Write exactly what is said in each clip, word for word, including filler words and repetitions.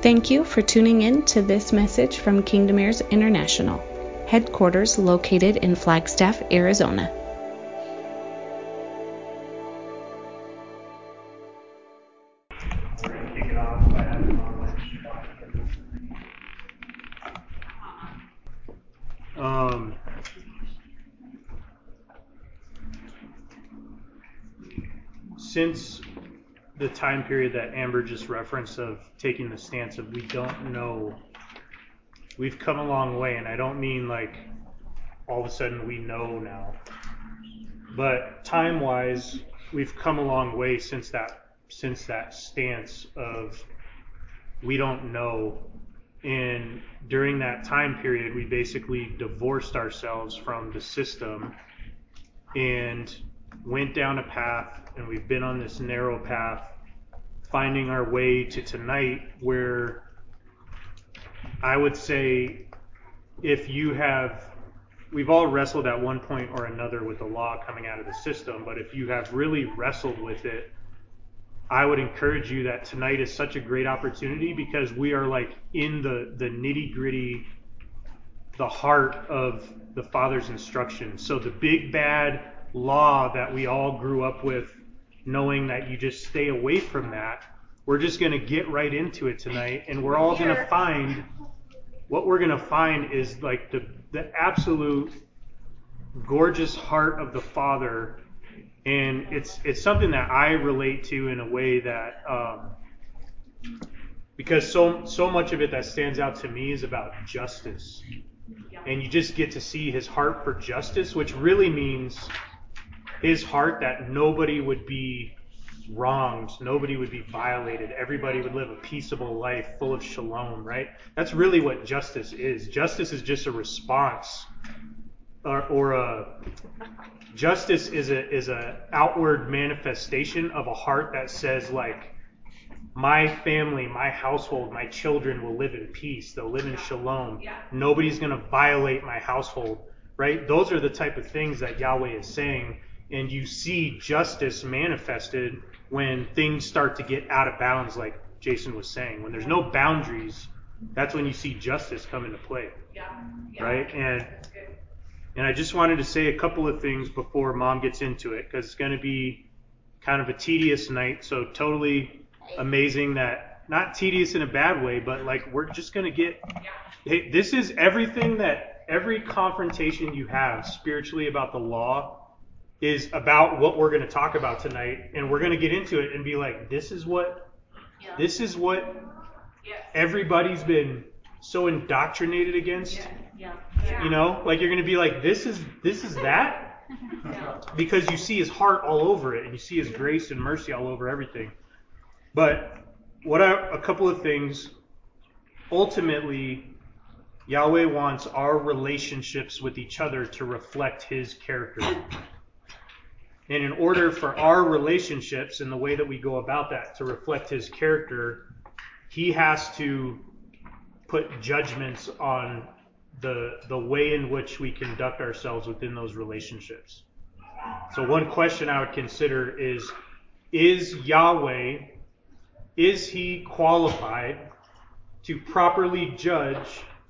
Thank you for tuning in to this message from Kingdom Heirs International, headquarters located in Flagstaff, Arizona. We're going to kick it off by having Um, since the time period that Amber just referenced of taking the stance of we don't know, we've come a long way, and I don't mean like all of a sudden we know now, but time-wise, we've come a long way since that since that stance of we don't know. And during that time period, we basically divorced ourselves from the system and went down a path, and we've been on this narrow path, finding our way to tonight, where I would say if you have, we've all wrestled at one point or another with the law coming out of the system, but if you have really wrestled with it, I would encourage you that tonight is such a great opportunity, because we are like in the, the nitty gritty, the heart of the Father's instruction. So the big bad law that we all grew up with, knowing that you just stay away from that, we're just going to get right into it tonight, and we're all going to find, what we're going to find is like the, the absolute gorgeous heart of the Father. And it's it's something that I relate to in a way that, um, because so so much of it that stands out to me is about justice. And you just get to see his heart for justice, which really means his heart that nobody would be wronged, nobody would be violated, everybody would live a peaceable life full of shalom, right? That's really what justice is. Justice is just a response, or, or a... Justice is a is a outward manifestation of a heart that says, like, my family, my household, my children will live in peace. They'll live in shalom. Nobody's going to violate my household, right? Those are the type of things that Yahweh is saying. And you see justice manifested when things start to get out of bounds, like Jason was saying. When there's no boundaries, that's when you see justice come into play, right? And And I just wanted to say a couple of things before Mom gets into it, because it's going to be kind of a tedious night. So totally amazing that, not tedious in a bad way, but like we're just going to get, hey, this is everything that every confrontation you have spiritually about the law is about what we're going to talk about tonight. And we're going to get into it and be like, this is what, this is what everybody's been so indoctrinated against. Yeah. Yeah. You know, like you're going to be like, this is this is that? Because you see his heart all over it, and you see his grace and mercy all over everything. But what I, a couple of things, ultimately, Yahweh wants our relationships with each other to reflect his character. And in order for our relationships and the way that we go about that to reflect his character, he has to put judgments on the the way in which we conduct ourselves within those relationships. So one question I would consider is, is Yahweh, is he qualified to properly judge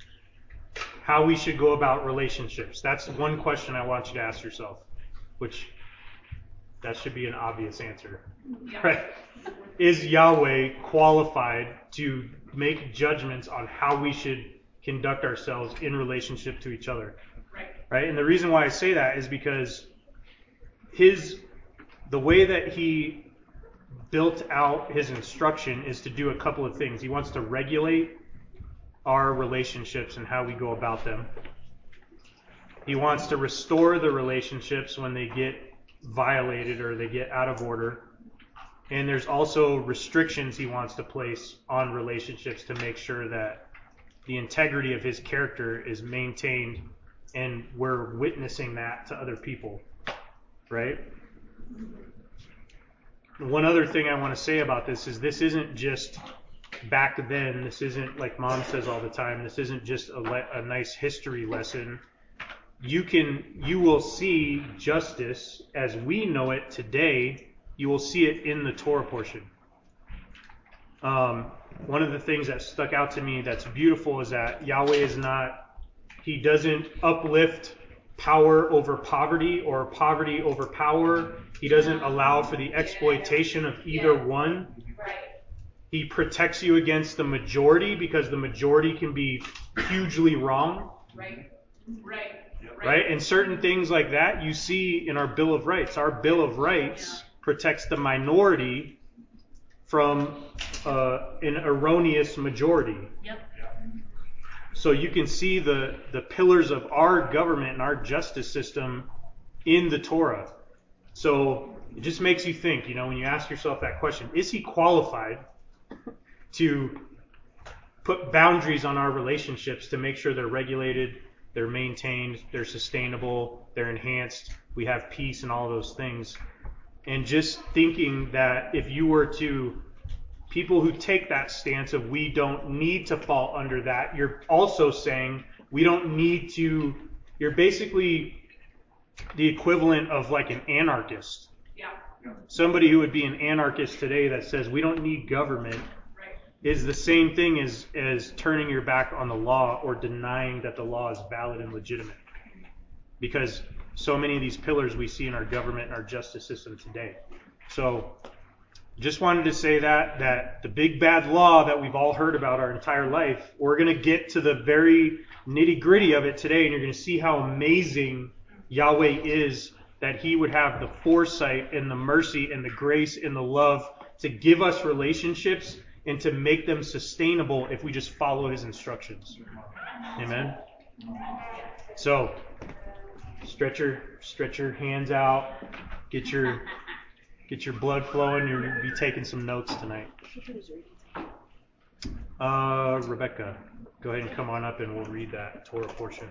how we should go about relationships? That's one question I want you to ask yourself, which that should be an obvious answer, right? Is Yahweh qualified to make judgments on how we should conduct ourselves in relationship to each other, Right. right? And the reason why I say that is because his the way that he built out his instruction is to do a couple of things. He wants to regulate our relationships and how we go about them. He wants to restore the relationships when they get violated or they get out of order. And there's also restrictions he wants to place on relationships to make sure that the integrity of his character is maintained, and we're witnessing that to other people, right? One other thing I want to say about this is this isn't just back then. This isn't, like Mom says all the time, this isn't just a, le- a nice history lesson. You can, you will see justice as we know it today. You will see it in the Torah portion. Um, one of the things that stuck out to me that's beautiful is that Yahweh is not, he doesn't uplift power over poverty or poverty over power. He doesn't allow for the exploitation of either one. He protects you against the majority because the majority can be hugely wrong. Right. Right. Right? And certain things like that you see in our Bill of Rights. Our Bill of Rights protects the minority from uh, an erroneous majority. Yep. So you can see the, the pillars of our government and our justice system in the Torah. So it just makes you think, you know, when you ask yourself that question, is he qualified to put boundaries on our relationships to make sure they're regulated, they're maintained, they're sustainable, they're enhanced, we have peace and all those things. And just thinking that if you were to, people who take that stance of we don't need to fall under that, you're also saying we don't need to, you're basically the equivalent of like an anarchist. Yeah. Somebody who would be an anarchist today that says we don't need government is the same thing as, as turning your back on the law or denying that the law is valid and legitimate. Because so many of these pillars we see in our government and our justice system today. So just wanted to say that, that the big bad law that we've all heard about our entire life, we're going to get to the very nitty gritty of it today, and you're going to see how amazing Yahweh is, that he would have the foresight and the mercy and the grace and the love to give us relationships and to make them sustainable if we just follow his instructions. Amen? So, stretch your stretch your hands out, get your get your blood flowing. You're going to be taking some notes tonight. Uh, Rebecca, go ahead and come on up and we'll read that Torah portion.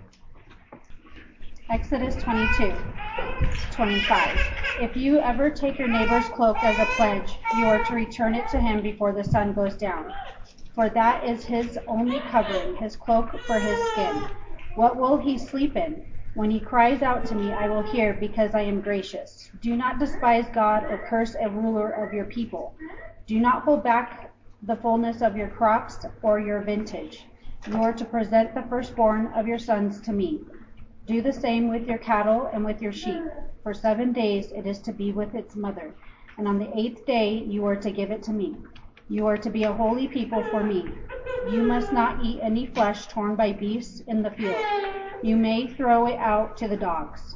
Exodus twenty-two, twenty-five. If you ever take your neighbor's cloak as a pledge, you are to return it to him before the sun goes down. For that is his only covering, his cloak for his skin. What will he sleep in? When he cries out to me, I will hear, because I am gracious. Do not despise God or curse a ruler of your people. Do not hold back the fullness of your crops or your vintage. You are to present the firstborn of your sons to me. Do the same with your cattle and with your sheep. For seven days it is to be with its mother, and on the eighth day you are to give it to me. You are to be a holy people for me. You must not eat any flesh torn by beasts in the field. You may throw it out to the dogs.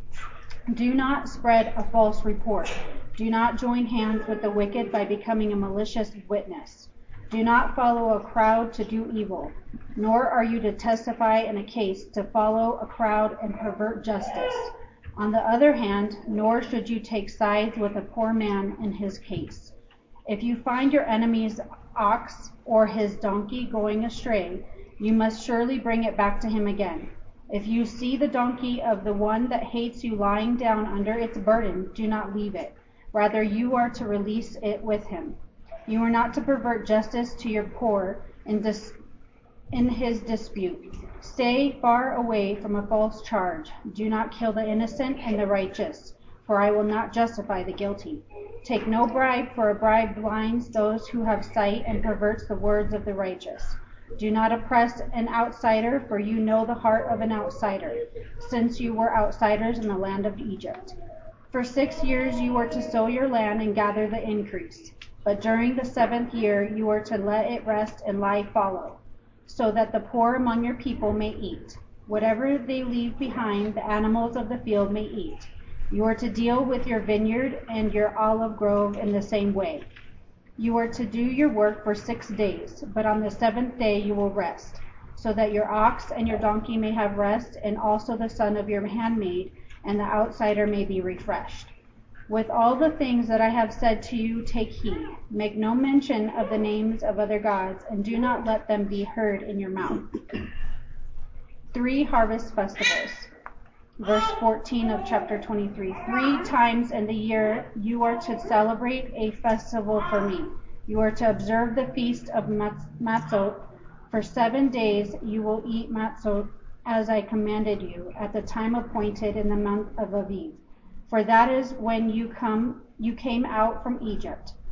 Do not spread a false report. Do not join hands with the wicked by becoming a malicious witness. Do not follow a crowd to do evil, nor are you to testify in a case to follow a crowd and pervert justice. On the other hand, nor should you take sides with a poor man in his case. If you find your enemy's ox or his donkey going astray, you must surely bring it back to him again. If you see the donkey of the one that hates you lying down under its burden, do not leave it. Rather, you are to release it with him. You are not to pervert justice to your poor in, dis- in his dispute. Stay far away from a false charge. Do not kill the innocent and the righteous, for I will not justify the guilty. Take no bribe, for a bribe blinds those who have sight and perverts the words of the righteous. Do not oppress an outsider, for you know the heart of an outsider, since you were outsiders in the land of Egypt. For six years you were to sow your land and gather the increase. But during the seventh year you are to let it rest and lie fallow, so that the poor among your people may eat. Whatever they leave behind, the animals of the field may eat. You are to deal with your vineyard and your olive grove in the same way. You are to do your work for six days, but on the seventh day you will rest, so that your ox and your donkey may have rest, and also the son of your handmaid and the outsider may be refreshed. With all the things that I have said to you, take heed. Make no mention of the names of other gods, and do not let them be heard in your mouth. Three harvest festivals. Verse fourteen of chapter twenty-three. Three times in the year you are to celebrate a festival for me. You are to observe the feast of Matzot. For seven days you will eat Matzot as I commanded you, at the time appointed in the month of Aviv. For that is when you come, you came out from Egypt.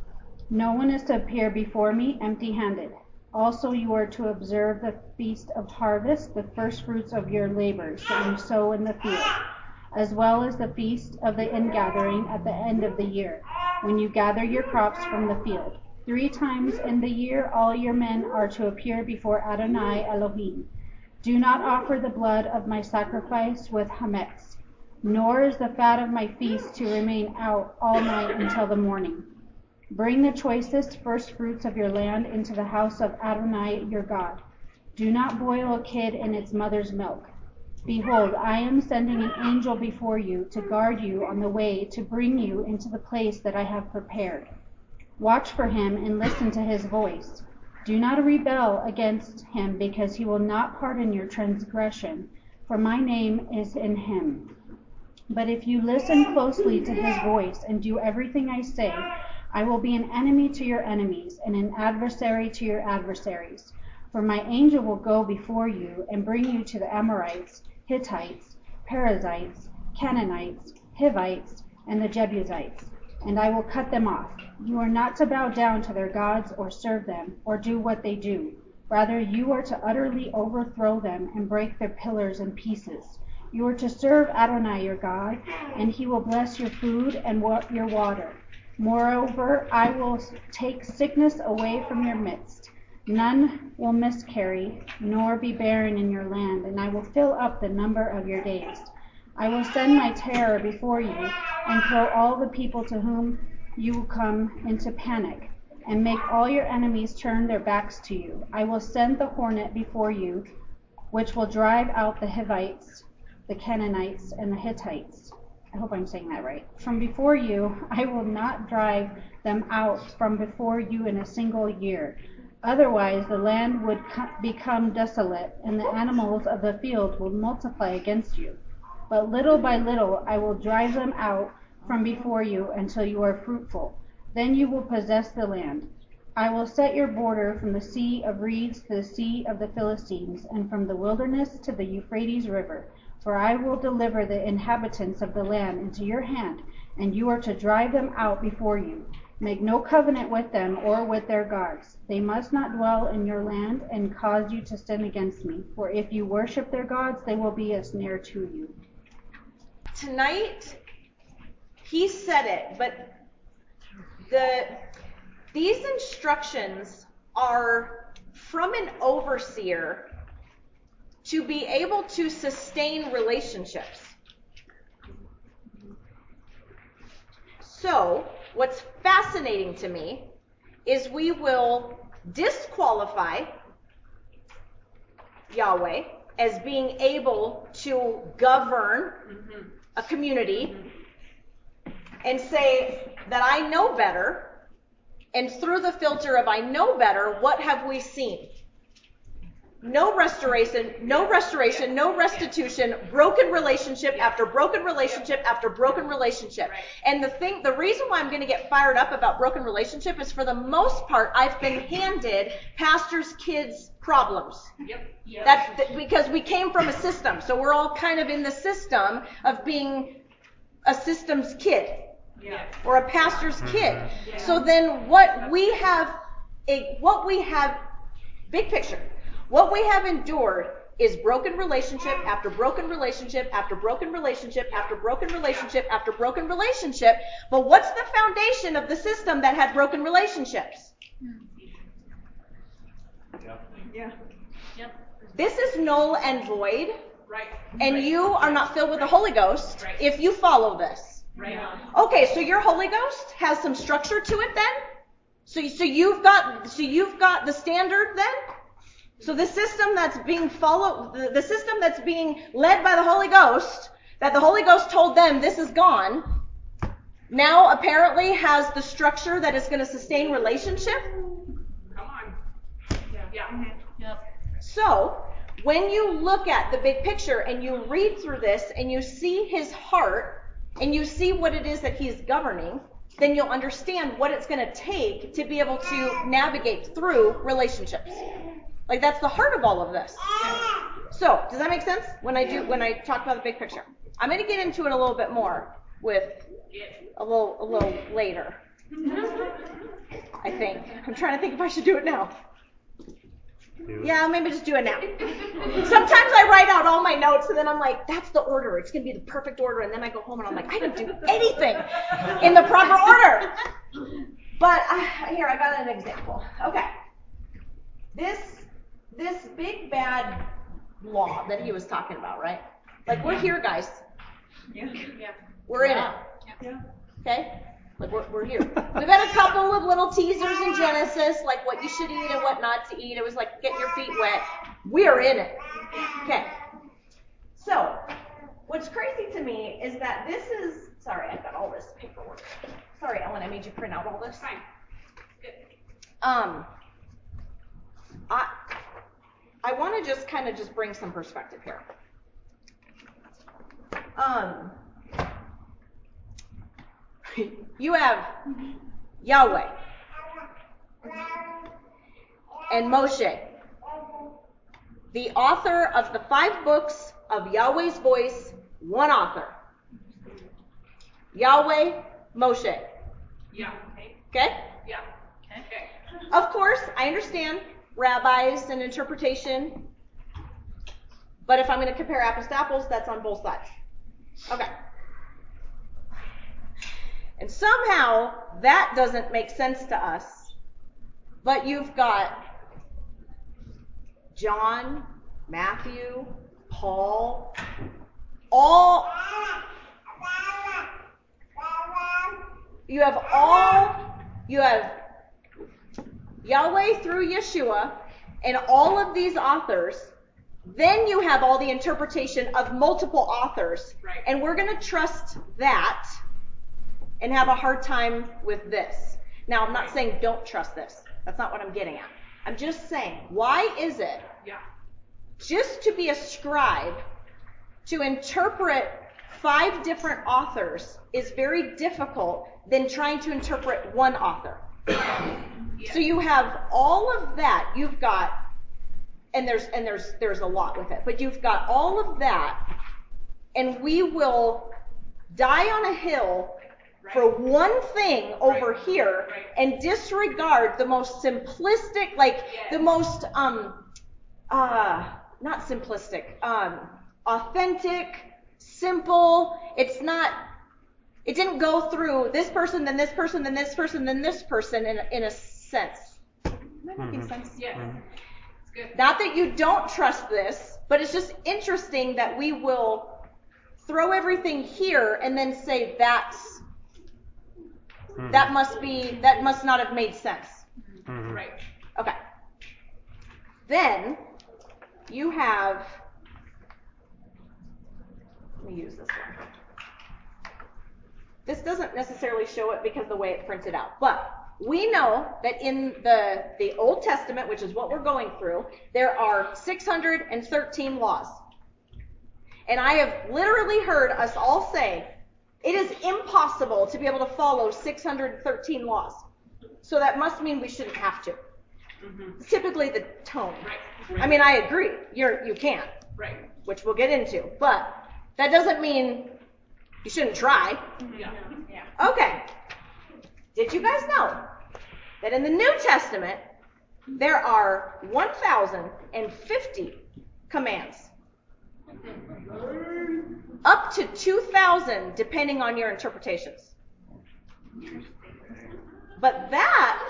No one is to appear before me empty-handed. Also you are to observe the feast of harvest, the first fruits of your labors that you sow in the field, as well as the feast of the ingathering at the end of the year, when you gather your crops from the field. Three times in the year all your men are to appear before Adonai Elohim. Do not offer the blood of my sacrifice with hametz, nor is the fat of my feast to remain out all night until the morning. Bring the choicest first fruits of your land into the house of Adonai your God. Do not boil a kid in its mother's milk. Behold, I am sending an angel before you to guard you on the way to bring you into the place that I have prepared. Watch for him and listen to his voice. Do not rebel against him, because he will not pardon your transgression, for my name is in him. But if you listen closely to his voice and do everything I say, I will be an enemy to your enemies and an adversary to your adversaries. For my angel will go before you and bring you to the Amorites, Hittites, Perizzites, Canaanites, Hivites, and the Jebusites, and I will cut them off. You are not to bow down to their gods or serve them or do what they do. Rather, you are to utterly overthrow them and break their pillars in pieces. You are to serve Adonai your God, and he will bless your food and your water. Moreover, I will take sickness away from your midst. None will miscarry, nor be barren in your land, and I will fill up the number of your days. I will send my terror before you, and throw all the people to whom you will come into panic, and make all your enemies turn their backs to you. I will send the hornet before you, which will drive out the Hivites, the Canaanites, and the Hittites. I hope I'm saying that right. From before you, I will not drive them out from before you in a single year. Otherwise, the land would co- become desolate, and the animals of the field will multiply against you. But little by little, I will drive them out from before you until you are fruitful. Then you will possess the land. I will set your border from the Sea of Reeds to the Sea of the Philistines, and from the wilderness to the Euphrates River. For I will deliver the inhabitants of the land into your hand, and you are to drive them out before you. Make no covenant with them or with their gods. They must not dwell in your land and cause you to sin against me. For if you worship their gods, they will be a snare to you. Tonight, he said it, but the these instructions are from an overseer to be able to sustain relationships. So, what's fascinating to me is we will disqualify Yahweh as being able to govern a community and say that I know better, and through the filter of I know better, what have we seen? No restoration, no restoration, no restitution, broken relationship after broken relationship after broken relationship. And the thing, the reason why I'm going to get fired up about broken relationship is for the most part, I've been handed pastors' kids' problems. Yep. Yep. That's th- because we came from a system. So we're all kind of in the system of being a system's kid. Yeah. Or a pastor's kid. Yeah. So then what we have, a, what we have, big picture, what we have endured is broken relationship after broken relationship after broken relationship after broken relationship after broken relationship. But what's the foundation of the system that had broken relationships? Yeah. Yeah. Yep. This is null and void. Right. And right. You are not filled with right. the Holy Ghost right. if you follow this. Right. Okay, so your Holy Ghost has some structure to it then? So, so you've got so you've got the standard then? So the system that's being followed, the, the system that's being led by the Holy Ghost, that the Holy Ghost told them this is gone, now apparently has the structure that is going to sustain relationship? Come on. Yeah. Yeah. Yep. So when you look at the big picture and you read through this and you see his heart and you see what it is that he's governing, then you'll understand what it's going to take to be able to navigate through relationships. Like, that's the heart of all of this. So, does that make sense when I do when I talk about the big picture? I'm going to get into it a little bit more with a little a little later. I think. I'm trying to think if I should do it now. Do it. Yeah, maybe just do it now. Sometimes I write out all my notes and then I'm like, that's the order. It's going to be the perfect order. And then I go home and I'm like, I didn't do anything in the proper order. But uh, here, I got an example. Okay. This, this big bad law that he was talking about, right? Like, we're here, guys. Yeah. Yeah. We're in it. Yeah. Okay? Like, we're, we're here. We've had a couple of little teasers in Genesis, like what you should eat and what not to eat. It was like, get your feet wet. We're in it. Okay. So, what's crazy to me is that this is, sorry, I've got all this paperwork. Sorry, Ellen, I made you print out all this. Fine. Good. Um, I, I want to just kind of just bring some perspective here. Um, you have Yahweh and Moshe, the author of the five books of Yahweh's voice, one author. Yahweh, Moshe. Yeah. Okay? Yeah. Okay. Of course, I understand rabbis and interpretation, but if I'm going to compare apples to apples, that's on both sides. Okay. And somehow that doesn't make sense to us, but you've got John, Matthew, Paul, all, you have all, you have Yahweh through Yeshua and all of these authors. Then you have all the interpretation of multiple authors. Right. And we're going to trust that and have a hard time with this. Now, I'm not saying don't trust this. That's not what I'm getting at. I'm just saying, why is it Yeah. just to be a scribe, to interpret five different authors is very difficult than trying to interpret one author? Yeah. So you have all of that. You've got, and there's and there's there's a lot with it, but you've got all of that, and we will die on a hill Right. for one thing over Right. here Right. and disregard the most simplistic, like Yes. the most um uh not simplistic, um authentic, simple. It's not. It didn't go through this person, then this person, then this person, then this person in a, in a sense. Am I making Mhm. sense? Yes. Mhm. It's good. Not that you don't trust this, but it's just interesting that we will throw everything here and then say that's Mhm. that must be that must not have made sense. Mhm. Right. Okay. Then you have, let me use this one. This doesn't necessarily show it because of the way it printed out, but we know that in the, the Old Testament, which is what we're going through, there are six hundred thirteen laws. And I have literally heard us all say, it is impossible to be able to follow six hundred thirteen laws. So that must mean we shouldn't have to. Mm-hmm. It's typically the tone. Right. I mean, I agree. You're, you can't, Right. which we'll get into. But that doesn't mean you shouldn't try. Yeah. Yeah. Okay. Did you guys know that in the New Testament, there are one thousand fifty commands? Up to two thousand, depending on your interpretations. But that,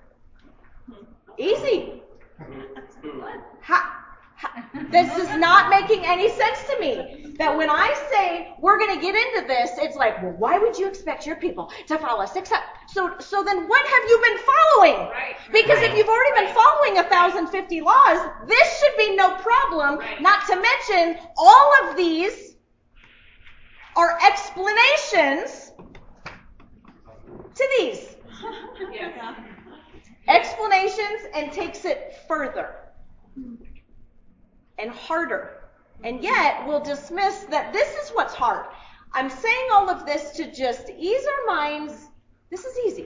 easy. Ha, ha, this is not making any sense to me. That when I say we're going to get into this, it's like, well, why would you expect your people to follow six hundred? So, so then what have you been following? Right. Because Right. if you've already been Right. following one thousand fifty laws, this should be no problem. Right. Not to mention, all of these are explanations to these. Yes. Explanations, and takes it further and harder. And yet we'll dismiss that this is what's hard. I'm saying all of this to just ease our minds. This is easy.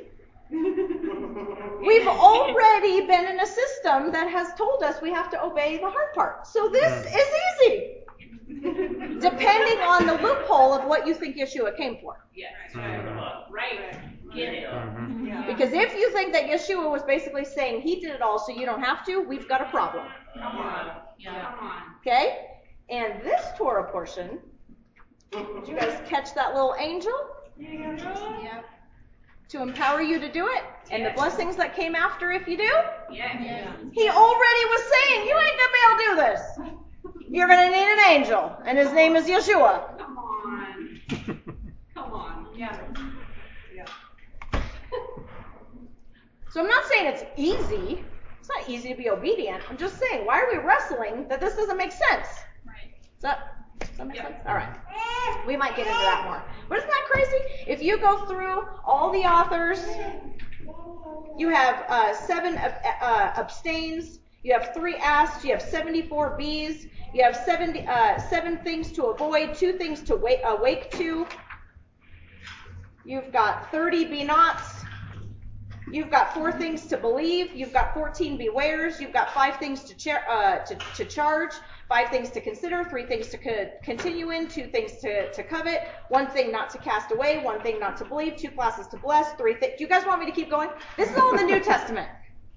We've already been in a system that has told us we have to obey the hard part. So this is easy. depending on the loophole of what you think Yeshua came for. Yes. Right. Get it. Mhm. Because if you think that Yeshua was basically saying he did it all so you don't have to, we've got a problem. Come on. Yeah. Come on. Okay? And this Torah portion, did you guys catch that little angel? Yeah. To empower you to do it? And the blessings that came after if you do? Yeah. Yeah. He already was saying, you ain't going to be able to do this. You're going to need an angel, and his name is Yeshua. Come on. Come on. Yeah. So I'm not saying it's easy. It's not easy to be obedient. I'm just saying, why are we wrestling that this doesn't make sense? Right. Does that, does that make Yeah. sense? All right. We might get into that more. But isn't that crazy? If you go through all the authors, you have uh, seven uh, uh, abstains, you have three asks, you have seventy-four B's, you have seventy, uh, seven things to avoid, two things to wake, awake to. You've got thirty be nots. You've got four things to believe. You've got fourteen bewares. You've got five things to, char- uh, to, to charge, five things to consider, three things to co- continue in, two things to, to covet, one thing not to cast away, one thing not to believe, two classes to bless, three things. Do you guys want me to keep going? This is all in the New Testament.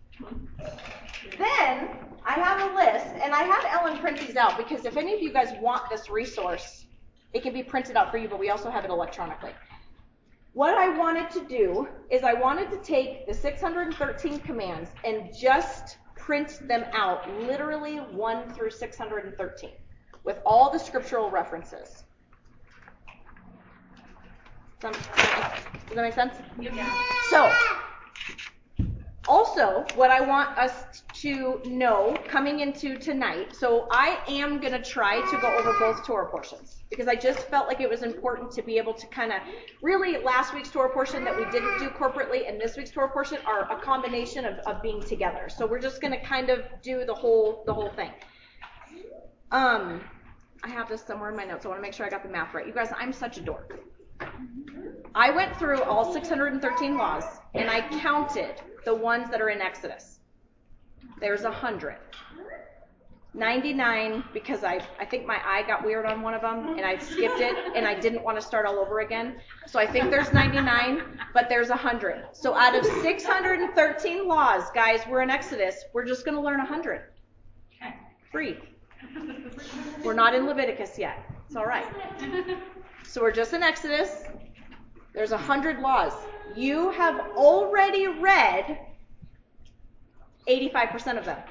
Then I have a list, and I had Ellen print these out because if any of you guys want this resource, it can be printed out for you, but we also have it electronically. What I wanted to do is I wanted to take the six hundred thirteen commands and just print them out, literally one through six hundred thirteen, with all the scriptural references. Does that make sense? Yeah. So, also, what I want us to know coming into tonight, so I am going to try to go over both Torah portions because I just felt like it was important to be able to kind of, really last week's Torah portion that we didn't do corporately and this week's Torah portion are a combination of, of being together. So we're just going to kind of do the whole the whole thing. Um, I have this somewhere in my notes. I want to make sure I got the math right. You guys, I'm such a dork. I went through all six hundred thirteen laws and I counted the ones that are in Exodus. There's a hundred. ninety-nine because I, I think my eye got weird on one of them and I skipped it and I didn't want to start all over again. So I think there's ninety-nine, but there's a hundred. So out of six hundred thirteen laws, guys, we're in Exodus. We're just going to learn a hundred. Free. We're not in Leviticus yet. It's all right. So we're just in Exodus. There's a hundred laws. You have already read eighty-five percent of them.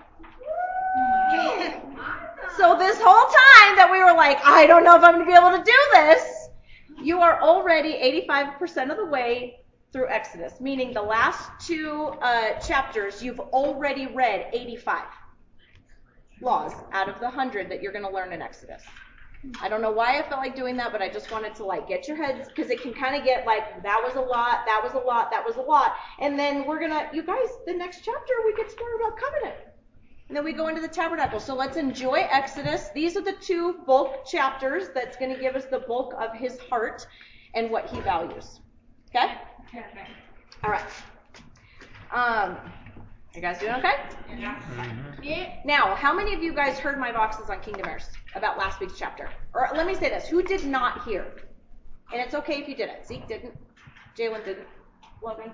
So this whole time that we were like, I don't know if I'm going to be able to do this, you are already eighty-five percent of the way through Exodus, meaning the last two uh, chapters, you've already read eighty-five laws out of the one hundred that you're going to learn in Exodus. I don't know why I felt like doing that, but I just wanted to like get your heads, because it can kind of get like, that was a lot, that was a lot, that was a lot. And then we're going to, you guys, the next chapter, we get to learn about covenant. And then we go into the tabernacle. So let's enjoy Exodus. These are the two bulk chapters that's going to give us the bulk of his heart and what he values. Okay? Okay. All right. Um, you guys doing okay? Yeah. Yeah. Now, how many of you guys heard my boxes on Kingdom Heirs about last week's chapter? Or let me say this. Who did not hear? And it's okay if you didn't. Zeke didn't. Jalen didn't. Logan.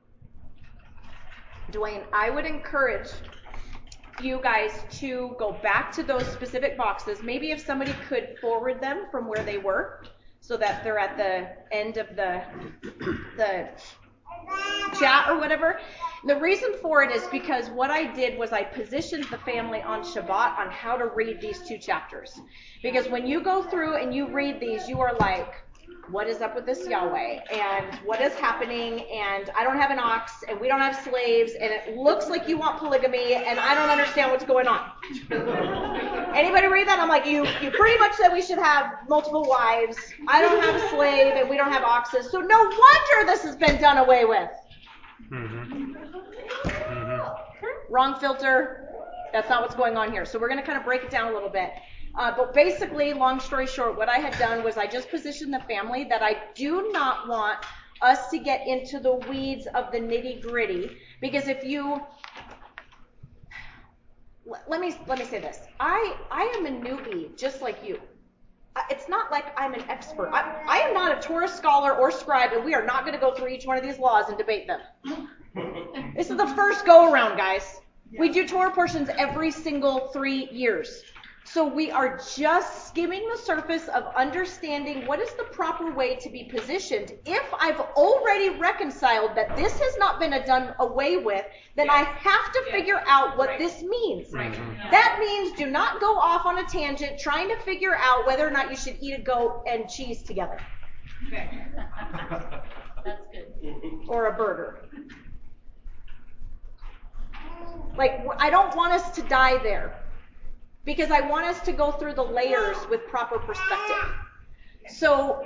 Dwayne, I would encourage you guys to go back to those specific boxes. Maybe if somebody could forward them from where they were so that they're at the end of the the chat or whatever. The reason for it is because what I did was I positioned the family on Shabbat on how to read these two chapters. Because when you go through and you read these, you are like, what is up with this Yahweh? And what is happening? And I don't have an ox, and we don't have slaves, and it looks like you want polygamy, and I don't understand what's going on. Anybody read that? I'm like, you, you pretty much said we should have multiple wives. I don't have a slave, and we don't have oxes. So no wonder this has been done away with. Mm-hmm. Mm-hmm. Wrong filter. That's not what's going on here. So we're going to kind of break it down a little bit. Uh, but basically, long story short, what I had done was I just positioned the family that I do not want us to get into the weeds of the nitty gritty. Because if you, let me let me say this, I I am a newbie just like you. I, it's not like I'm an expert. I, I am not a Torah scholar or scribe, and we are not going to go through each one of these laws and debate them. This is the first go around, guys. We do Torah portions every single three years. So we are just skimming the surface of understanding what is the proper way to be positioned. If I've already reconciled that this has not been done away with, then I have to figure out what this means. That means do not go off on a tangent trying to figure out whether or not you should eat a goat and cheese together. Okay. That's good. Or a burger. Like, I don't want us to die there. Because I want us to go through the layers with proper perspective. So,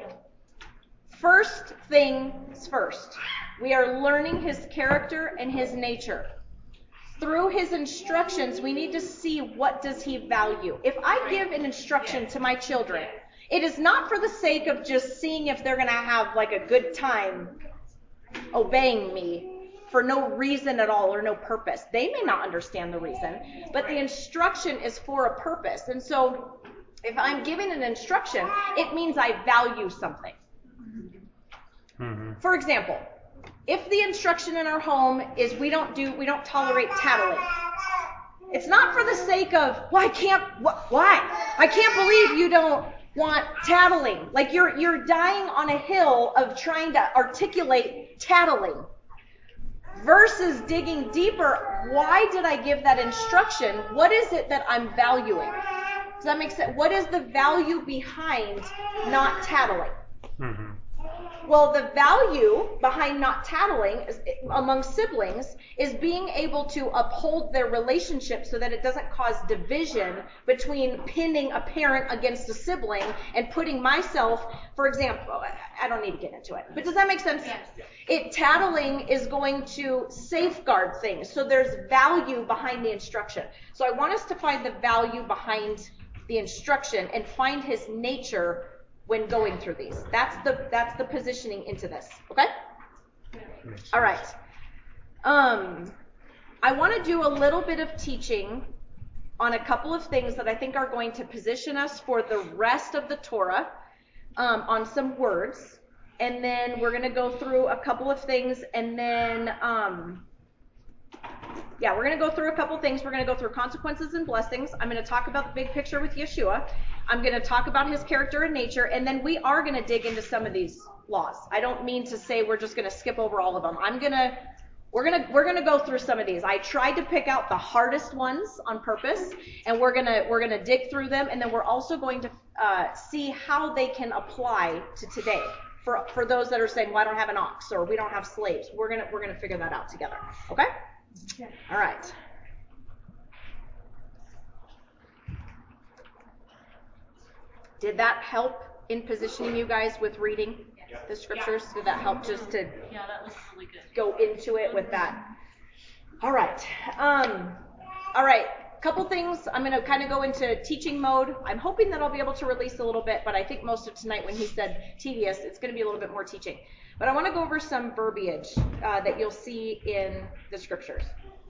first things first. We are learning his character and his nature. Through his instructions, we need to see what does he value. If I give an instruction to my children, it is not for the sake of just seeing if they're going to have like a good time obeying me for no reason at all or no purpose. They may not understand the reason, but the instruction is for a purpose. And so if I'm giving an instruction, it means I value something. Mm-hmm. For example, if the instruction in our home is we don't do, we don't tolerate tattling, it's not for the sake of, well, I can't, wh- why? I can't believe you don't want tattling. Like you're, you're dying on a hill of trying to articulate tattling. Versus digging deeper, why did I give that instruction? What is it that I'm valuing? Does that make sense? What is the value behind not tattling? Mm-hmm. Well, the value behind not tattling is, among siblings is being able to uphold their relationship so that it doesn't cause division between pinning a parent against a sibling and putting myself, for example, I don't need to get into it, but does that make sense? Yes. It tattling is going to safeguard things. So there's value behind the instruction. So I want us to find the value behind the instruction and find his nature when going through these. That's the that's the positioning into this. Okay? All right. Um, I want to do a little bit of teaching on a couple of things that I think are going to position us for the rest of the Torah um, on some words. And then we're going to go through a couple of things and then... Um, Yeah, we're going to go through a couple things. We're going to go through consequences and blessings. I'm going to talk about the big picture with Yeshua. I'm going to talk about his character and nature, and then we are going to dig into some of these laws. I don't mean to say we're just going to skip over all of them. I'm going to we're going to we're going to go through some of these. I tried to pick out the hardest ones on purpose, and we're going to we're going to dig through them, and then we're also going to uh, see how they can apply to today. For for those that are saying, "Well, I don't have an ox," or "We don't have slaves." We're going to we're going to figure that out together. Okay? All right. Did that help in positioning you guys with reading the scriptures? Did that help just to Yeah, that was really good. go into it with that? All right. Um, all right. Couple things. I'm going to kind of go into teaching mode. I'm hoping that I'll be able to release a little bit, but I think most of tonight when he said tedious, it's going to be a little bit more teaching. But I want to go over some verbiage uh, that you'll see in the scriptures.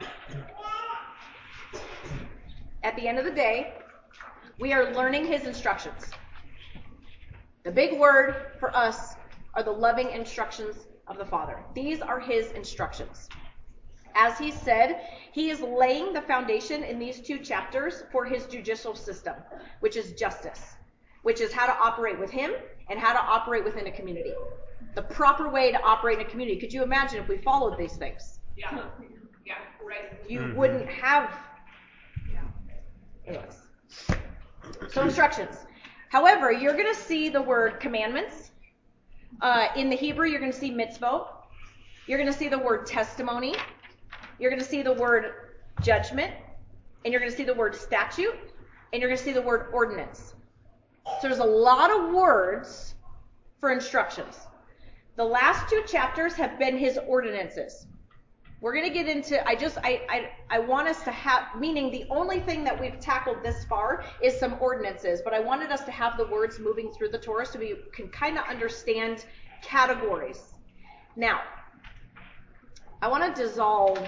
At the end of the day, we are learning his instructions. The big word for us are the loving instructions of the Father. These are his instructions. As he said, he is laying the foundation in these two chapters for his judicial system, which is justice, which is how to operate with him and how to operate within a community. The proper way to operate in a community. Could you imagine if we followed these things? Yeah. Yeah, right. You Mm-hmm. wouldn't have... Anyways. So instructions. However, you're going to see the word commandments. Uh, in the Hebrew, you're going to see mitzvot. You're going to see the word testimony. You're going to see the word judgment. And you're going to see the word statute. And you're going to see the word ordinance. So there's a lot of words for instructions. The last two chapters have been his ordinances. We're going to get into, I just, I, I, I want us to have, meaning the only thing that we've tackled this far is some ordinances, but I wanted us to have the words moving through the Torah so we can kind of understand categories. Now, I want to dissolve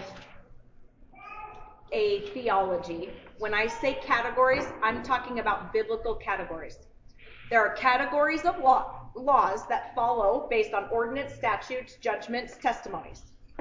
a theology. When I say categories, I'm talking about biblical categories. There are categories of law, laws that follow based on ordinance, statutes, judgments, testimonies.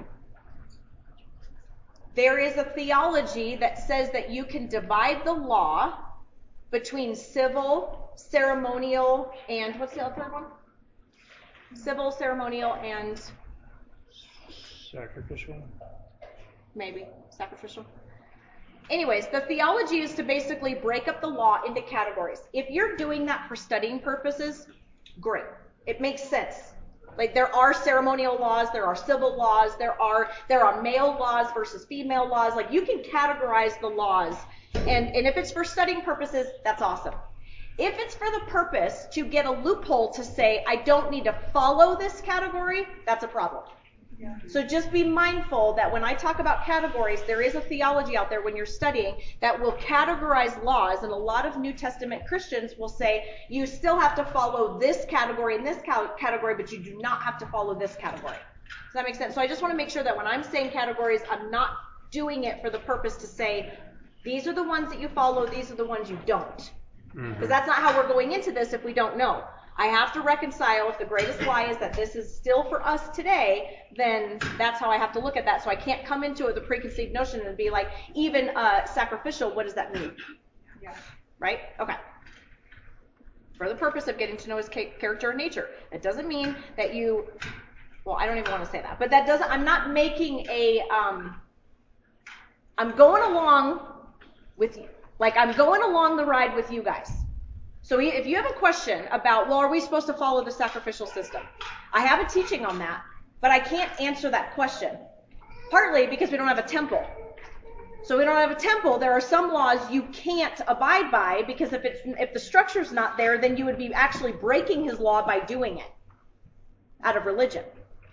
There is a theology that says that you can divide the law between civil, ceremonial, and what's the other third one? Civil, ceremonial, and Sacrificial. maybe sacrificial. Anyways, the theology is to basically break up the law into categories. If you're doing that for studying purposes, great. It makes sense. Like there are ceremonial laws, there are civil laws, there are there are male laws versus female laws. Like you can categorize the laws. And, and if it's for studying purposes, that's awesome. If it's for the purpose to get a loophole to say, I don't need to follow this category, that's a problem. Yeah. So just be mindful that when I talk about categories, there is a theology out there when you're studying that will categorize laws, and a lot of New Testament Christians will say, you still have to follow this category and this category, but you do not have to follow this category. Does that make sense? So I just want to make sure that when I'm saying categories, I'm not doing it for the purpose to say, these are the ones that you follow, these are the ones you don't. Because mm-hmm. that's not how we're going into this if we don't know. I have to reconcile if the greatest lie is that this is still for us today, then that's how I have to look at that. So I can't come into it with a preconceived notion and be like, even uh, sacrificial, what does that mean? Yeah. Right? Okay. For the purpose of getting to know his character and nature. It doesn't mean that you, well, I don't even want to say that, but that doesn't, I'm not making a, um, I'm going along with you. Like I'm going along the ride with you guys. So if you have a question about, well, are we supposed to follow the sacrificial system? I have a teaching on that, but I can't answer that question. Partly because we don't have a temple. So we don't have a temple. There are some laws you can't abide by because if it's if the structure's not there, then you would be actually breaking his law by doing it out of religion.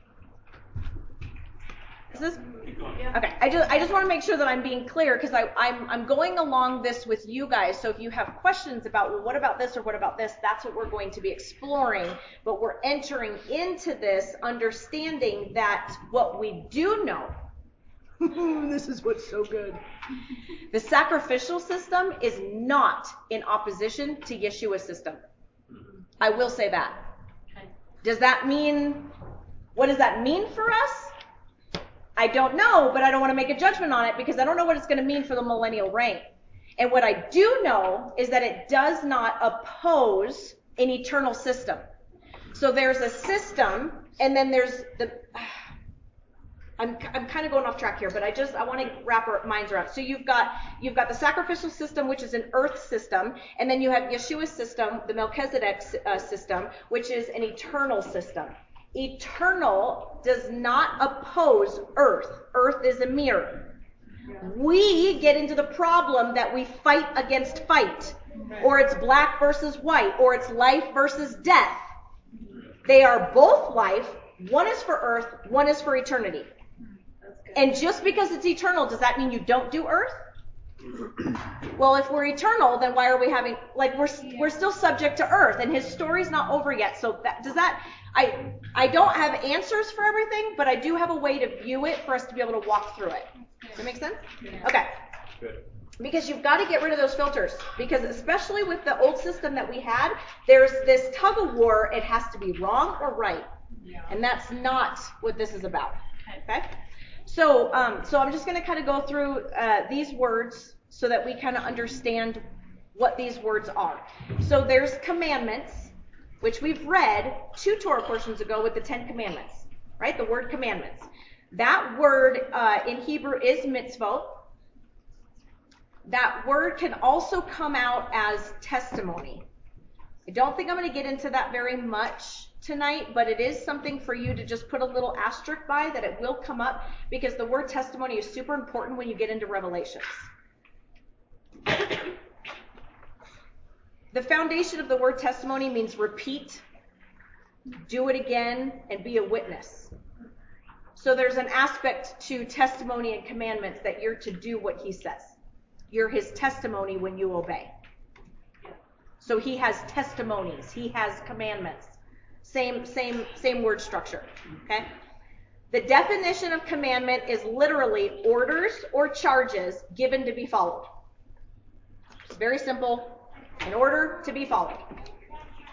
Is this? Okay, I just I just want to make sure that I'm being clear because I I'm I'm going along this with you guys. So if you have questions about, well, what about this or what about this, that's what we're going to be exploring. But we're entering into this understanding that what we do know, this is what's so good. The sacrificial system is not in opposition to Yeshua's system. I will say that. Does that mean, what does that mean for us? I don't know, but I don't want to make a judgment on it because I don't know what it's going to mean for the millennial reign. And what I do know is that it does not oppose an eternal system. So there's a system, and then there's the... I'm I'm kind of going off track here, but I just I want to wrap our minds around. So you've got you've got the sacrificial system, which is an earth system, and then you have Yeshua's system, the Melchizedek uh, system, which is an eternal system. Eternal does not oppose earth. Earth is a mirror. We get into the problem that we fight against fight, or it's black versus white, or it's life versus death. They are both life. One is for earth, one is for eternity. And just because it's eternal, does that mean you don't do earth? Well, if we're eternal, then why are we having, like, we're we're still subject to earth, and his story's not over yet. So that, does that, I I don't have answers for everything, but I do have a way to view it for us to be able to walk through it. Does that make sense? Yeah. Okay. Good. Because you've got to get rid of those filters. Because especially with the old system that we had, there's this tug of war. It has to be wrong or right. Yeah. And that's not what this is about. Okay? So, um, so I'm just going to kind of go through uh, these words so that we kind of understand what these words are. So there's commandments, which we've read two Torah portions ago with the Ten Commandments, right? The word commandments. That word uh, in Hebrew is mitzvot. That word can also come out as testimony. I don't think I'm going to get into that very much tonight, but it is something for you to just put a little asterisk by that it will come up because the word testimony is super important when you get into Revelations. The foundation of the word testimony means repeat, do it again, and be a witness. So there's an aspect to testimony and commandments that you're to do what he says. You're his testimony when you obey. So he has testimonies. He has commandments. Same, same, same word structure. Okay? The definition of commandment is literally orders or charges given to be followed. It's very simple. An order to be followed.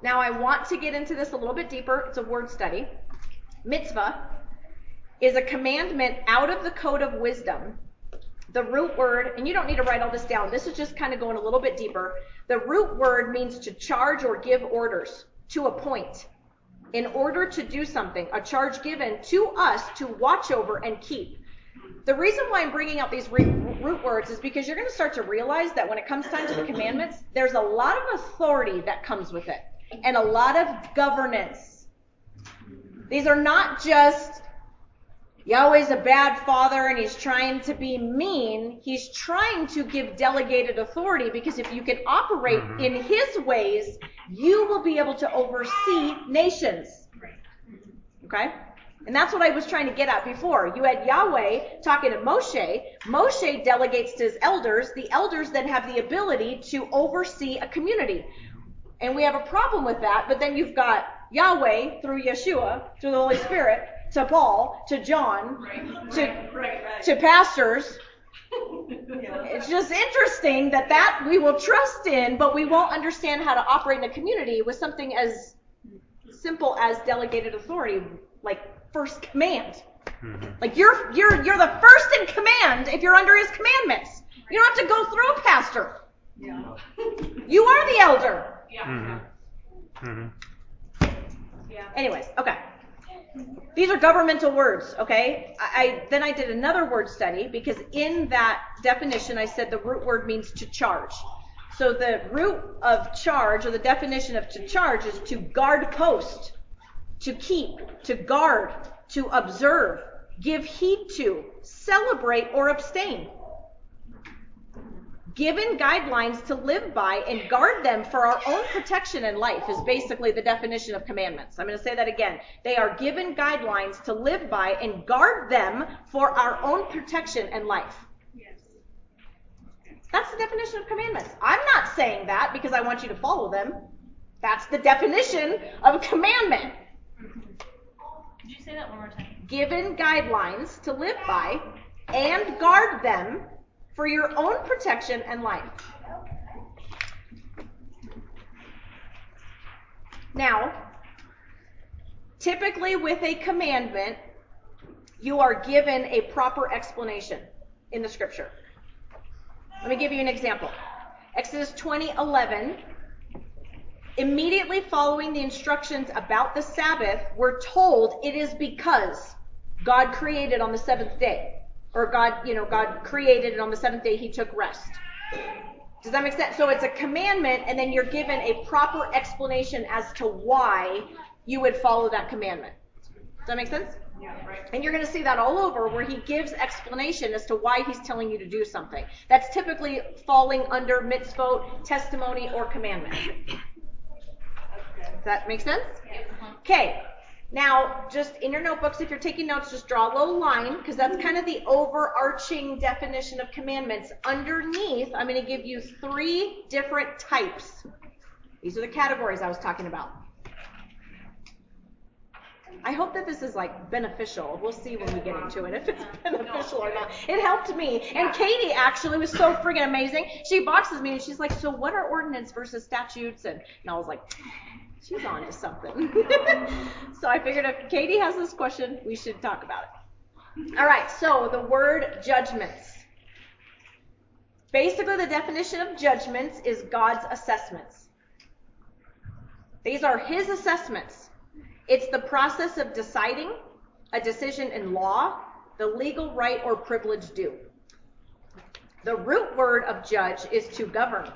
Now I want to get into this a little bit deeper. It's a word study. Mitzvah is a commandment out of the code of wisdom. The root word, and you don't need to write all this down. This is just kind of going a little bit deeper. The root word means to charge or give orders, to appoint. In order to do something, a charge given to us to watch over and keep. The reason why I'm bringing out these root words is because you're going to start to realize that when it comes time to the commandments, there's a lot of authority that comes with it and a lot of governance. These are not just Yahweh's a bad father and he's trying to be mean. He's trying to give delegated authority, because if you can operate mm-hmm. in his ways, you will be able to oversee nations. Okay? And that's what I was trying to get at before. You had Yahweh talking to Moshe. Moshe delegates to his elders. The elders then have the ability to oversee a community. And we have a problem with that, but then you've got Yahweh through Yeshua, through the Holy Spirit, to Paul, to John, right, to, right, right, right. to pastors. It's just interesting that that we will trust in, but we won't understand how to operate in a community with something as simple as delegated authority, like first command. Mm-hmm. Like you're you're you're the first in command if you're under his commandments. You don't have to go through a pastor. Yeah. You are the elder. Yeah. Mm-hmm. Mm-hmm. Yeah. Anyways, okay. These are governmental words, okay? I, I then I did another word study, because in that definition I said the root word means to charge. So the root of charge, or the definition of to charge, is to guard post, to keep, to guard, to observe, give heed to, celebrate, or abstain. Given guidelines to live by and guard them for our own protection in life is basically the definition of commandments. I'm going to say that again. They are given guidelines to live by and guard them for our own protection in life. Yes. That's the definition of commandments. I'm not saying that because I want you to follow them. That's the definition of a commandment. Could you say that one more time? Given guidelines to live by and guard them for your own protection and life. Now, typically with a commandment, you are given a proper explanation in the scripture. Let me give you an example. Exodus twenty eleven, immediately following the instructions about the Sabbath, we're told it is because God created on the seventh day. Or God, you know, God created, and on the seventh day he took rest. Does that make sense? So it's a commandment, and then you're given a proper explanation as to why you would follow that commandment. Does that make sense? Yeah, right. And you're going to see that all over, where he gives explanation as to why he's telling you to do something. That's typically falling under mitzvot, testimony, or commandment. Does that make sense? Okay. Now, just in your notebooks, if you're taking notes, just draw a little line, because that's kind of the overarching definition of commandments. Underneath, I'm going to give you three different types. These are the categories I was talking about. I hope that this is like beneficial. We'll see when we get into it if it's beneficial or not. It helped me. And Katie actually was so friggin' amazing. She boxes me and she's like, so what are ordinance versus statutes? And, and I was like, she's on to something. So I figured if Katie has this question, we should talk about it. All right, so the word judgments. Basically, the definition of judgments is God's assessments. These are his assessments. It's the process of deciding a decision in law, the legal right or privilege due. The root word of judge is to govern,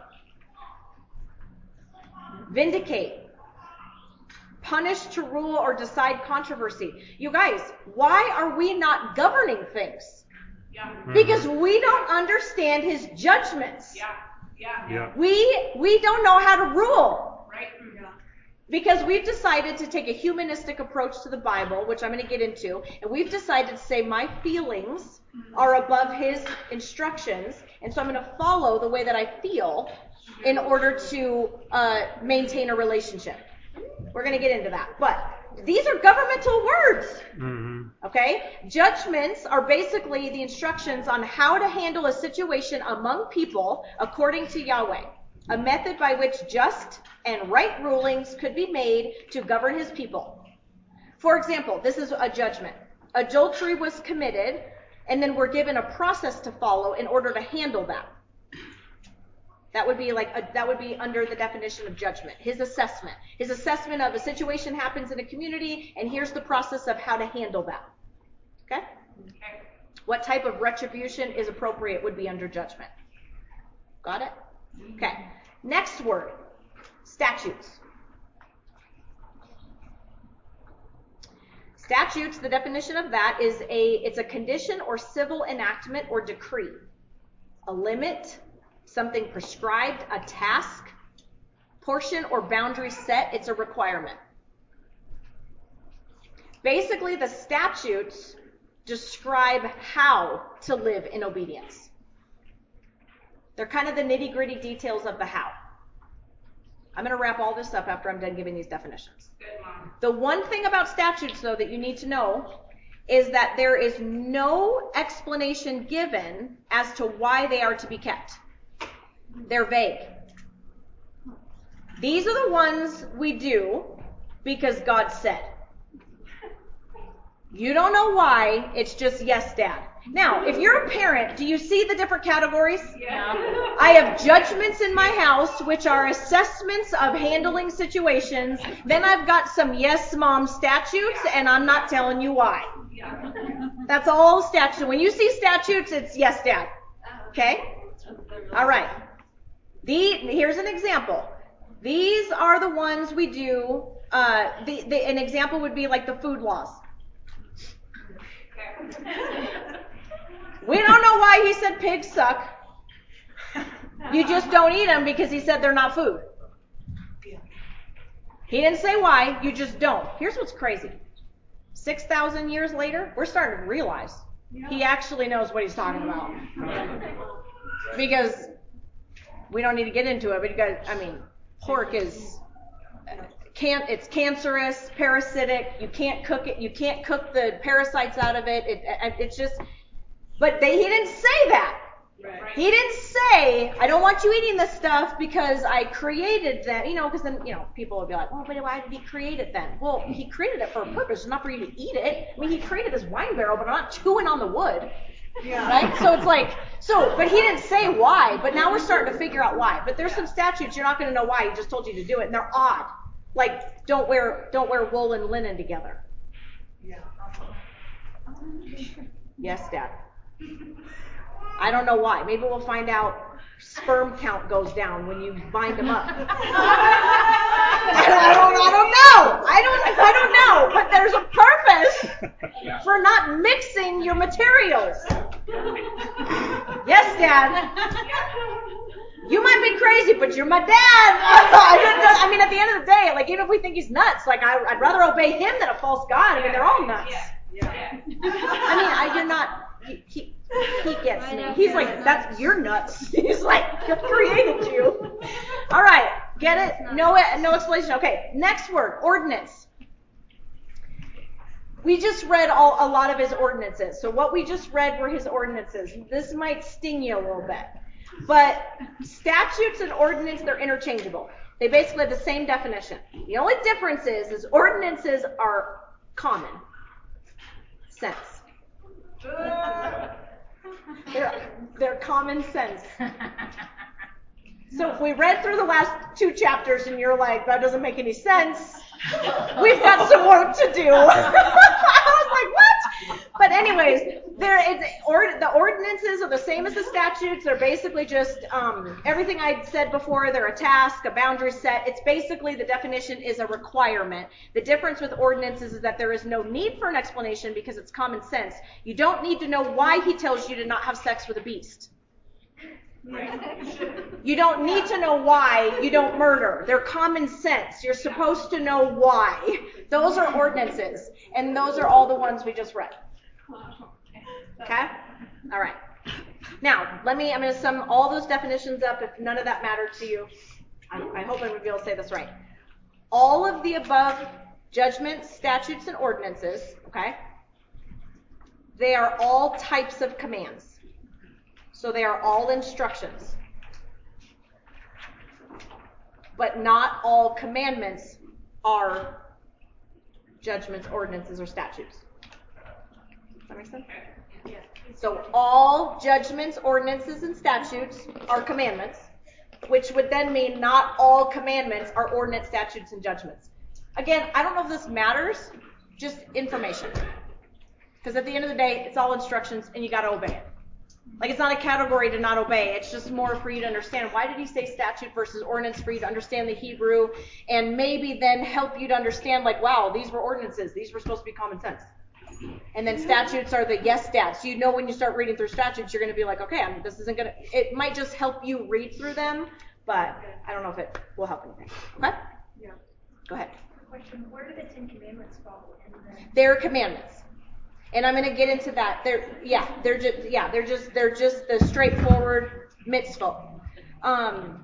vindicate, punish, to rule, or decide controversy. You guys, why are we not governing things? Yeah. Because we don't understand his judgments. Yeah. Yeah. Yeah. We we don't know how to rule. Right. Yeah. Because we've decided to take a humanistic approach to the Bible, which I'm going to get into, and we've decided to say my feelings are above his instructions, and so I'm going to follow the way that I feel in order to uh, maintain a relationship. We're going to get into that. But these are governmental words. Mm-hmm. Okay? Judgments are basically the instructions on how to handle a situation among people according to Yahweh. a method by which just and right rulings could be made to govern his people. For example, this is a judgment. Adultery was committed, and then we're given a process to follow in order to handle that. That would be like a, that would be under the definition of judgment. His assessment. His assessment of a situation happens in a community, and here's the process of how to handle that. Okay? What type of retribution is appropriate would be under judgment. Got it? Okay. Next word. Statutes. Statutes, the definition of that is a it's a condition or civil enactment or decree. A limit, something prescribed, a task, portion or boundary set, it's a requirement. Basically, the statutes describe how to live in obedience. They're kind of the nitty-gritty details of the how. I'm going to wrap all this up after I'm done giving these definitions. Good, Mom. The one thing about statutes, though, that you need to know is that there is no explanation given as to why they are to be kept. They're vague. These are the ones we do because God said. You don't know why, it's just yes, Dad. Now, if you're a parent, do you see the different categories? Yeah. I have judgments in my house, which are assessments of handling situations. Then I've got some yes, Mom statutes, and I'm not telling you why. Yeah. That's all statutes. When you see statutes, it's yes, Dad. Okay? All right. The, here's an example. These are the ones we do. Uh, the, the, an example would be like the food laws. We don't know why he said pigs suck. You just don't eat them because he said they're not food. He didn't say why, you just don't. Here's what's crazy. six thousand years later, we're starting to realize he actually knows what he's talking about. Because we don't need to get into it, but you guys, I mean, pork is, can, it's cancerous, parasitic, you can't cook it, you can't cook the parasites out of it, it it's just, but they, he didn't say that. Right. He didn't say, I don't want you eating this stuff because I created them, you know, because then, you know, people would be like, well, but why did he create it then? Well, he created it for a purpose, not for you to eat it. I mean, he created this wine barrel, but I'm not chewing on the wood. Yeah. Right? So it's like, so, but he didn't say why, but now we're starting to figure out why. But there's some statutes, you're not going to know why, he just told you to do it, and they're odd. Like, don't wear, don't wear wool and linen together. Yeah. Yes, Dad. I don't know why. Maybe we'll find out sperm count goes down when you bind them up. I don't, I don't know. I don't, I don't know. But there's a purpose for not mixing your materials. Yes, Dad. You might be crazy, but you're my dad. I mean, at the end of the day, like, even if we think he's nuts, like, I, I'd rather obey him than a false god. I mean, they're all nuts. Yeah. I mean, I, you're not. He, he, he gets me. He's like, that's, you're nuts. He's like, God created you. All right, get it? No, no explanation. Okay, next word, ordinance. We just read all, a lot of his ordinances. So what we just read were his ordinances. This might sting you a little bit. But statutes and ordinance, they're interchangeable. They basically have the same definition. The only difference is, is ordinances are common sense. They're, they're common sense. So if we read through the last two chapters and you're like, that doesn't make any sense, we've got some work to do. I was like, what? But anyways, there is or, the ordinances are the same as the statutes. They're basically just um, everything I said before. They're a task, a boundary set. It's basically, the definition is a requirement. The difference with ordinances is that there is no need for an explanation because it's common sense. You don't need to know why he tells you to not have sex with a beast. You don't need to know why you don't murder. They're common sense. You're supposed to know why. Those are ordinances. And those are all the ones we just read. Okay? All right. Now, let me, I'm going to sum all those definitions up if none of that mattered to you. I, I hope I'm going to be able to say this right. All of the above judgments, statutes, and ordinances, okay, they are all types of commands. So they are all instructions. but not all commandments are judgments, ordinances, or statutes. Does that make sense? So all judgments, ordinances, and statutes are commandments, which would then mean not all commandments are ordinance, statutes, and judgments. Again, I don't know if this matters, just information. Because at the end of the day, it's all instructions and you got to obey it. Like, it's not a category to not obey. It's just more for you to understand, why did he say statute versus ordinance, for you to understand the Hebrew, and maybe then help you to understand, like, wow, these were ordinances. These were supposed to be common sense. And then statutes are the yes stats. You know, when you start reading through statutes, you're going to be like, okay, I'm, this isn't going to, it might just help you read through them, but I don't know if it will help anything. Okay? Yeah. Go ahead. Question, where do the Ten Commandments fall in the... They're commandments. And I'm going to get into that. They're, yeah, they're just, yeah, they're just, they're just the straightforward mitzvot. Um,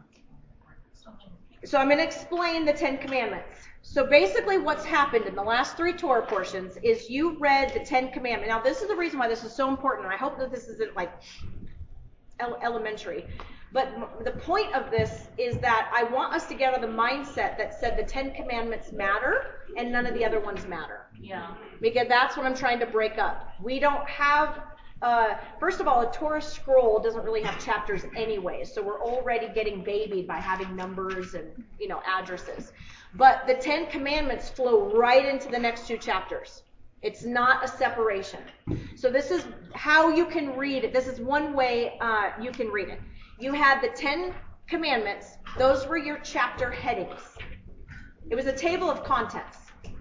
so I'm going to explain the Ten Commandments. So basically what's happened in the last three Torah portions is you read the Ten Commandments. Now this is the reason why this is so important, and I hope that this isn't like ele- elementary. But the point of this is that I want us to get out of the mindset that said the Ten Commandments matter and none of the other ones matter. Yeah. Because that's what I'm trying to break up. We don't have, uh, first of all, a Torah scroll doesn't really have chapters anyway, so we're already getting babied by having numbers and, you know, addresses. But the Ten Commandments flow right into the next two chapters. It's not a separation. So this is how you can read it. This is one way uh, you can read it. You had the Ten Commandments. Those were your chapter headings. It was a table of contents.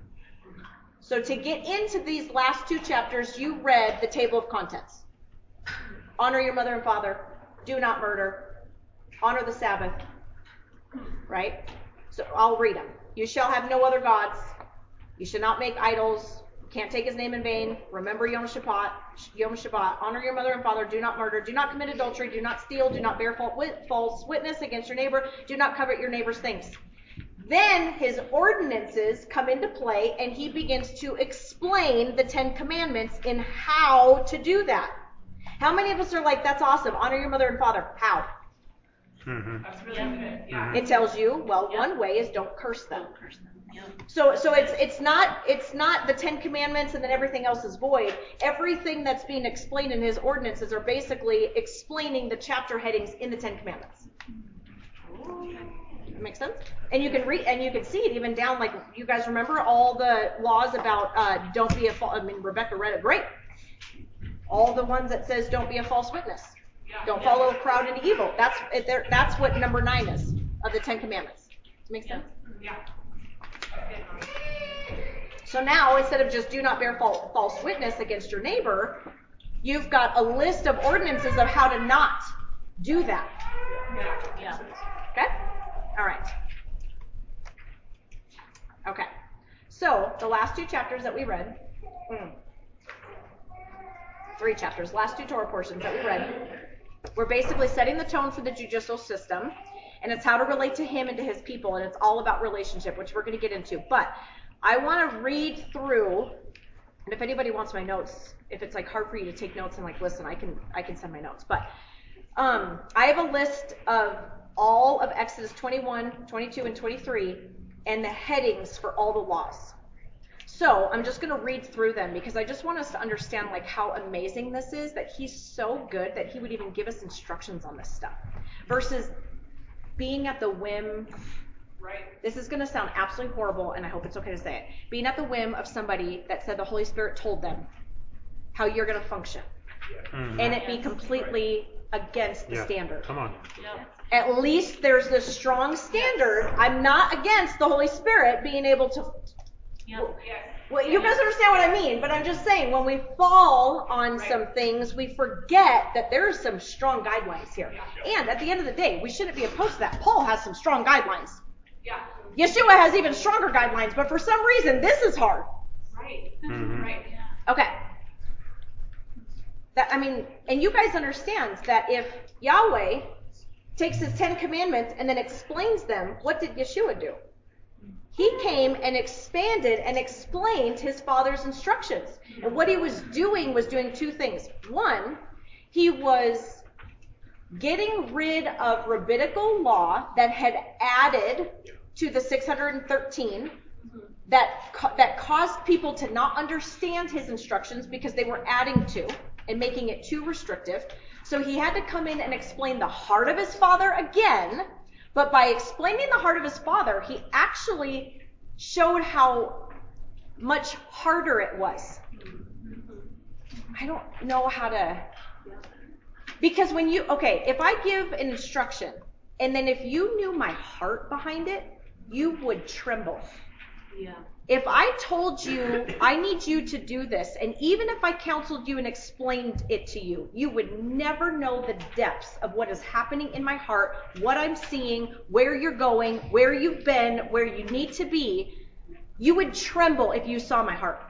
So to get into these last two chapters, you read the table of contents. Honor your mother and father. Do not murder. Honor the Sabbath. Right? So I'll read them. You shall have no other gods. You shall not make idols. Can't take his name in vain. Remember Yom Shabbat. Yom Shabbat. Honor your mother and father. Do not murder. Do not commit adultery. Do not steal. Do not bear false witness against your neighbor. Do not covet your neighbor's things. Then his ordinances come into play, and he begins to explain the Ten Commandments in how to do that. How many of us are like, that's awesome. Honor your mother and father. How? Mm-hmm. That's really good. Yeah. It tells you, well, Yep. one way is don't curse them. Don't curse them. Yep. So, so it's it's not it's not the Ten Commandments and then everything else is void. Everything that's being explained in his ordinances are basically explaining the chapter headings in the Ten Commandments. That makes sense? And you can read and you can see it even down, like, you guys remember all the laws about uh, don't be a false. I mean, Rebecca read it great. All the ones that says don't be a false witness. Don't follow a crowd into evil. That's it, there. That's what number nine is of the Ten Commandments. Does it make sense? Yeah. So now, instead of just do not bear false, false witness against your neighbor, you've got a list of ordinances of how to not do that. Yeah. Yeah. Okay? All right. Okay. So the last two chapters that we read, mm, three chapters, last two Torah portions that we read, we're basically setting the tone for the judicial system, and it's how to relate to him and to his people, and it's all about relationship, which we're going to get into. But I want to read through, and if anybody wants my notes, if it's like hard for you to take notes and like listen, I can I can send my notes. But um, I have a list of all of Exodus twenty-one, twenty-two, and twenty-three, and the headings for all the laws. So I'm just going to read through them because I just want us to understand like how amazing this is, that he's so good that he would even give us instructions on this stuff versus being at the whim. Right. This is going to sound absolutely horrible, and I hope it's okay to say it. Being at the whim of somebody that said the Holy Spirit told them how you're going to function, Mm-hmm. and it be completely against the Yeah. standard. Come on. Yep. At least there's this strong standard. I'm not against the Holy Spirit being able to. Yep. Well, you guys understand what I mean, but I'm just saying when we fall on some things, we forget that there's some strong guidelines here. And at the end of the day, we shouldn't be opposed to that. Paul has some strong guidelines. Yeah. Yeshua has even stronger guidelines, but for some reason, this is hard. Right. Mm-hmm. Right. Yeah. Okay. That I mean, and you guys understand that if Yahweh takes his Ten Commandments and then explains them, what did Yeshua do? He came and expanded and explained his Father's instructions. And what he was doing was doing two things. One, he was getting rid of rabbinical law that had added to the six hundred thirteen that that caused people to not understand his instructions because they were adding to and making it too restrictive. So he had to come in and explain the heart of his Father again, but by explaining the heart of his Father, he actually showed how much harder it was. I don't know how to, because when you, okay, if I give an instruction, and then if you knew my heart behind it, you would tremble. Yeah. If I told you, I need you to do this, and even if I counseled you and explained it to you, you would never know the depths of what is happening in my heart, what I'm seeing, where you're going, where you've been, where you need to be. You would tremble if you saw my heart.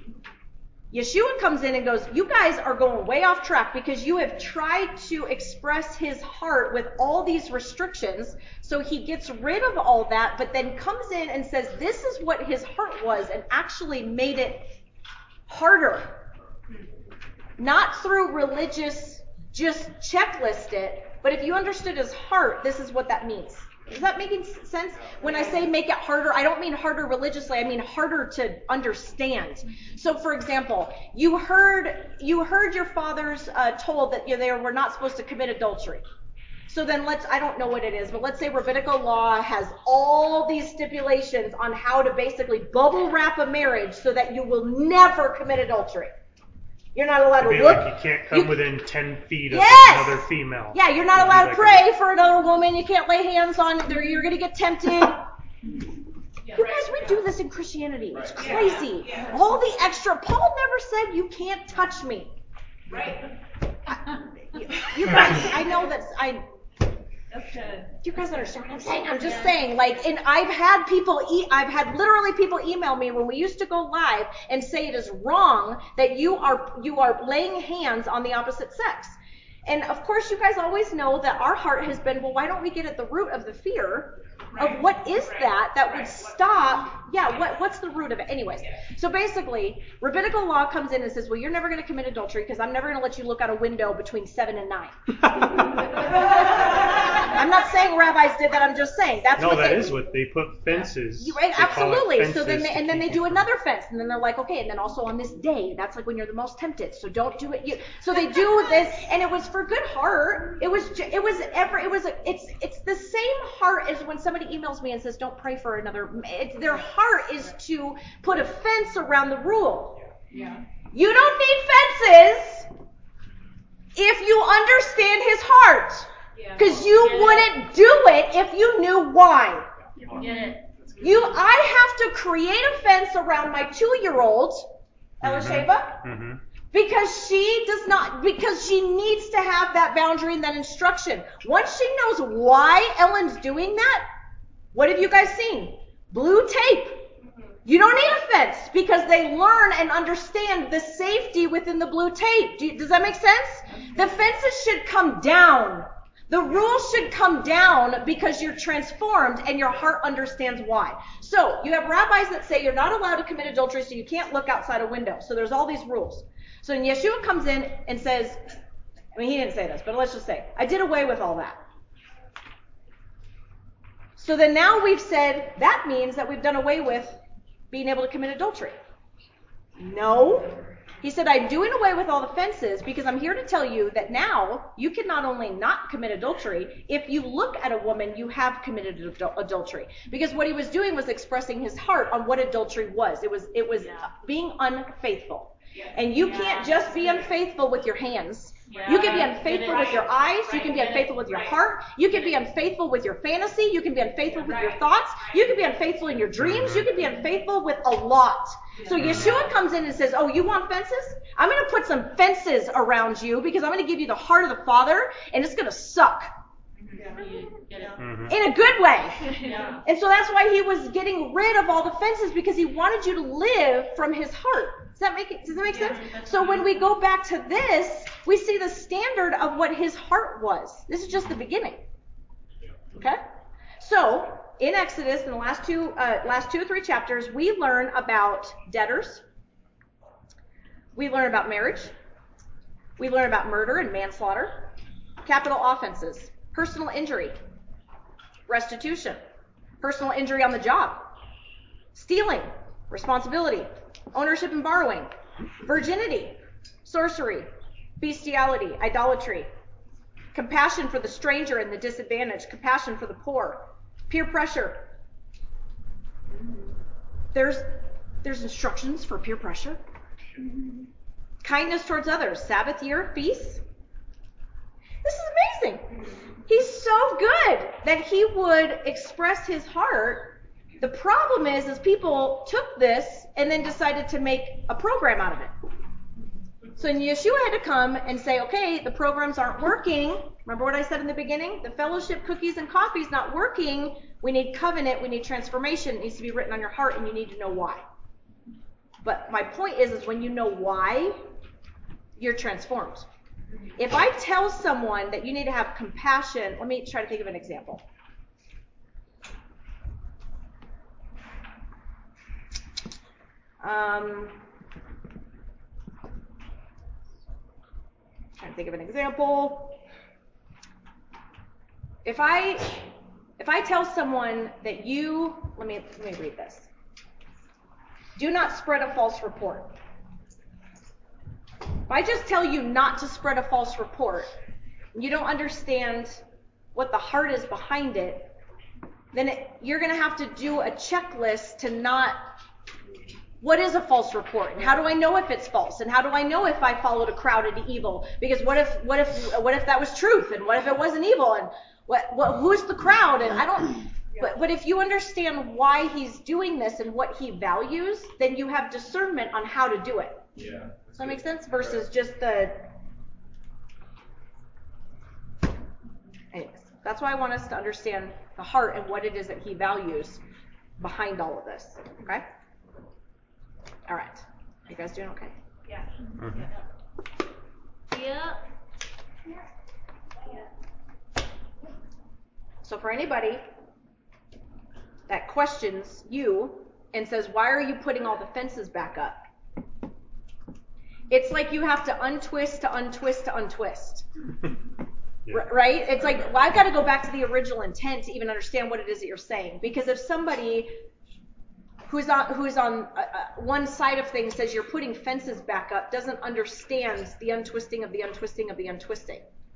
Yeshua comes in and goes, you guys are going way off track because you have tried to express his heart with all these restrictions. So he gets rid of all that, but then comes in and says, this is what his heart was, and actually made it harder. Not through religious, just checklist it, but if you understood his heart, this is what that means. Is that making sense? When I say make it harder, I don't mean harder religiously. I mean harder to understand. So, for example, you heard you heard your fathers uh, told that you know, they were not supposed to commit adultery. So then let's, I don't know what it is, but let's say rabbinical law has all these stipulations on how to basically bubble wrap a marriage so that you will never commit adultery. You're not allowed It'd to be look. like you can't come you, within ten feet of yes! another female. Yeah, you're not It'd be allowed like to pray a, for another woman. You can't lay hands on her. You're going to get tempted. Yeah. You guys, we do this in Christianity. It's Right. crazy. Yeah. Yeah. All the extra. Paul never said you can't touch me. Right. You, you guys, I know that's I. That's good. You guys understand what I'm saying? I'm just saying, like, and I've had people, e- I've had literally people email me when we used to go live and say it is wrong that you are you are laying hands on the opposite sex. And of course, you guys always know that our heart has been, well, why don't we get at the root of the fear Right. of what is Right. that that Right. would stop? Yeah, what what's the root of it? Anyways, so basically, rabbinical law comes in and says, well, you're never going to commit adultery because I'm never going to let you look out a window between seven and nine. I'm not saying rabbis did that. I'm just saying that's no, what that they, is what they put fences. you, right, They call it absolutely. So fences then, they, to and then they keep do you from- another fence, and then they're like, okay, and then also on this day, that's like when you're the most tempted. So don't do it. You, so they do this, and it was for good heart. It was, ju- it was ever, it was, a, it's, it's the same heart as when somebody emails me and says, don't pray for another. It's, their heart is to put a fence around the rule. Yeah. You don't need fences if you understand his heart. Yeah. Because you Get wouldn't do it if you knew why. it. Get it. You, I have to create a fence around my two-year-old, Elisheva, Mhm. because she does not, because she needs to have that boundary and that instruction. Once she knows why Ellen's doing that, what have you guys seen? Blue tape. You don't need a fence because they learn and understand the safety within the blue tape. Do you, does that make sense? The fences should come down. The rules should come down because you're transformed and your heart understands why. So you have rabbis that say you're not allowed to commit adultery, so you can't look outside a window. So there's all these rules. So when Yeshua comes in and says, I mean, he didn't say this, but let's just say, I did away with all that. So then now we've said that means that we've done away with being able to commit adultery. No. He said, I'm doing away with all the fences because I'm here to tell you that now you can not only not commit adultery, if you look at a woman, you have committed adul- adultery. Because what he was doing was expressing his heart on what adultery was. It was, it was being unfaithful. And you can't just be unfaithful with your hands. You can be unfaithful with your eyes. You can be unfaithful with your heart. You can be unfaithful with your fantasy. You can be unfaithful with your thoughts. You can be unfaithful in your dreams. You can be unfaithful with a lot. So Yeshua comes in and says, oh, you want fences? I'm going to put some fences around you because I'm going to give you the heart of the Father, and it's going to suck. Mhm. In a good way. Yeah. And so that's why he was getting rid of all the fences, because he wanted you to live from his heart. Does that make it, does that make sense? So when we go back to this, we see the standard of what his heart was. This is just the beginning. Okay? So in Exodus, in the last two uh, last two or three chapters, we learn about debtors. We learn about marriage. We learn about murder and manslaughter. capital offenses, personal injury, restitution, personal injury on the job, stealing, responsibility, ownership and borrowing, virginity, sorcery, bestiality, idolatry, compassion for the stranger and the disadvantaged, compassion for the poor, peer pressure. There's there's instructions for peer pressure. Kindness towards others, Sabbath year, feasts. This is amazing. He's so good that he would express his heart. The problem is, is people took this and then decided to make a program out of it. So Yeshua had to come and say, okay, the programs aren't working. Remember what I said in the beginning? The fellowship, cookies, and coffee is not working. We need covenant. We need transformation. It needs to be written on your heart, and you need to know why. But my point is, is when you know why, you're transformed. If I tell someone that you need to have compassion, let me try to think of an example. Um, trying to think of an example. If I if I tell someone that you let me let me read this. Do not spread a false report. If I just tell you not to spread a false report, and you don't understand what the heart is behind it, then it, you're going to have to do a checklist to not, what is a false report? And how do I know if it's false? And how do I know if I followed a crowd into evil? Because what if what if what if that was truth? And what if it wasn't evil? And what what who's the crowd? And I don't but but if you understand why he's doing this and what he values, then you have discernment on how to do it. Yeah. Does that make sense? Versus just the... Anyways, that's why I want us to understand the heart and what it is that he values behind all of this. Okay? All right. You guys doing okay? Yeah. Mhm. Yeah. So for anybody that questions you and says, why are you putting all the fences back up? It's like you have to untwist to untwist to untwist. Yeah. R- right? It's like, well, I've got to go back to the original intent to even understand what it is that you're saying. Because if somebody who's on who's on uh, uh, one side of things says you're putting fences back up, doesn't understand the untwisting of the untwisting of the untwisting.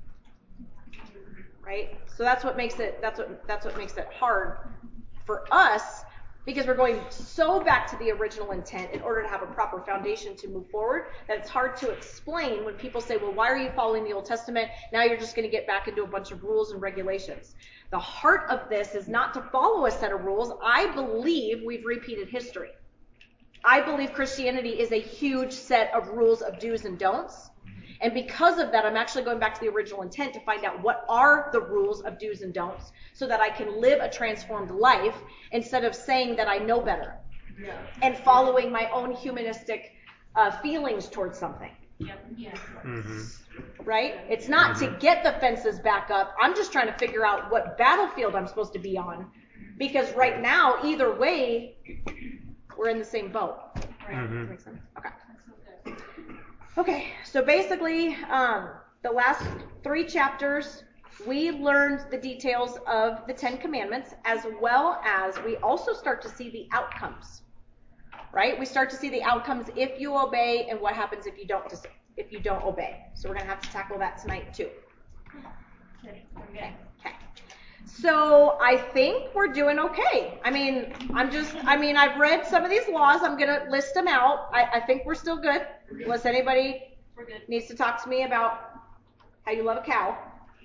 Right? So that's what makes it that's what that's what makes it hard for us, because we're going so back to the original intent in order to have a proper foundation to move forward, that it's hard to explain when people say, well, why are you following the Old Testament? Now you're just going to get back into a bunch of rules and regulations. The heart of this is not to follow a set of rules. I believe we've repeated history. I believe Christianity is a huge set of rules of do's and don'ts. And because of that, I'm actually going back to the original intent to find out what are the rules of do's and don'ts so that I can live a transformed life instead of saying that I know better Yeah. and following my own humanistic uh, feelings towards something, Yep. Yeah. Mhm. right? It's not to get the fences back up. I'm just trying to figure out what battlefield I'm supposed to be on, because right now, either way, we're in the same boat. Mhm. Makes sense? Okay. Okay, so basically, um, the last three chapters, we learned the details of the Ten Commandments, as well as we also start to see the outcomes, right? We start to see the outcomes if you obey, and what happens if you don't dis- if you don't obey. So we're going to have to tackle that tonight too. Okay. Okay. Okay. So I think we're doing okay. I mean, I'm just, I mean, I've read some of these laws. I'm going to list them out. I, I think we're still good, unless anybody We're good. needs to talk to me about how you love a cow.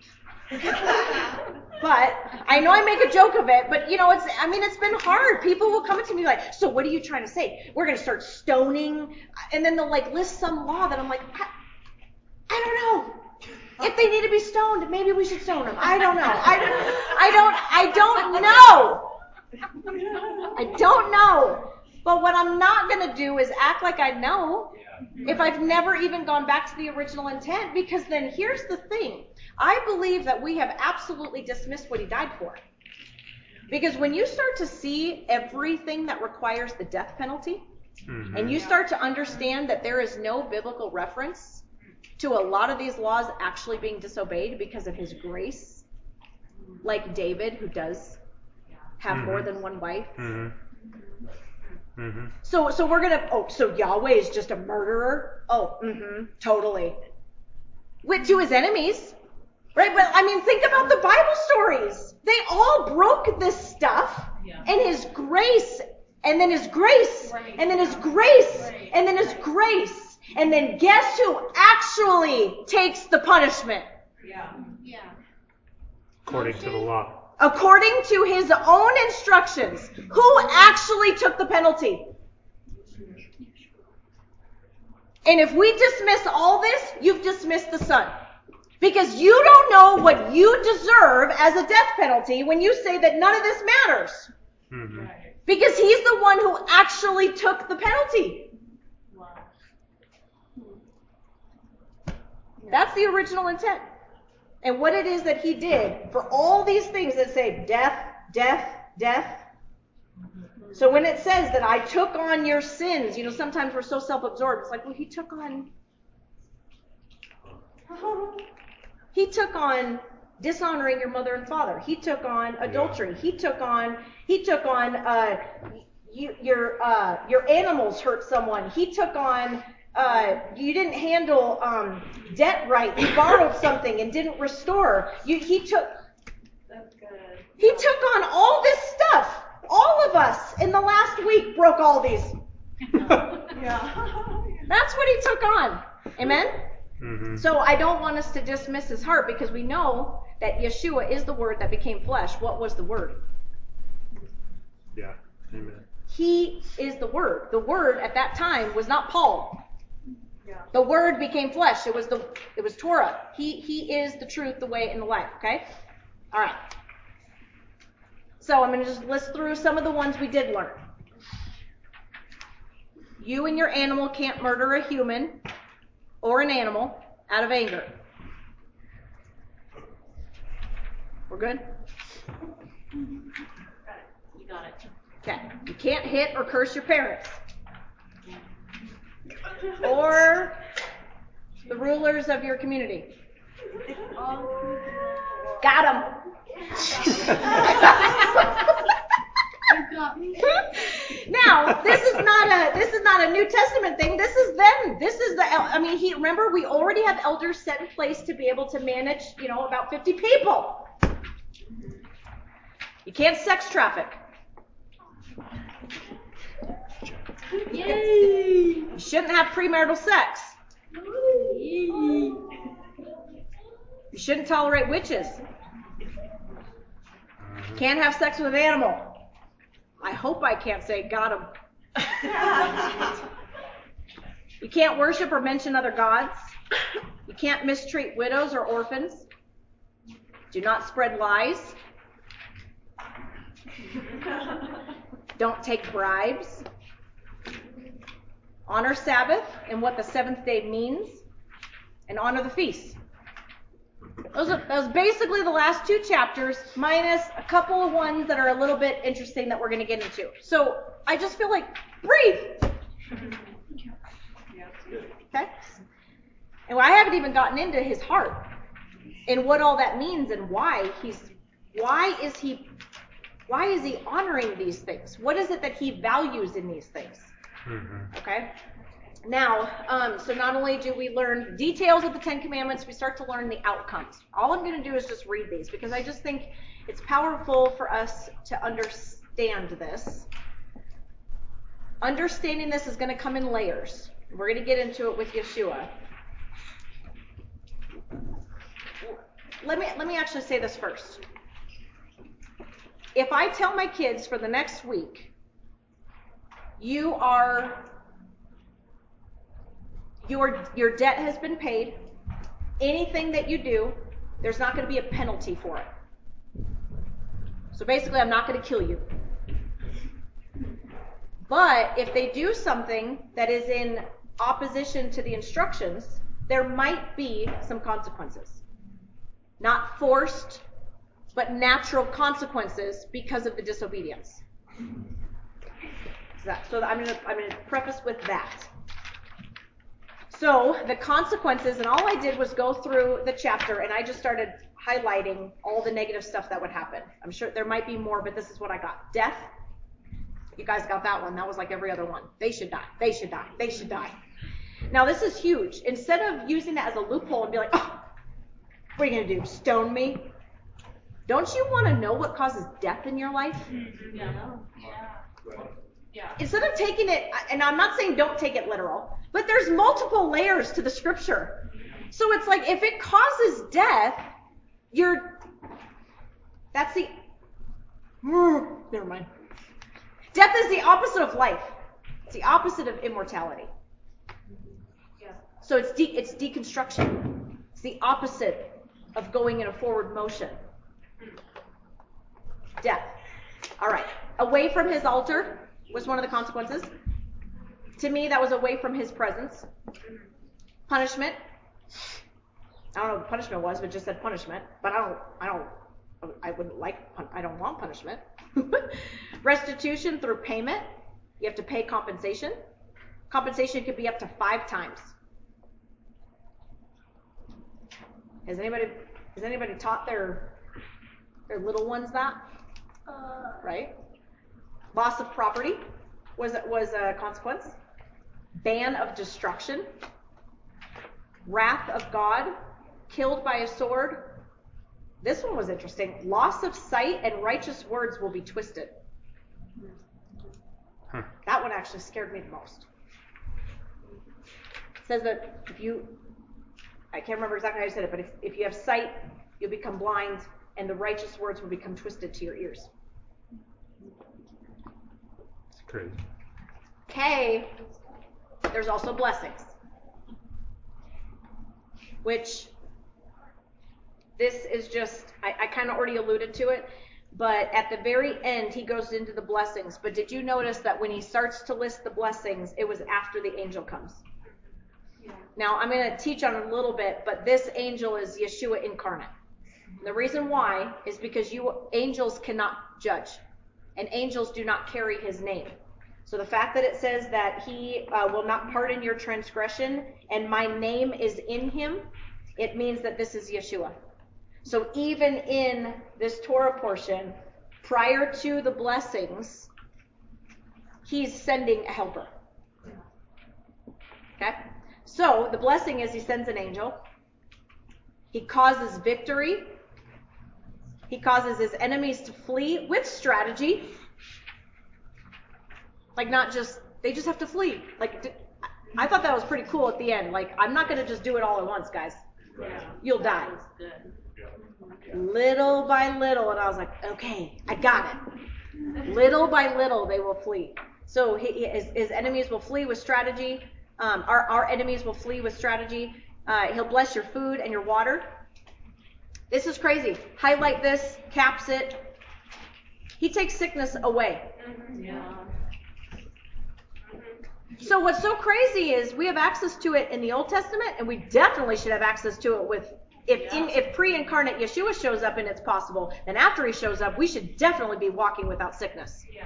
But I know I make a joke of it, but you know, it's, I mean, it's been hard. People will come to me like, so what are you trying to say? We're going to start stoning. And then they'll like list some law that I'm like, I, I don't know. If they need to be stoned, maybe we should stone them. I don't know. I, I don't, I don't know. I don't know. But what I'm not going to do is act like I know if I've never even gone back to the original intent, because then here's the thing. I believe that we have absolutely dismissed what he died for. Because when you start to see everything that requires the death penalty, Mhm. and you start to understand that there is no biblical reference to a lot of these laws actually being disobeyed because of his grace, like David, who does have Mhm. more than one wife. Mm-hmm. Mm-hmm. So, so we're gonna. Oh, so Yahweh is just a murderer? Oh, mm-hmm, totally. With to his enemies, right? But I mean, think about the Bible stories. They all broke this stuff, Yeah. and his grace, and then his grace, and then his grace, and then his grace, and then guess who actually takes the punishment? Yeah. Yeah. According to the law. According to his own instructions, who actually took the penalty? And if we dismiss all this, you've dismissed the Son. Because you don't know what you deserve as a death penalty when you say that none of this matters. Mm-hmm. Because he's the one who actually took the penalty. Wow. That's the original intent. And what it is that he did for all these things that say death, death, death. So when it says that I took on your sins, you know, sometimes we're so self-absorbed. It's like, well, he took on, he took on dishonoring your mother and father. He took on adultery. He took on, he took on, uh, you, your, uh, your animals hurt someone. He took on, uh, you didn't handle, um, debt right. You borrowed something and didn't restore. You, he took, That's good. he took on all this stuff. All of us in the last week broke all these. Yeah. That's what he took on. Amen? Mm-hmm. So I don't want us to dismiss his heart because we know that Yeshua is the Word that became flesh. What was the Word? Yeah. Amen. He is the Word. The Word at that time was not Paul. Yeah. The Word became flesh. It was the it was Torah. He he is the truth, the way, and the life. Okay? All right. So I'm going to just list through some of the ones we did learn. You and your animal can't murder a human or an animal out of anger. We're good? You got it. Okay. You can't hit or curse your parents. Or the rulers of your community. Got them. You got me. Now, this is not a this is not a New Testament thing. This is them. This is the I mean, he remember we already have elders set in place to be able to manage, you know, about fifty people. You can't sex traffic. Yay! You shouldn't have premarital sex. Yay! You shouldn't tolerate witches. Can't have sex with an animal. I hope I can't say got him. You can't worship or mention other gods. You can't mistreat widows or orphans. Do not spread lies. Don't take bribes. Honor Sabbath and what the seventh day means. And honor the feast. Those are those basically the last two chapters, minus a couple of ones that are a little bit interesting that we're going to get into. So I just feel like, breathe. Okay? And I haven't even gotten into his heart and what all that means and why he's, why is he, why is he honoring these things? What is it that he values in these things? Mm-hmm. Okay? Now, um, so not only do we learn details of the Ten Commandments, we start to learn the outcomes. All I'm going to do is just read these because I just think it's powerful for us to understand this. Understanding this is going to come in layers. We're going to get into it with Yeshua. Let me, let me actually say this first. If I tell my kids for the next week, you are... Your, your debt has been paid. Anything that you do, there's not going to be a penalty for it. So basically, I'm not going to kill you. But if they do something that is in opposition to the instructions, there might be some consequences. Not forced, but natural consequences because of the disobedience. So, that, so I'm going to I'm going to preface with that. So the consequences, and all I did was go through the chapter, and I just started highlighting all the negative stuff that would happen. I'm sure there might be more, but this is what I got. Death. You guys got that one. That was like every other one. They should die. They should die. They should die. Now this is huge. Instead of using that as a loophole and be like, oh, what are you going to do? Stone me? Don't you want to know what causes death in your life? Yeah. Yeah. Instead of taking it, and I'm not saying don't take it literal, but there's multiple layers to the scripture. So it's like if it causes death, you're, that's the, never mind. Death is the opposite of life. It's the opposite of immortality. Yeah. So it's de- it's deconstruction. It's the opposite of going in a forward motion. Death. All right. Away from his altar was one of the consequences. To me, that was away from his presence. Punishment. I don't know what punishment was, but it just said punishment. But I don't, I don't, I wouldn't like, pun- I don't want punishment. Restitution through payment. You have to pay compensation. Compensation could be up to five times. Has anybody, has anybody taught their, their little ones that? Uh, Right? Loss of property was was a consequence. Ban of destruction. Wrath of God. Killed by a sword. This one was interesting. Loss of sight and righteous words will be twisted. Huh. That one actually scared me the most. It says that if you, I can't remember exactly how you said it, but if, if you have sight, you'll become blind, and the righteous words will become twisted to your ears. It's crazy. Okay, there's also blessings, which this is just, I, I kind of already alluded to it, but at the very end, he goes into the blessings. But did you notice that when he starts to list the blessings, it was after the angel comes? Yeah. Now, I'm going to teach on it a little bit, but this angel is Yeshua incarnate. And the reason why is because you angels cannot judge, and angels do not carry his name. So the fact that it says that he uh, will not pardon your transgression and my name is in him, it means that this is Yeshua. So even in this Torah portion, prior to the blessings, he's sending a helper. Okay? So the blessing is he sends an angel. He causes victory. He causes his enemies to flee with strategy. Like not just, they just have to flee. Like, I thought that was pretty cool at the end. Like, I'm not going to just do it all at once, guys. Yeah. You'll That die. was good. Little by little. And I was like, okay, I got it. Little by little, they will flee. So he, his, his enemies will flee with strategy. Um, our, our enemies will flee with strategy. Uh, he'll bless your food and your water. This is crazy. Highlight this, caps it. He takes sickness away. Yeah. So what's so crazy is we have access to it in the Old Testament, and we definitely should have access to it with, if in, if pre-incarnate Yeshua shows up and it's possible, then after he shows up, we should definitely be walking without sickness. Yeah.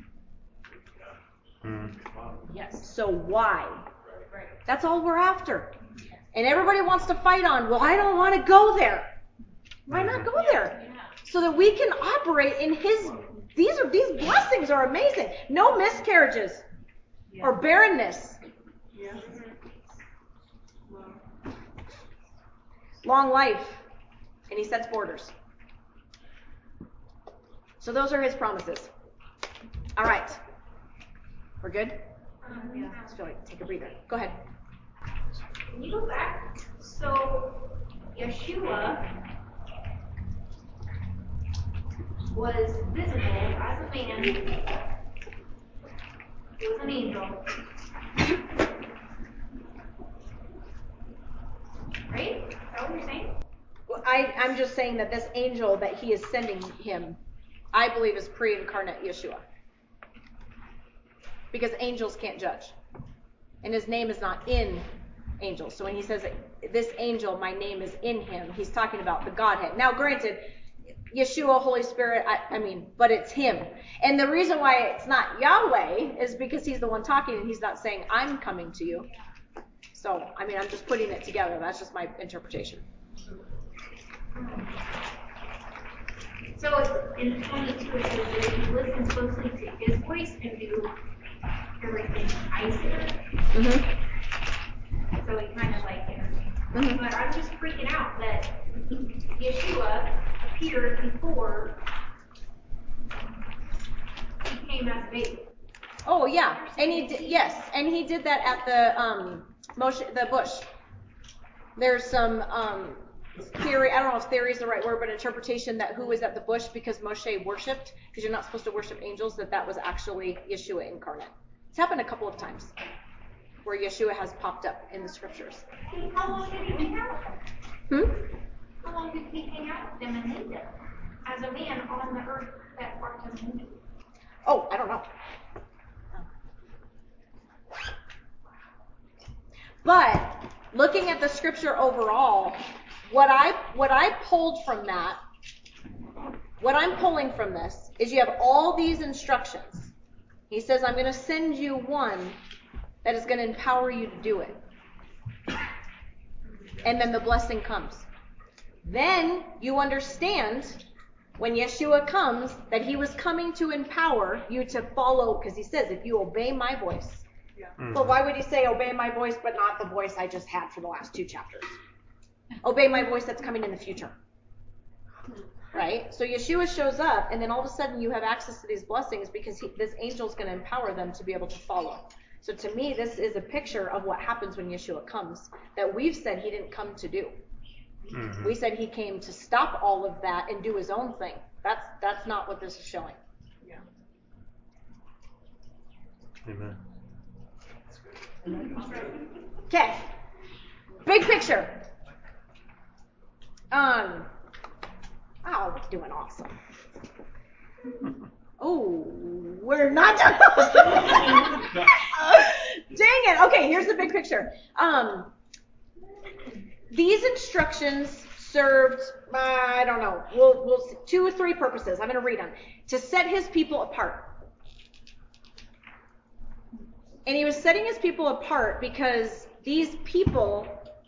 Hmm. Yes. So why? Right. That's all we're after. And everybody wants to fight on, well, I don't want to go there. Why not go there? Yeah. So that we can operate in his, these are, these blessings are amazing. No miscarriages or barrenness. Yeah. Long life. And he sets borders. So those are his promises. All right. We're good? um, Yeah. I just feel like take a breather. Go ahead. Can you go back? So, Yeshua was visible as a man. He was an angel. Right? Is that what you're saying? Well, I, I'm just saying that this angel that he is sending him, I believe is pre-incarnate Yeshua. Because angels can't judge. And his name is not in angels. So when he says, this angel, my name is in him, he's talking about the Godhead. Now, granted, Yeshua, Holy Spirit, I, I mean, but it's him. And the reason why it's not Yahweh is because he's the one talking and he's not saying, I'm coming to you. He's So, I mean, I'm just putting it together. That's just my interpretation. So in twenty-two, it says that if you listen closely to his voice and do everything I say, Mm-hmm. so he kind of like, you know, Mm-hmm. but I'm just freaking out that Yeshua appeared before he came as a baby. Oh yeah, and he did, yes, and he did that at the um Moshe, the bush. There's some um theory, I don't know if theory is the right word, but interpretation that who was at the bush because Moshe worshipped, because you're not supposed to worship angels, that that was actually Yeshua incarnate. It's happened a couple of times where Yeshua has popped up in the scriptures. How long did he hang out with them? Hmm? How long did he hang out with them and lead them as a man on the earth that walked as a man? Oh, I don't know. But looking at the scripture overall, what I what I pulled from that, what I'm pulling from this is you have all these instructions. He says, I'm going to send you one that is going to empower you to do it. And then the blessing comes. Then you understand when Yeshua comes that he was coming to empower you to follow, because he says, if you obey my voice. Mm-hmm. But why would he say obey my voice but not the voice I just had for the last two chapters? Obey my voice that's coming in the future. Right? So Yeshua shows up, and then all of a sudden you have access to these blessings because he, this angel is going to empower them to be able to follow. So to me, this is a picture of what happens when Yeshua comes, that we've said he didn't come to do. Mm-hmm. We said he came to stop all of that and do his own thing. That's that's not what this is showing. Yeah. Amen. Okay. Big picture. Um. Oh, we're doing awesome. Oh, we're not done. Dang it. Okay, here's the big picture. Um, these instructions served, uh, I don't know, we'll, we'll see, two or three purposes. I'm going to read them. To set his people apart. And he was setting his people apart because these people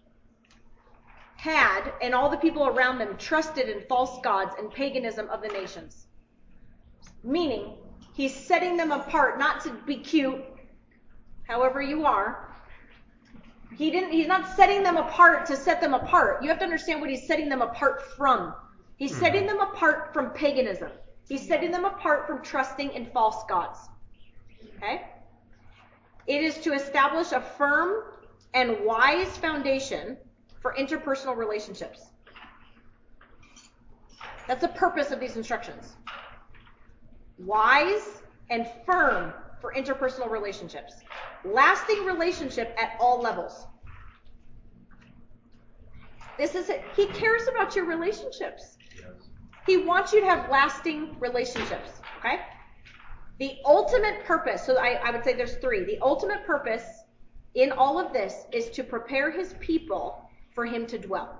had, and all the people around them, trusted in false gods and paganism of the nations. Meaning, he's setting them apart, not to be cute, however you are. He didn't, he's not setting them apart to set them apart. You have to understand what he's setting them apart from. He's mm-hmm. setting them apart from paganism. He's setting them apart from trusting in false gods. Okay? It is to establish a firm and wise foundation for interpersonal relationships. That's the purpose of these instructions. Wise and firm for interpersonal relationships. Lasting relationship at all levels. This is it. He cares about your relationships. He wants you to have lasting relationships. Okay? The ultimate purpose, so I, I would say there's three. The ultimate purpose in all of this is to prepare his people for him to dwell.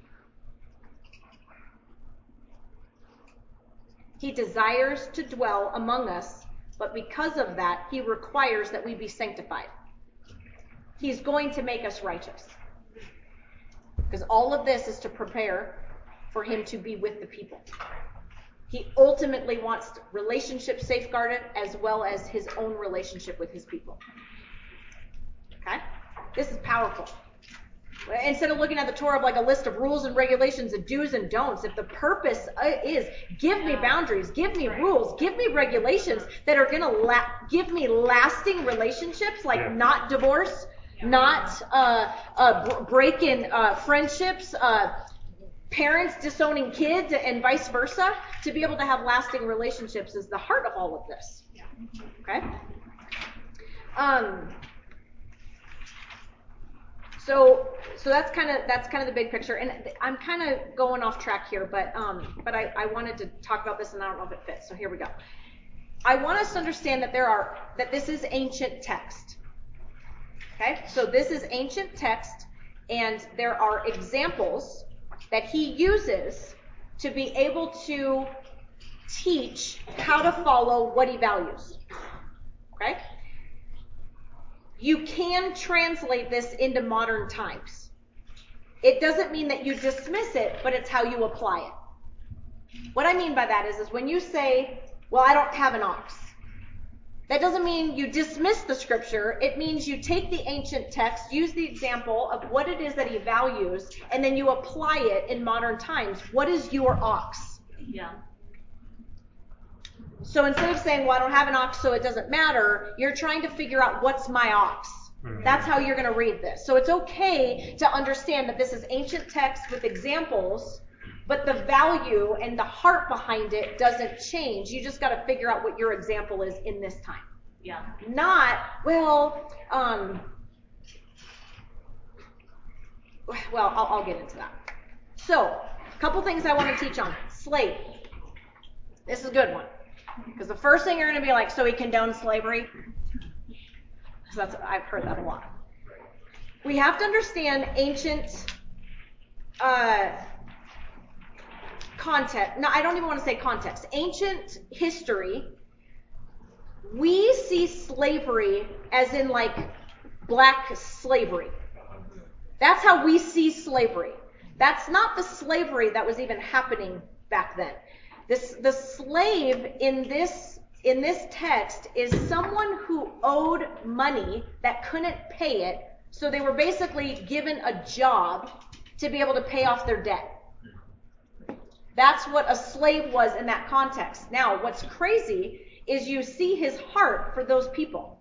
He desires to dwell among us, but because of that, he requires that we be sanctified. He's going to make us righteous. Because all of this is to prepare for him to be with the people. He ultimately wants relationships safeguarded as well as his own relationship with his people. Okay? This is powerful. Instead of looking at the Torah of like a list of rules and regulations and do's and don'ts, if the purpose is give me boundaries, give me rules, give me regulations that are going to la- give me lasting relationships, like yeah. not divorce, yeah. not uh, uh, b- breaking uh, friendships, uh, parents disowning kids, and vice versa, to be able to have lasting relationships is the heart of all of this. Okay? Um. So, so that's kind of that's kind of the big picture, and I'm kind of going off track here, but um, but I, I wanted to talk about this, and I don't know if it fits. So here we go. I want us to understand that there are that this is ancient text. Okay, so this is ancient text, and there are examples that he uses to be able to teach how to follow what he values. Okay. you can translate this into modern times. It doesn't mean that you dismiss it, but it's how you apply it. What I mean by that is, is when you say, well, I don't have an ox. That doesn't mean you dismiss the scripture. It means you take the ancient text, use the example of what it is that he values, and then you apply it in modern times. What is your ox? Yeah. So instead of saying, well, I don't have an ox, so it doesn't matter, you're trying to figure out what's my ox. Mm-hmm. That's how you're going to read this. So it's okay to understand that this is ancient text with examples, but the value and the heart behind it doesn't change. You just got to figure out what your example is in this time. Yeah. Not, well, um, well, I'll, I'll get into that. So, a couple things I want to teach on. Slave. This is a good one. Because the first thing you're going to be like, so he condones slavery? Because that's, I've heard that a lot. We have to understand ancient uh, context. No, I don't even want to say context. Ancient history, we see slavery as in like black slavery. That's how we see slavery. That's not the slavery that was even happening back then. This, the slave in this in this text is someone who owed money that couldn't pay it, so they were basically given a job to be able to pay off their debt. That's what a slave was in that context. Now, what's crazy is you see his heart for those people.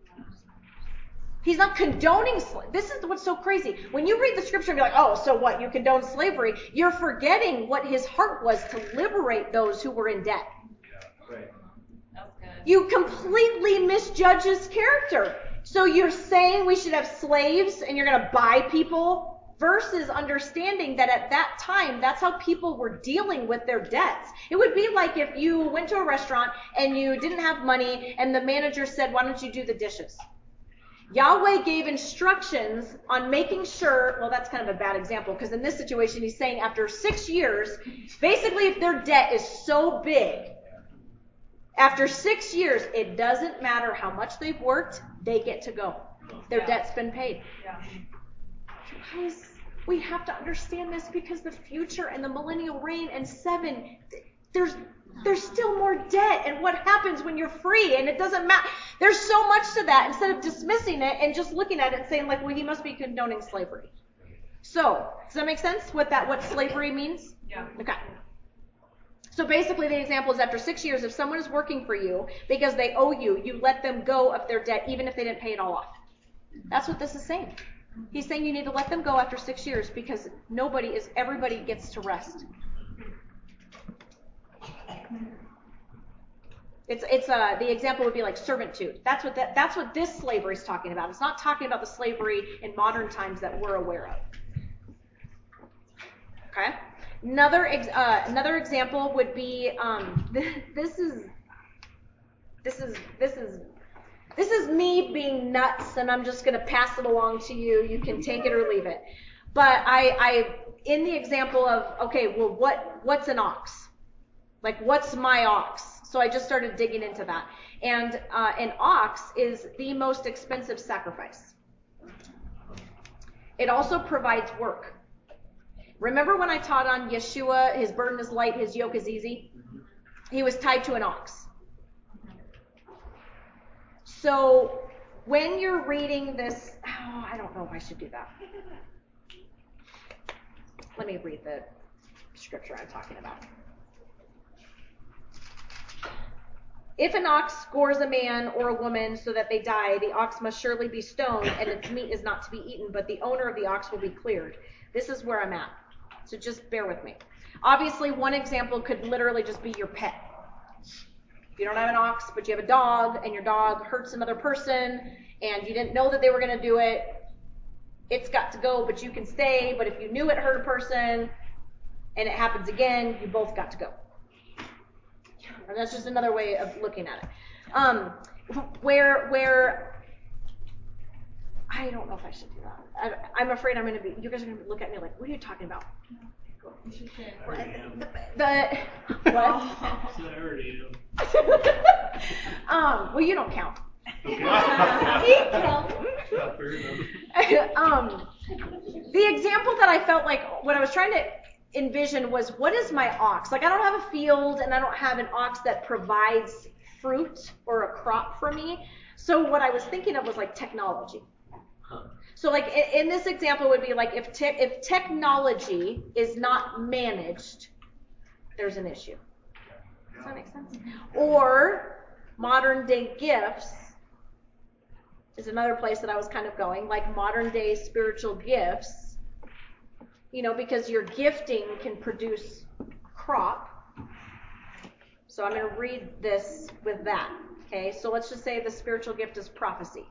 He's not condoning slavery. This is what's so crazy. When you read the scripture and be like, oh, so what? You condone slavery? You're forgetting what his heart was to liberate those who were in debt. Yeah, right. That's good. You completely misjudge his character. So you're saying we should have slaves and you're going to buy people versus understanding that at that time, that's how people were dealing with their debts. It would be like if you went to a restaurant and you didn't have money and the manager said, why don't you do the dishes? Yahweh gave instructions on making sure, well, that's kind of a bad example, because in this situation, he's saying after six years, basically if their debt is so big, after six years, it doesn't matter how much they've worked, they get to go. Their Yeah. debt's been paid. Yeah. Guys, we have to understand this because the future and the millennial reign and seven, there's There's still more debt, and what happens when you're free, and it doesn't matter. There's so much to that instead of dismissing it and just looking at it and saying, like, well, he must be condoning slavery. So, does that make sense, what that what slavery means? Yeah. Okay. So basically the example is after six years, if someone is working for you because they owe you, you let them go of their debt even if they didn't pay it all off. That's what this is saying. He's saying you need to let them go after six years because nobody is, everybody gets to rest. It's it's uh the example would be like servitude. That's what that that's what this slavery is talking about. It's not talking about the slavery in modern times that we're aware of. Okay. Another ex, uh, another example would be um this is this is this is this is me being nuts, and I'm just going to pass it along to you. You can take it or leave it. But I I in the example of okay, well what what's an ox? Like, what's my ox? So I just started digging into that. And uh, an ox is the most expensive sacrifice. It also provides work. Remember when I taught on Yeshua, his burden is light, his yoke is easy? He was tied to an ox. So when you're reading this, oh, I don't know if I should do that. Let me read the scripture I'm talking about. If an ox scores a man or a woman so that they die, the ox must surely be stoned, and its meat is not to be eaten, but the owner of the ox will be cleared. This is where I'm at. So just bear with me. Obviously, one example could literally just be your pet. If you don't have an ox, but you have a dog, and your dog hurts another person, and you didn't know that they were going to do it, it's got to go, but you can stay. But if you knew it hurt a person, and it happens again, you both got to go. And that's just another way of looking at it. Um, where, where, I don't know if I should do that. I, I'm afraid I'm going to be, you guys are going to look at me like, what are you talking about? The, the what? So I already am. um, well, you don't count. Okay. He counts. Yeah, fair enough. um, the example that I felt like what I was trying to envision was, what is my ox? Like, I don't have a field and I don't have an ox that provides fruit or a crop for me. So what I was thinking of was like technology. So like in, in this example would be like if te- if technology is not managed, there's an issue. Does that make sense? Or modern day gifts is another place that I was kind of going, like modern day spiritual gifts, you know, because your gifting can produce crop. So I'm going to read this with that. Okay, so let's just say the spiritual gift is prophecy.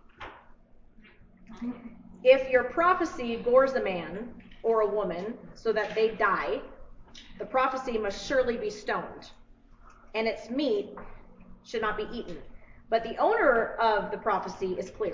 If your prophecy gores a man or a woman so that they die, the prophecy must surely be stoned, and its meat should not be eaten. But the owner of the prophecy is clear.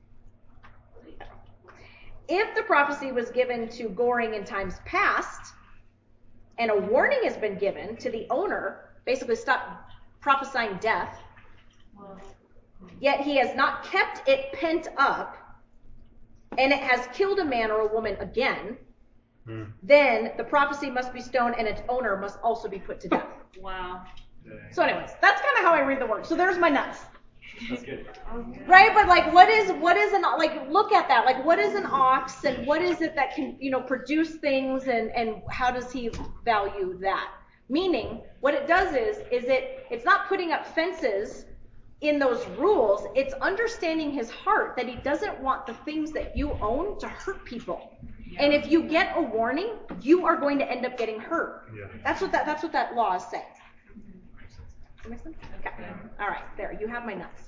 If the prophecy was given to goring in times past, and a warning has been given to the owner, basically stop prophesying death, yet he has not kept it pent up, and it has killed a man or a woman again, mm. then the prophecy must be stoned and its owner must also be put to death. Wow. So anyways, that's kind of how I read the word. So there's my nuts. That's good. Right? But like, what is, what is an, like, look at that. Like, what is an ox and what is it that can, you know, produce things, and, and how does he value that? Meaning, what it does is, is it, it's not putting up fences in those rules, it's understanding his heart that he doesn't want the things that you own to hurt people. Yeah. And if you get a warning, you are going to end up getting hurt. Yeah. That's what that that's what that law is saying. Makes sense. That makes sense? Okay. Yeah. All right, there. You have my nuts.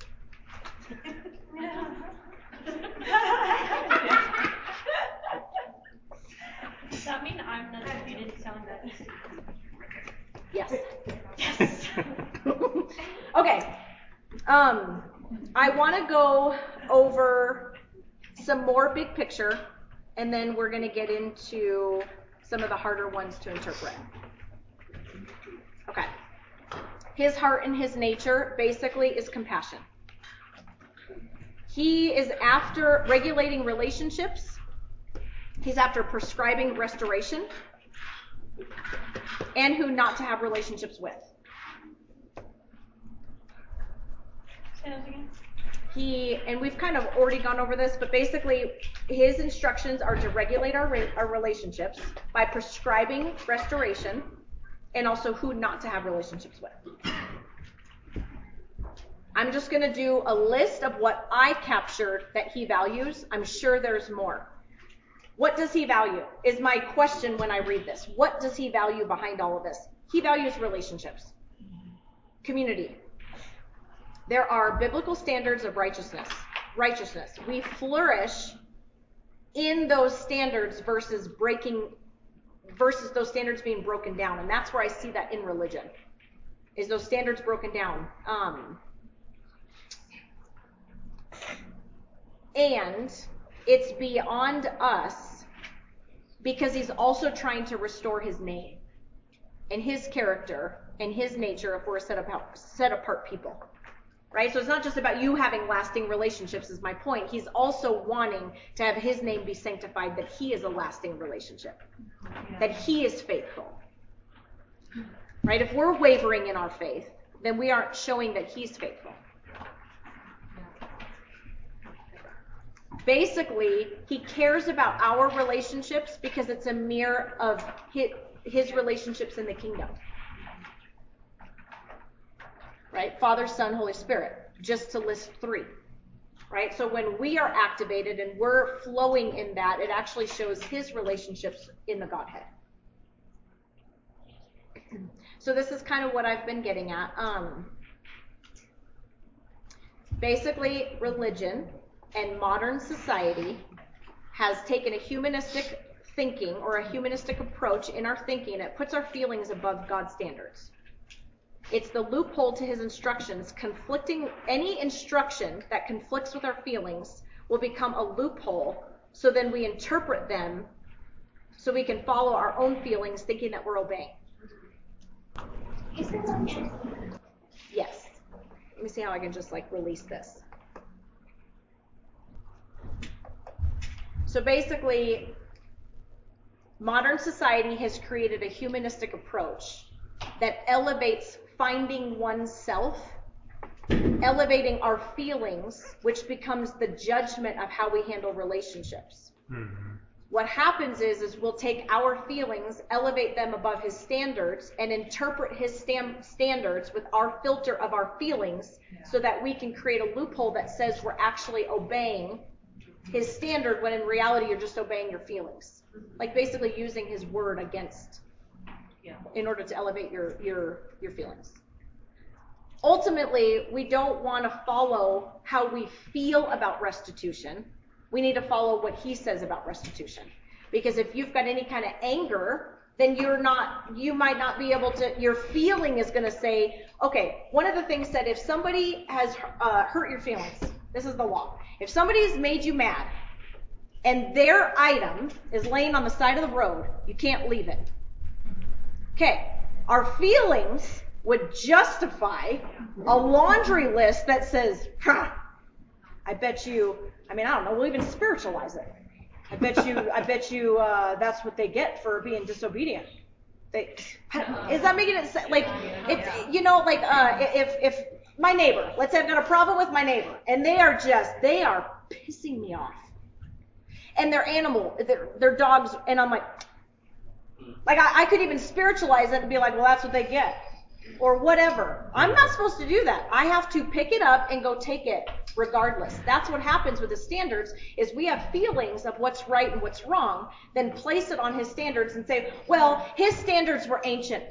Does that mean I'm nuts if you didn't sound nuts? Yes. Yes. Okay. Um, I want to go over some more big picture, and then we're going to get into some of the harder ones to interpret. Okay. His heart and his nature basically is compassion. He is after regulating relationships. He's after prescribing restoration, and who not to have relationships with. He, and we've kind of already gone over this, but basically his instructions are to regulate our, our relationships by prescribing restoration, and also who not to have relationships with. I'm just going to do a list of what I captured that he values. I'm sure there's more. What does he value is my question when I read this. What does he value behind all of this? He values relationships, community. There are biblical standards of righteousness. Righteousness. We flourish in those standards versus breaking, versus those standards being broken down. And that's where I see that in religion, is those standards broken down. Um, and it's beyond us because he's also trying to restore his name and his character and his nature if we're a set apart, set apart people. Right? So it's not just about you having lasting relationships is my point. He's also wanting to have his name be sanctified, that he is a lasting relationship, yeah. That he is faithful. Right? If we're wavering in our faith, then we aren't showing that he's faithful. Basically, he cares about our relationships because it's a mirror of his, his relationships in the kingdom. Right? Father, Son, Holy Spirit, just to list three. Right? So when we are activated and we're flowing in that, it actually shows his relationships in the Godhead. So this is kind of what I've been getting at. Um, basically, religion and modern society has taken a humanistic thinking or a humanistic approach in our thinking. It puts our feelings above God's standards. It's the loophole to his instructions. Conflicting any instruction that conflicts with our feelings will become a loophole, so then we interpret them so we can follow our own feelings thinking that we're obeying. Yes. Let me see how I can just like release this. So basically, modern society has created a humanistic approach that elevates finding oneself, elevating our feelings, which becomes the judgment of how we handle relationships. Mm-hmm. What happens is, is we'll take our feelings, elevate them above his standards, and interpret his stam- standards with our filter of our feelings so that we can create a loophole that says we're actually obeying his standard when in reality you're just obeying your feelings. Like basically using his word against in order to elevate your, your, your feelings. Ultimately, we don't want to follow how we feel about restitution. We need to follow what he says about restitution. Because if you've got any kind of anger, then you're not, you might not be able to, your feeling is going to say, okay, one of the things that if somebody has uh, hurt your feelings, this is the law. If somebody's made you mad and their item is laying on the side of the road, you can't leave it. Okay, our feelings would justify a laundry list that says, huh, I bet you, I mean, I don't know, we'll even spiritualize it. I bet you, I bet you uh, that's what they get for being disobedient. They, is that making it, like, it's, you know, like, uh, if, if my neighbor, let's say I've got a problem with my neighbor, and they are just, they are pissing me off. And their animal, their, their dogs, and I'm like, like I, I could even spiritualize it and be like, well, that's what they get. Or whatever. I'm not supposed to do that. I have to pick it up and go take it regardless. That's what happens with the standards, is we have feelings of what's right and what's wrong, then place it on his standards and say, well, his standards were ancient.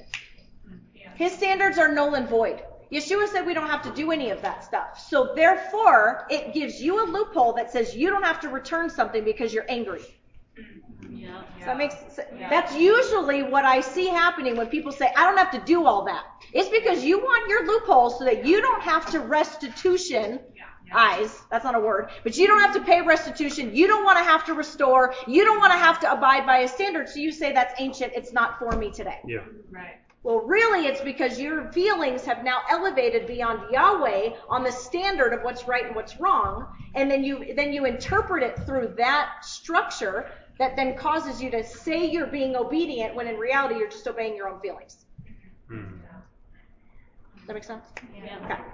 His standards are null and void. Yeshua said we don't have to do any of that stuff. So therefore, it gives you a loophole that says you don't have to return something because you're angry. Yeah. So that makes, that's usually what I see happening when people say, I don't have to do all that. It's because you want your loophole so that you don't have to restitution, eyes, that's not a word, but you don't have to pay restitution. You don't want to have to restore. You don't want to have to abide by a standard. So you say that's ancient. It's not for me today. Yeah. Right. Well, really, it's because your feelings have now elevated beyond Yahweh on the standard of what's right and what's wrong. And then you, then you interpret it through that structure that then causes you to say you're being obedient when in reality you're just obeying your own feelings. Mm-hmm. Does that make sense? Yeah. Okay.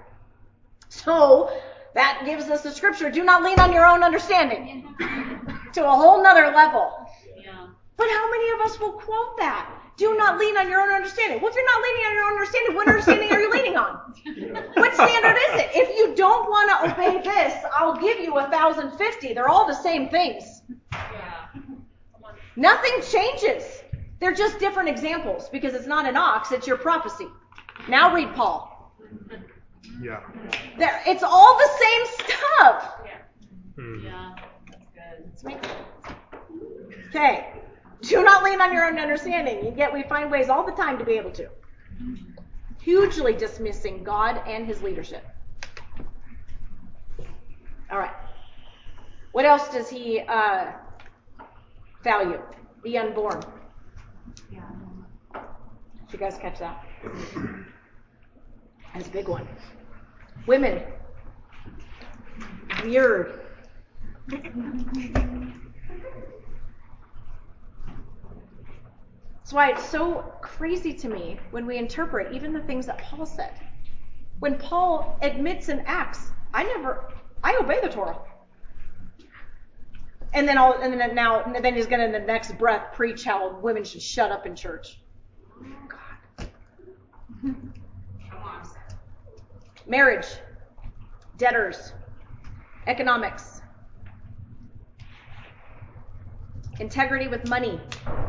So that gives us the scripture, do not lean on your own understanding, to a whole nother level. Yeah. But how many of us will quote that? Do not lean on your own understanding. Well, if you're not leaning on your own understanding, what understanding are you leaning on? What standard is it? If you don't want to obey this, I'll give you a thousand fifty. They're all the same things. Yeah. Nothing changes. They're just different examples because it's not an ox, it's your prophecy. Now read Paul. Yeah. There, it's all the same stuff. Mm-hmm. Yeah. That's good. Okay. Do not lean on your own understanding. And yet we find ways all the time to be able to. Hugely dismissing God and his leadership. All right. What else does he uh, value? The unborn. Did you guys catch that? That's a big one. Women. Weird. That's why it's so crazy to me when we interpret even the things that Paul said. When Paul admits in Acts, I never, I obey the Torah. And then I'll, and then now, and then he's going to in the next breath preach how women should shut up in church. God. Come on. Marriage, debtors, economics, integrity with money,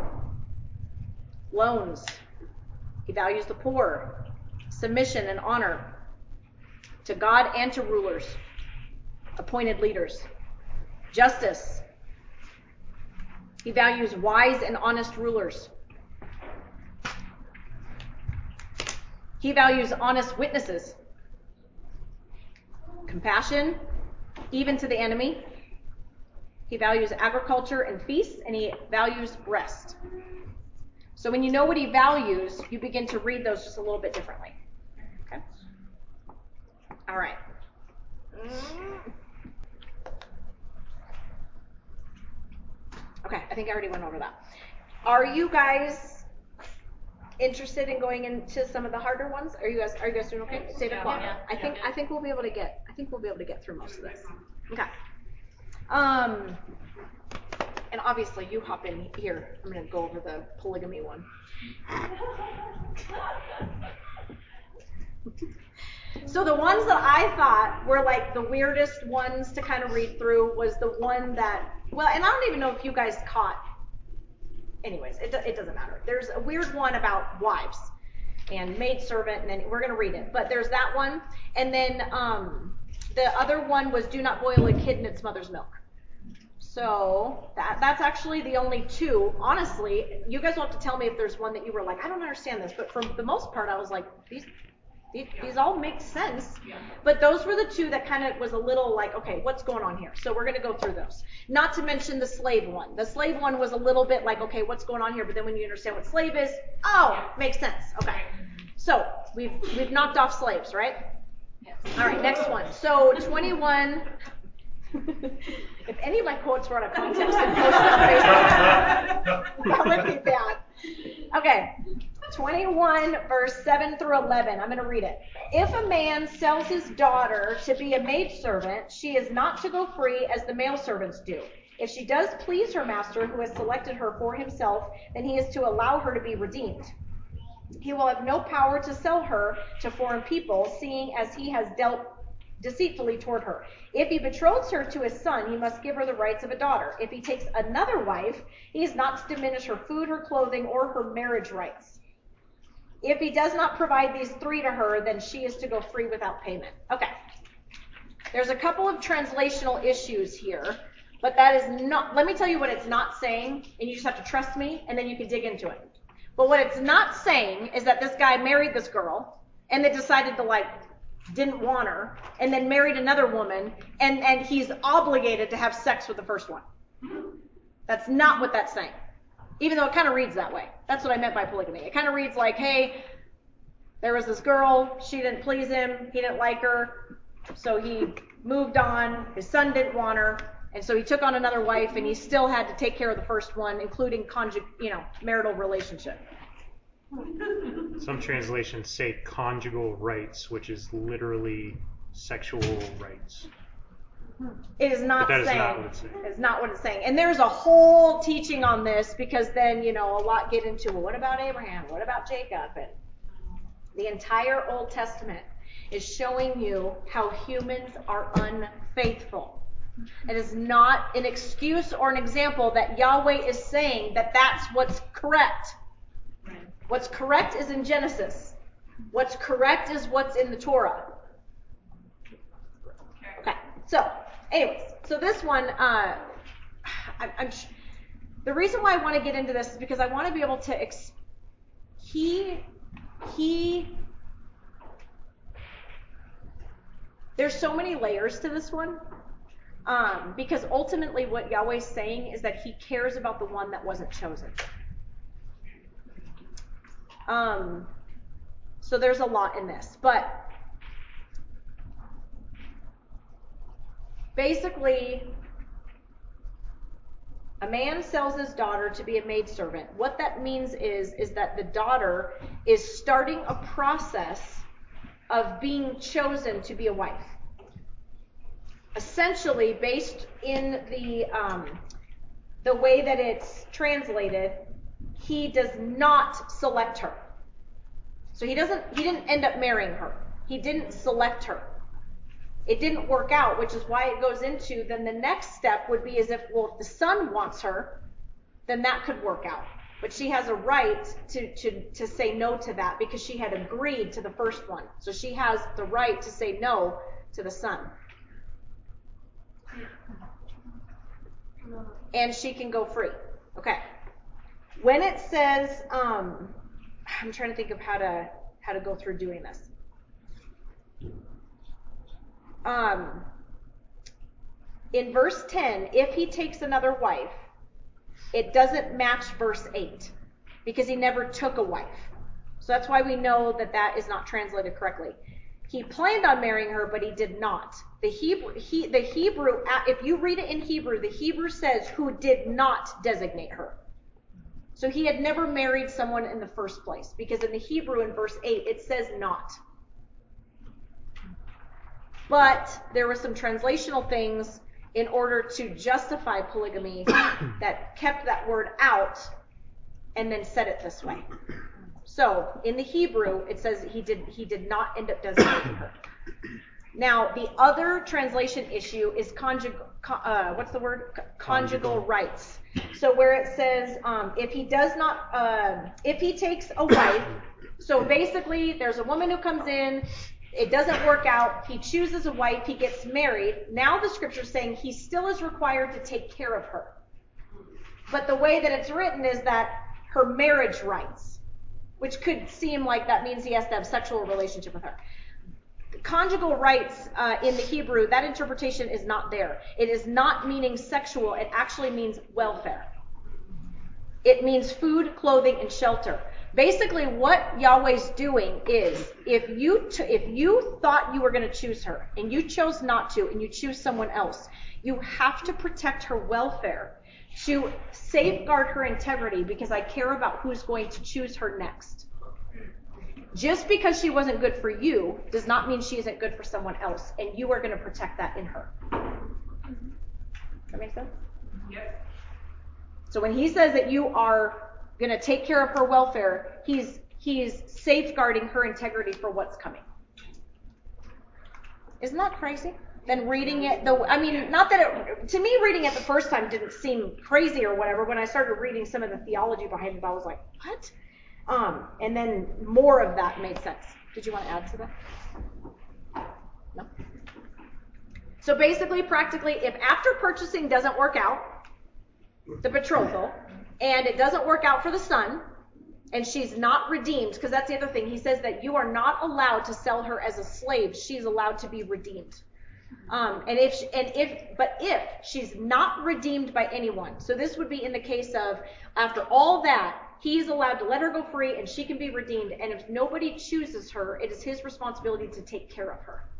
loans. He values the poor, submission and honor to God and to rulers, appointed leaders, justice. He values wise and honest rulers. He values honest witnesses, compassion, even to the enemy. He values agriculture and feasts, and he values rest. So when you know what he values, you begin to read those just a little bit differently. Okay? All right. Okay, I think I already went over that. Are you guys interested in going into some of the harder ones? Are you guys are you guys doing okay? State of clock. Yeah. I think I think we'll be able to get I think we'll be able to get through most of this. Okay. Um and obviously you hop in here. I'm gonna go over the polygamy one. So the ones that I thought were like the weirdest ones to kind of read through was the one that, well, and I don't even know if you guys caught, anyways, it, it doesn't matter. There's a weird one about wives and maidservant, and then we're going to read it. But there's that one, and then um, the other one was do not boil a kid in its mother's milk. So that that's actually the only two. Honestly, you guys will have to tell me if there's one that you were like, I don't understand this. But for the most part, I was like, these These, these all make sense, but those were the two that kind of was a little like, okay, what's going on here? So we're going to go through those. Not to mention the slave one. The slave one was a little bit like, okay, what's going on here? But then when you understand what slave is, oh, makes sense. Okay. So we've we've knocked off slaves, right? Yes. All right, next one. So twenty-one. If any of my quotes were out of context and posted on Facebook, that would be bad. Okay. twenty-one, verse seven through eleven. I'm going to read it. If a man sells his daughter to be a maidservant, she is not to go free as the male servants do. If she does please her master, who has selected her for himself, then he is to allow her to be redeemed. He will have no power to sell her to foreign people, seeing as he has dealt deceitfully toward her. If he betroths her to his son, he must give her the rights of a daughter. If he takes another wife, he is not to diminish her food, her clothing, or her marriage rights. If he does not provide these three to her, then she is to go free without payment. Okay. There's a couple of translational issues here, but that is not, let me tell you what it's not saying, and you just have to trust me, and then you can dig into it. But what it's not saying is that this guy married this girl, and then decided to like, didn't want her, and then married another woman, and, and he's obligated to have sex with the first one. That's not what that's saying. Even though it kind of reads that way. That's what I meant by polygamy. It kind of reads like, hey, there was this girl, she didn't please him, he didn't like her, so he moved on, his son didn't want her, and so he took on another wife, and he still had to take care of the first one, including conjug- you know, marital relationship. Some translations say conjugal rights, which is literally sexual rights. It is not But that is saying, not what it's saying. it's not what it's saying. And there's a whole teaching on this, because then, you know, a lot get into, well, what about Abraham? What about Jacob? And the entire Old Testament is showing you how humans are unfaithful. It is not an excuse or an example that Yahweh is saying that that's what's correct. What's correct is in Genesis. What's correct is what's in the Torah. Okay, so anyways, so this one, uh, I, I'm, the reason why I want to get into this is because I want to be able to, ex- he, he, there's so many layers to this one, um, because ultimately what Yahweh's saying is that he cares about the one that wasn't chosen. Um, so there's a lot in this, but basically, a man sells his daughter to be a maidservant. What that means is, is that the daughter is starting a process of being chosen to be a wife. Essentially, based in the um, the way that it's translated, he does not select her. So he doesn't. He didn't end up marrying her. He didn't select her. It didn't work out, which is why it goes into, then the next step would be as if, well, if the son wants her, then that could work out. But she has a right to, to, to say no to that because she had agreed to the first one. So she has the right to say no to the son. And she can go free. Okay. When it says, um, I'm trying to think of how to how to go through doing this. Um, in verse ten, if he takes another wife, it doesn't match verse eight because he never took a wife. So that's why we know that that is not translated correctly. He planned on marrying her, but he did not. The Hebrew, he, the Hebrew, if you read it in Hebrew, the Hebrew says who did not designate her. So he had never married someone in the first place, because in the Hebrew in verse eight, it says not. But there were some translational things in order to justify polygamy that kept that word out and then said it this way. So in the Hebrew, it says he did he did not end up designating her. Now, the other translation issue is conjugal, uh, what's the word? Conjugal, conjugal rights. So where it says, um, if he does not, uh, if he takes a wife, so basically there's a woman who comes in, it doesn't work out, he chooses a wife, he gets married. Now the scripture is saying he still is required to take care of her. But the way that it's written is that her marriage rights, which could seem like that means he has to have sexual relationship with her. Conjugal rights uh, in the Hebrew, that interpretation is not there. It is not meaning sexual. It actually means welfare. It means food, clothing, and shelter. Basically, what Yahweh's doing is, if you t- if you thought you were going to choose her, and you chose not to, and you choose someone else, you have to protect her welfare to safeguard her integrity, because I care about who's going to choose her next. Just because she wasn't good for you does not mean she isn't good for someone else, and you are going to protect that in her. Does that make sense? Yep. So when he says that you are going to take care of her welfare, he's he's safeguarding her integrity for what's coming. Isn't that crazy? Then reading it, the I mean, not that it, to me, reading it the first time didn't seem crazy or whatever. When I started reading some of the theology behind it, I was like, what? Um, and then more of that made sense. Did you want to add to that? No? So basically, practically, if after purchasing doesn't work out, the betrothal, and it doesn't work out for the son, and she's not redeemed, because that's the other thing. He says that you are not allowed to sell her as a slave. She's allowed to be redeemed. Um, and if and if but if she's not redeemed by anyone, so this would be in the case of after all that, he's allowed to let her go free and she can be redeemed. And if nobody chooses her, it is his responsibility to take care of her.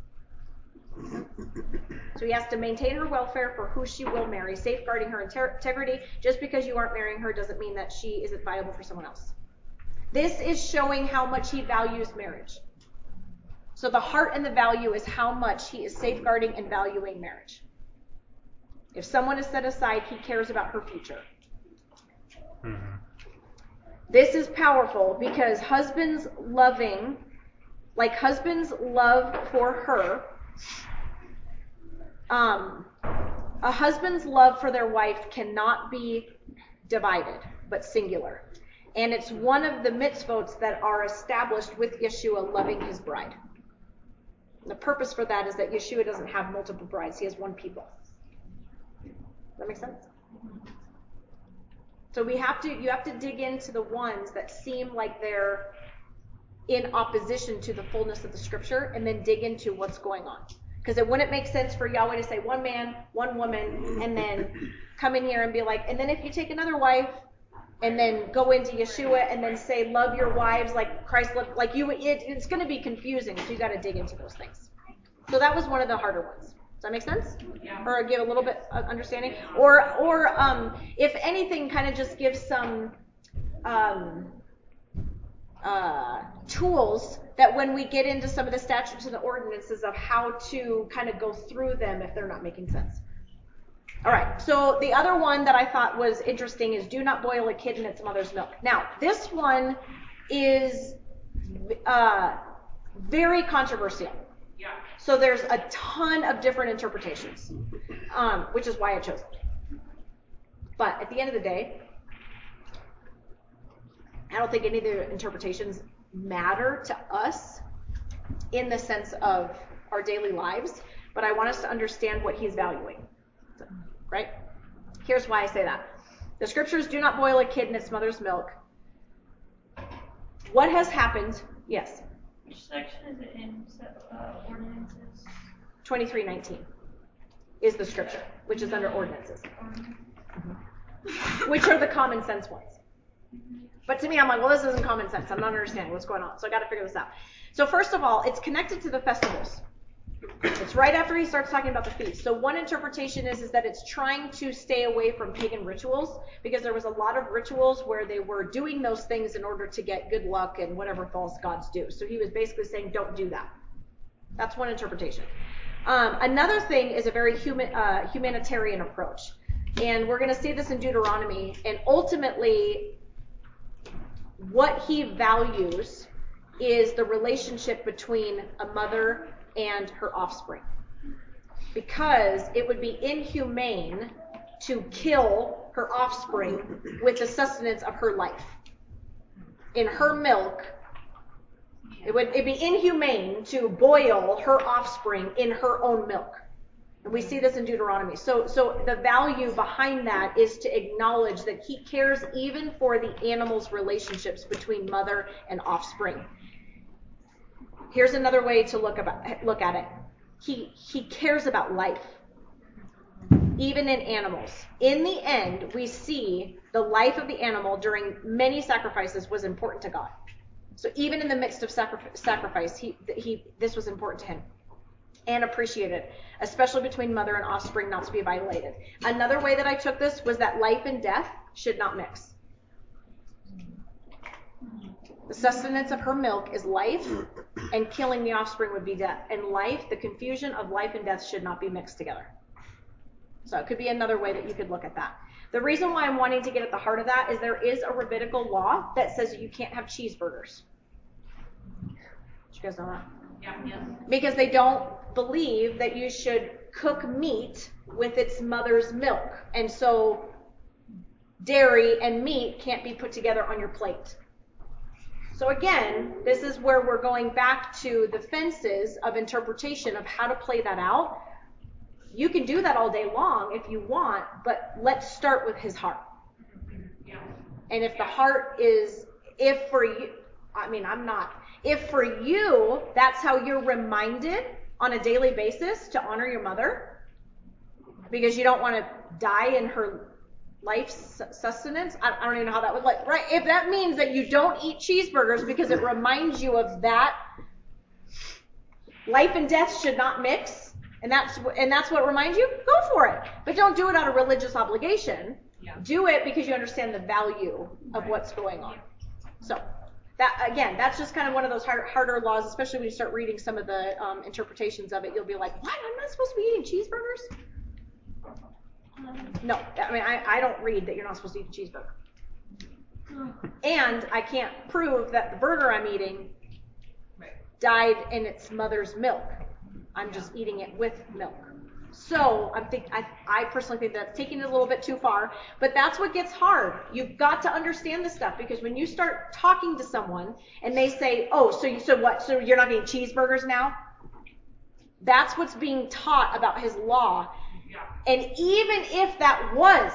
So he has to maintain her welfare for who she will marry, safeguarding her integrity. Just because you aren't marrying her doesn't mean that she isn't viable for someone else. This is showing how much he values marriage. So the heart and the value is how much he is safeguarding and valuing marriage. If someone is set aside, he cares about her future. Mm-hmm. This is powerful because husbands loving, like husbands' love for her, um, a husband's love for their wife cannot be divided, but singular. And it's one of the mitzvot that are established with Yeshua loving his bride. And the purpose for that is that Yeshua doesn't have multiple brides. He has one people. Does that make sense? So we have to, you have to dig into the ones that seem like they're in opposition to the fullness of the scripture, and then dig into what's going on. Because it wouldn't make sense for Yahweh to say one man, one woman, and then come in here and be like, and then if you take another wife, and then go into Yeshua and then say, love your wives like Christ loved, like you, it, it's going to be confusing. So you got to dig into those things. So that was one of the harder ones. Does that make sense? Yeah. Or give a little bit of understanding? Or, or um, if anything, kind of just give some um, uh, tools that when we get into some of the statutes and the ordinances of how to kind of go through them if they're not making sense. All right, so the other one that I thought was interesting is do not boil a kid in its mother's milk. Now, this one is uh, very controversial. Yeah. So there's a ton of different interpretations, um, which is why I chose it. But at the end of the day, I don't think any of the interpretations matter to us in the sense of our daily lives, but I want us to understand what he's valuing. Right? Here's why I say that. The scriptures do not boil a kid in its mother's milk. What has happened? Yes. Which section is it in uh, ordinances? twenty-three nineteen is the scripture, which is under ordinances. Mm-hmm. Which are the common sense ones. But to me, I'm like, well, this isn't common sense. I'm not understanding what's going on. So I got to figure this out. So first of all, it's connected to the festivals. It's right after he starts talking about the feast. So one interpretation is, is that it's trying to stay away from pagan rituals, because there was a lot of rituals where they were doing those things in order to get good luck and whatever false gods do. So he was basically saying, don't do that. That's one interpretation. Um, another thing is a very human, uh, humanitarian approach. And we're going to see this in Deuteronomy. And ultimately, what he values is the relationship between a mother and her offspring. Because it would be inhumane to kill her offspring with the sustenance of her life. In her milk, it would it'd be inhumane to boil her offspring in her own milk. And we see this in Deuteronomy. So, so the value behind that is to acknowledge that he cares even for the animals' relationships between mother and offspring. Here's another way to look about look at it. He he cares about life, even in animals. In the end, we see the life of the animal during many sacrifices was important to God. So even in the midst of sacri- sacrifice, he he this was important to him and appreciated, especially between mother and offspring, not to be violated. Another way that I took this was that life and death should not mix. The sustenance of her milk is life, and killing the offspring would be death. And life, the confusion of life and death should not be mixed together. So it could be another way that you could look at that. The reason why I'm wanting to get at the heart of that is there is a rabbinical law that says you can't have cheeseburgers. Did you guys know that? Yeah, yeah. Because they don't believe that you should cook meat with its mother's milk. And so dairy and meat can't be put together on your plate. So again, this is where we're going back to the fences of interpretation of how to play that out. You can do that all day long if you want, but let's start with his heart. Yeah. And if the heart is, if for you, I mean, I'm not, if for you, that's how you're reminded on a daily basis to honor your mother, because you don't want to die in her life sustenance. I, I don't even know how that would like, right? If that means that you don't eat cheeseburgers because it reminds you of that, life and death should not mix, and that's and that's what reminds you, go for it. But don't do it out of religious obligation. Yeah. Do it because you understand the value of what's going on. So that, again, that's just kind of one of those hard, harder laws, especially when you start reading some of the um, interpretations of it. You'll be like, what? I'm not supposed to be eating cheeseburgers? No, I mean, I, I don't read that you're not supposed to eat a cheeseburger. And I can't prove that the burger I'm eating died in its mother's milk. I'm just eating it with milk. So I'm think I, I personally think that's taking it a little bit too far, but that's what gets hard. You've got to understand this stuff, because when you start talking to someone and they say, oh, so you so what? So you're not eating cheeseburgers now? That's what's being taught about his law. And even if that was,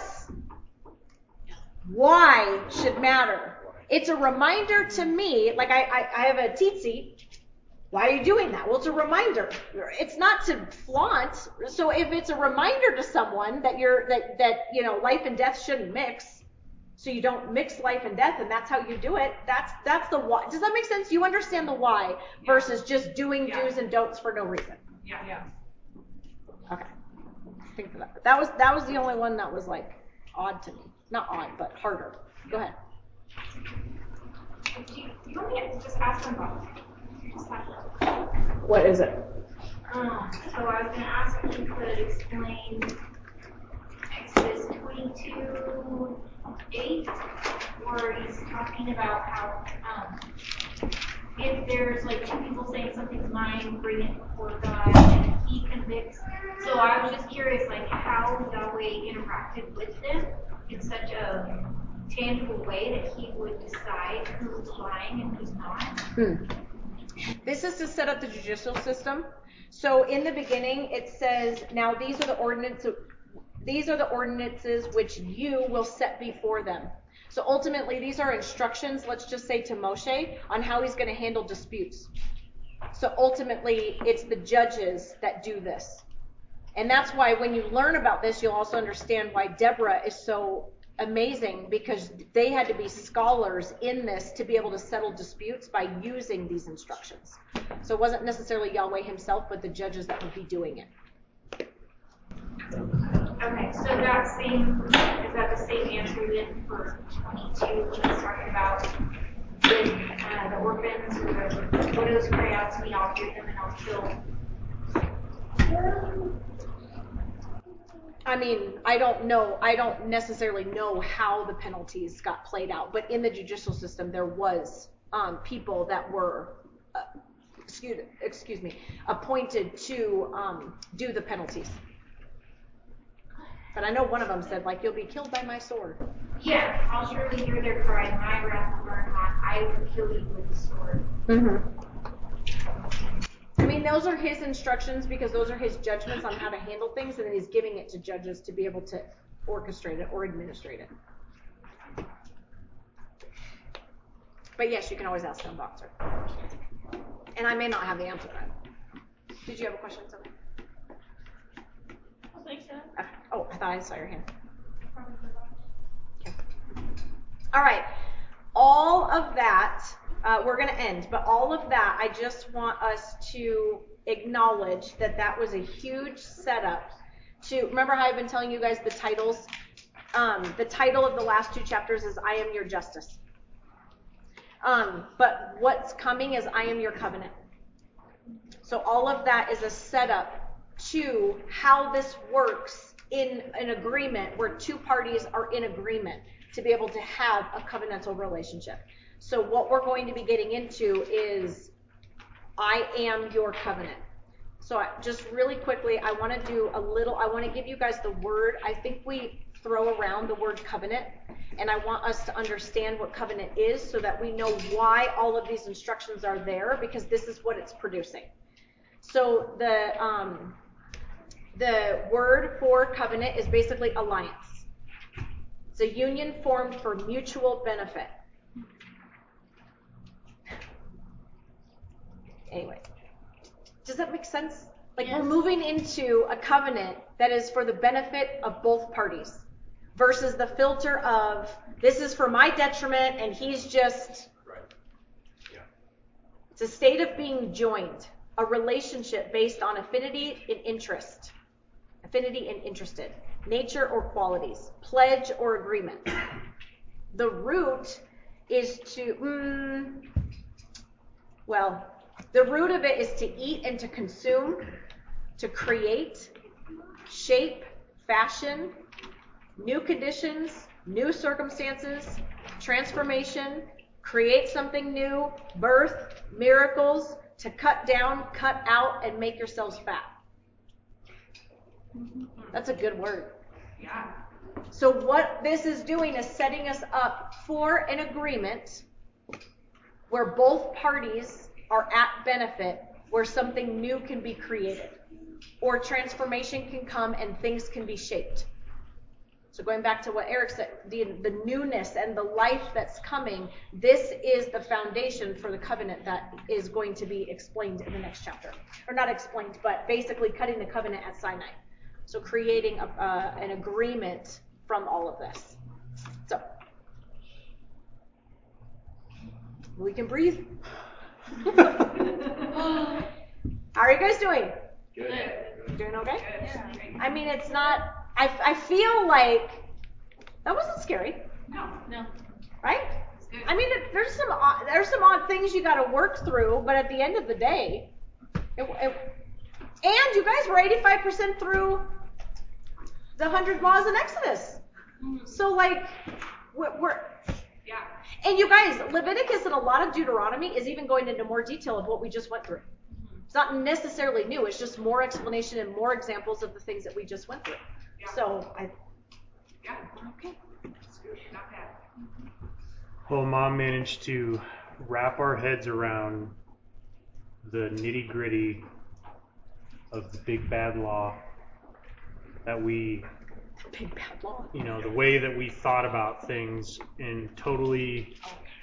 why should matter? It's a reminder to me, like I, I, I have a tzitzit. Why are you doing that? Well, it's a reminder. It's not to flaunt. So if it's a reminder to someone that you're that that you know life and death shouldn't mix, so you don't mix life and death, and that's how you do it. That's that's the why. Does that make sense? You understand the why versus just doing Yeah. do's and don'ts for no reason. Yeah, yeah. Okay. Think for that. That was that was the only one that was like odd to me. Not odd, but harder. Go ahead. Do you, you want me to just ask them about just have What is it? Um, so I was going to ask if you could explain Exodus twenty-two eight, where he's talking about how um, if there's like two people saying something's mine, bring it before God, and he convicts. So I was just curious, like how Yahweh interacted with them in such a tangible way that he would decide who's lying and who's not. Hmm. This is to set up the judicial system. So in the beginning, it says, now these are the ordinances, these are the ordinances which you will set before them. So ultimately, these are instructions, let's just say to Moshe, on how he's going to handle disputes. So ultimately, it's the judges that do this. And that's why when you learn about this, you'll also understand why Deborah is so amazing because they had to be scholars in this to be able to settle disputes by using these instructions. So it wasn't necessarily Yahweh himself, but the judges that would be doing it. Okay, so that same, is that the same answer then for twenty-two when he's talking about when uh, the orphans or the widows cry out to me, I'll hear them and I'll kill? I mean, I don't know, I don't necessarily know how the penalties got played out, but in the judicial system there was um, people that were, uh, excuse, excuse me, appointed to um, do the penalties. But I know one of them said, like, you'll be killed by my sword. Yeah, I'll surely hear their cry, my wrath will burn hot, I will kill you with the sword. Mm-hmm. I mean, those are his instructions because those are his judgments on how to handle things, and then he's giving it to judges to be able to orchestrate it or administrate it. But yes, you can always ask them, Doctor. And I may not have the answer to that. Did you have a question, something? I think so. Okay. Oh, I thought I saw your hand. Okay. All right. All of that, uh, we're going to end, but all of that, I just want us to acknowledge that that was a huge setup to, remember how I've been telling you guys the titles? Um, the title of the last two chapters is I Am Your Justice. Um, but what's coming is I Am Your Covenant. So all of that is a setup to how this works in an agreement where two parties are in agreement to be able to have a covenantal relationship. So what we're going to be getting into is I am your covenant. So I, just really quickly, I want to do a little, I want to give you guys the word. I think we throw around the word covenant, and I want us to understand what covenant is so that we know why all of these instructions are there, because this is what it's producing. So the um, the word for covenant is basically alliance. It's a union formed for mutual benefit. Anyway, does that make sense? Like, yes. We're moving into a covenant that is for the benefit of both parties versus the filter of this is for my detriment and he's just... Right. Yeah. It's a state of being joined, a relationship based on affinity and interest. Affinity and interested, nature or qualities, pledge or agreement. The root is to, mm, well, the root of it is to eat and to consume, to create, shape, fashion, new conditions, new circumstances, transformation, create something new, birth, miracles, to cut down, cut out, and make yourselves fat. That's a good word. Yeah. So what this is doing is setting us up for an agreement where both parties are at benefit, where something new can be created, or transformation can come and things can be shaped. So going back to what Eric said, the, the newness and the life that's coming, this is the foundation for the covenant that is going to be explained in the next chapter. Or not explained, but basically cutting the covenant at Sinai. So creating a, uh, an agreement from all of this. So, we can breathe. How are you guys doing? Good. Doing okay? Yeah. I mean, it's not, I, I feel like, that wasn't scary, No, no. right? It's good. I mean, it, there's some odd, there's some odd things you got to work through, but at the end of the day, it, it, and you guys were eighty-five percent through the hundred laws in Exodus. So like, we're, we're, Yeah. and you guys, Leviticus and a lot of Deuteronomy is even going into more detail of what we just went through. It's not necessarily new. It's just more explanation and more examples of the things that we just went through. Yeah. So I, Yeah. okay. That's good. Not bad. Well, Mom managed to wrap our heads around the nitty gritty of the big bad law that we, Big bad law. you know, the way that we thought about things and totally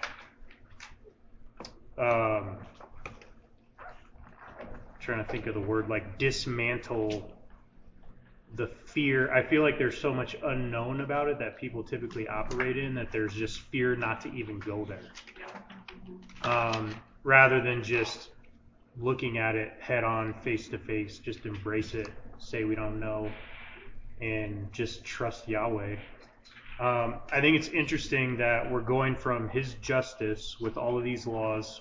um, trying to think of the word, like dismantle the fear, I feel like there's so much unknown about it that people typically operate in that there's just fear not to even go there. Um, rather than just looking at it head on, face to face, just embrace it, say we don't know, and just trust Yahweh. Um, I think it's interesting that we're going from his justice with all of these laws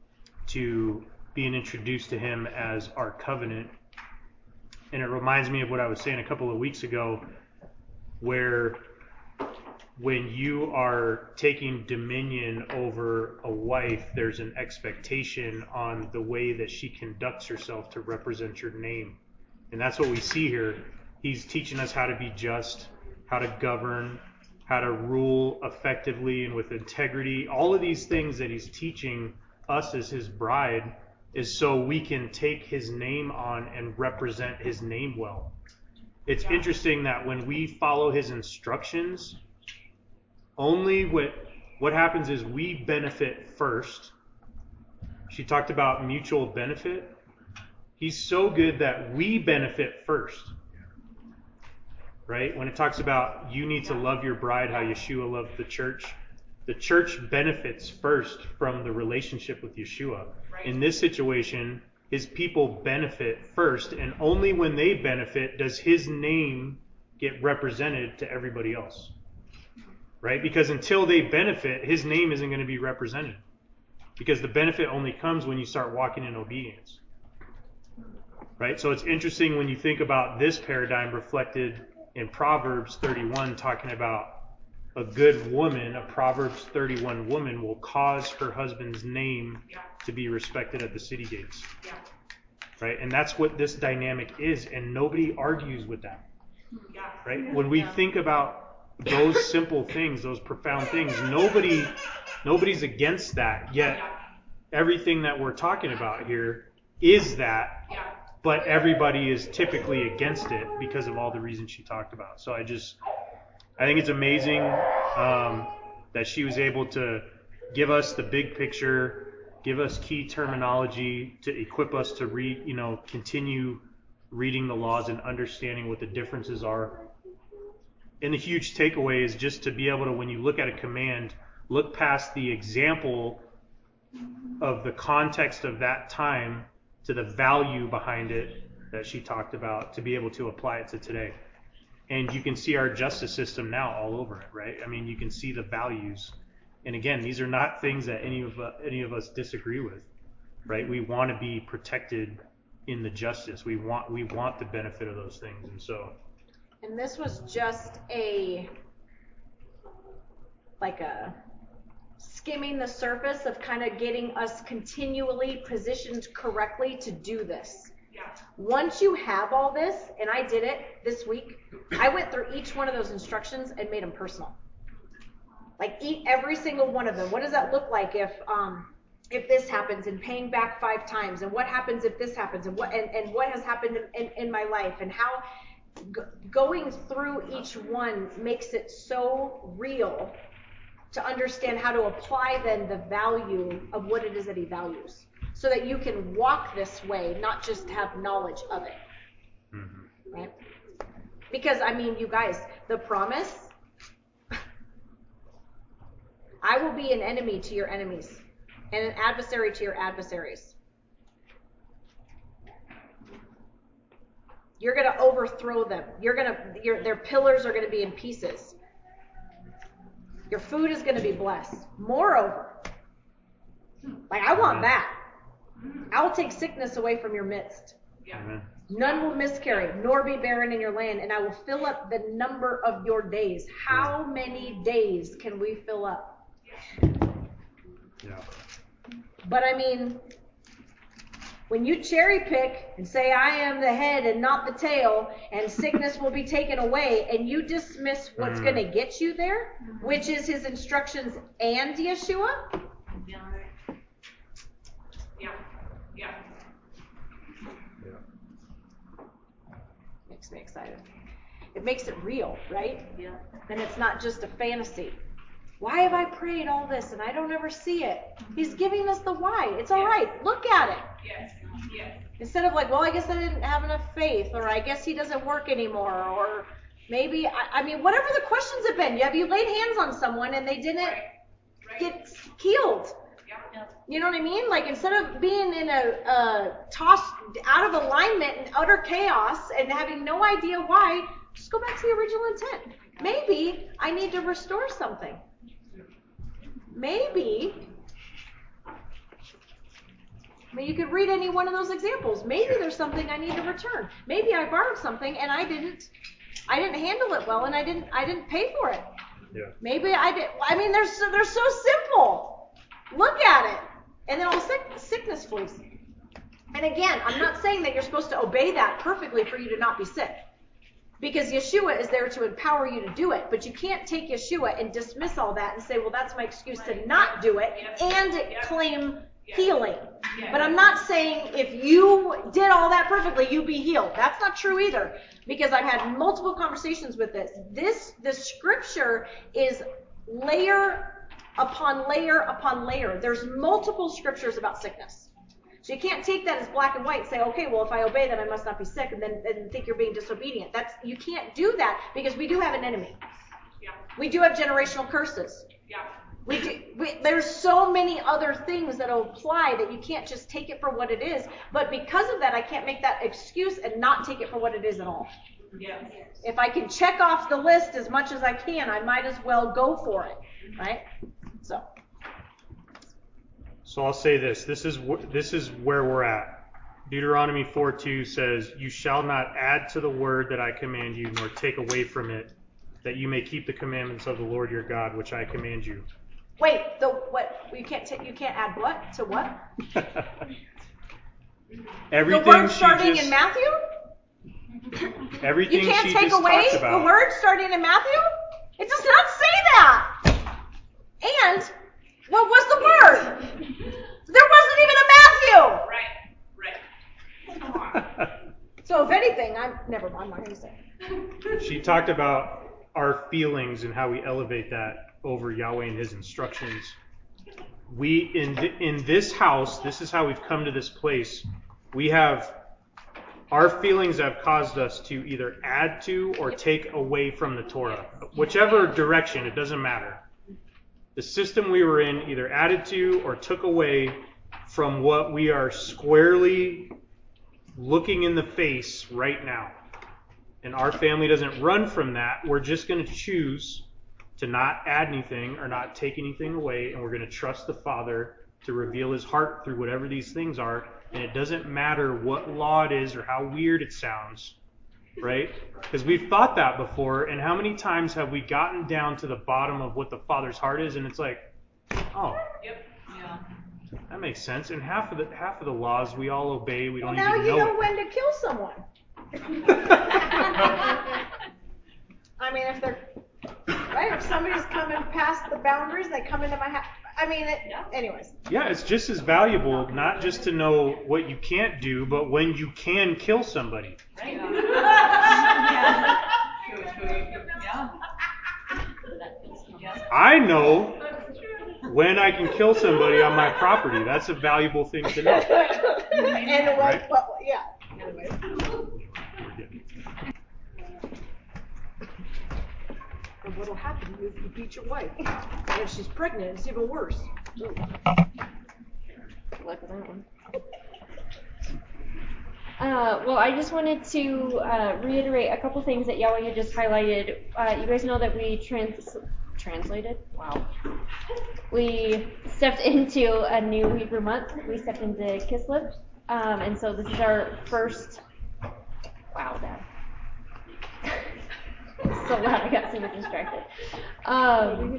to being introduced to him as our covenant. And it reminds me of what I was saying a couple of weeks ago, where when you are taking dominion over a wife, there's an expectation on the way that she conducts herself to represent your name. And that's what we see here. He's teaching us how to be just, how to govern, how to rule effectively and with integrity. All of these things that he's teaching us as his bride is so we can take his name on and represent his name well. It's yeah. interesting that when we follow his instructions, only what what happens is we benefit first. She talked about mutual benefit. He's so good that we benefit first. Right? When it talks about you need to love your bride how Yeshua loved the church, the church benefits first from the relationship with Yeshua. Right. In this situation, his people benefit first, and only when they benefit does his name get represented to everybody else. Right? Because until they benefit, his name isn't going to be represented. Because the benefit only comes when you start walking in obedience. Right? So it's interesting when you think about this paradigm reflected in Proverbs thirty-one, talking about a good woman, a Proverbs thirty-one woman will cause her husband's name yeah. to be respected at the city gates. Yeah. Right? And that's what this dynamic is, and nobody argues with that. Yeah. Right? Yeah. When we yeah. think about those simple things, those profound things, nobody nobody's against that. Yet yeah. everything that we're talking about here is that, yeah. but everybody is typically against it because of all the reasons she talked about. So I just I think it's amazing um, that she was able to give us the big picture, give us key terminology to equip us to read, you know, continue reading the laws and understanding what the differences are. And the huge takeaway is just to be able to, when you look at a command, look past the example of the context of that time to the value behind it that she talked about, to be able to apply it to today. And you can see our justice system now all over it, right? I mean, you can see the values. And again, these are not things that any of uh, any of us disagree with, right? We want to be protected in the justice. We want we want the benefit of those things, and so. And this was just a like a skimming the surface of kind of getting us continually positioned correctly to do this. Yeah. Once you have all this, and I did it this week, I went through each one of those instructions and made them personal. Like eat every single one of them. What does that look like if um if this happens, and paying back five times, and what happens if this happens, and what and, and what has happened in, in, in my life, and how g- going through each one makes it so real to understand how to apply then the value of what it is that he values. So that you can walk this way, not just have knowledge of it. Mm-hmm. Right? Because, I mean, you guys, the promise, I will be an enemy to your enemies and an adversary to your adversaries. You're going to overthrow them. You're going to, your, their pillars are going to be in pieces. Your food is going to be blessed. Moreover, like, I want that. I will take sickness away from your midst. Yeah. None will miscarry, nor be barren in your land, and I will fill up the number of your days. How many days can we fill up? Yeah. But I mean, when you cherry pick and say, I am the head and not the tail, and sickness will be taken away, and you dismiss what's mm. going to get you there, which is his instructions and Yeshua. Yeah. Yeah. Yeah. Yeah. Makes me excited. It makes it real, right? Yeah. And it's not just a fantasy. Why have I prayed all this and I don't ever see it? He's giving us the why. It's all yes. right. Look at it. Yes. Yes. Instead of like, well, I guess I didn't have enough faith, or I guess he doesn't work anymore, or maybe, I, I mean, whatever the questions have been. Have you laid hands on someone and they didn't Right. Right. get healed? Yeah. You know what I mean? Like, instead of being in a, a tossed out of alignment and utter chaos and having no idea why, just go back to the original intent. Maybe I need to restore something. Maybe, I mean, you could read any one of those examples. Maybe there's something I need to return. Maybe I borrowed something and I didn't, I didn't handle it well, and I didn't, I didn't pay for it. Yeah. Maybe I did. I mean, they're so, they're so simple. Look at it, and then all sick, sickness flees. And again, I'm not saying that you're supposed to obey that perfectly for you to not be sick, because Yeshua is there to empower you to do it. But you can't take Yeshua and dismiss all that and say, well, that's my excuse to not do it and claim healing. But I'm not saying if you did all that perfectly, you'd be healed. That's not true either, because I've had multiple conversations with this. This, the scripture is layer upon layer upon layer. There's multiple scriptures about sickness. So you can't take that as black and white and say, okay, well, if I obey them, I must not be sick, and then and think you're being disobedient. That's, you can't do that, because we do have an enemy. Yeah. We do have generational curses. Yeah. We do, we, there's so many other things that apply that you can't just take it for what it is. But because of that, I can't make that excuse and not take it for what it is at all. Yeah. If I can check off the list as much as I can, I might as well go for it, right? So. So I'll say this. This is wh- this is where we're at. Deuteronomy four two says, "You shall not add to the word that I command you, nor take away from it, that you may keep the commandments of the Lord your God, which I command you." Wait, the what? You can't t- you can't add what to what? Everything The word she starting just, in Matthew? everything You can't she take just away talked the about. word starting in Matthew? It does not say that. And what was the word? There wasn't even a Matthew. Right. Right. Come on. So if anything, I'm never mind. I'm not going to say it. She talked about our feelings and how we elevate that over Yahweh and His instructions. We in th- in this house, this is how we've come to this place. We have our feelings have caused us to either add to or take away from the Torah, whichever direction. It doesn't matter. The system we were in either added to or took away from what we are squarely looking in the face right now. And our family doesn't run from that. We're just going to choose to not add anything or not take anything away, and we're going to trust the Father to reveal His heart through whatever these things are. And it doesn't matter what law it is or how weird it sounds, right? Because we've thought that before, and how many times have we gotten down to the bottom of what the Father's heart is, and it's like, oh, Yep. Yeah. that makes sense. And half of the half of the laws we all obey, we don't Well, now even you know, know it. when to kill someone. I mean, if they're right, if somebody's coming past the boundaries, they come into my house. I mean, it, anyways. Yeah, it's just as valuable not just to know what you can't do, but when you can kill somebody. Right. Yeah. I know when I can kill somebody on my property. That's a valuable thing to know. And what, Right. what, yeah. Anyways. And what'll happen if you beat your wife? And if she's pregnant, it's even worse. Ooh. Look at that one. Uh, well, I just wanted to uh, reiterate a couple things that Yahweh had just highlighted. Uh, you guys know that we trans translated. Wow. We stepped into a new Hebrew month. We stepped into Kislev, um, and so this is our first. Wow, Dad. So loud, I got super distracted. Um,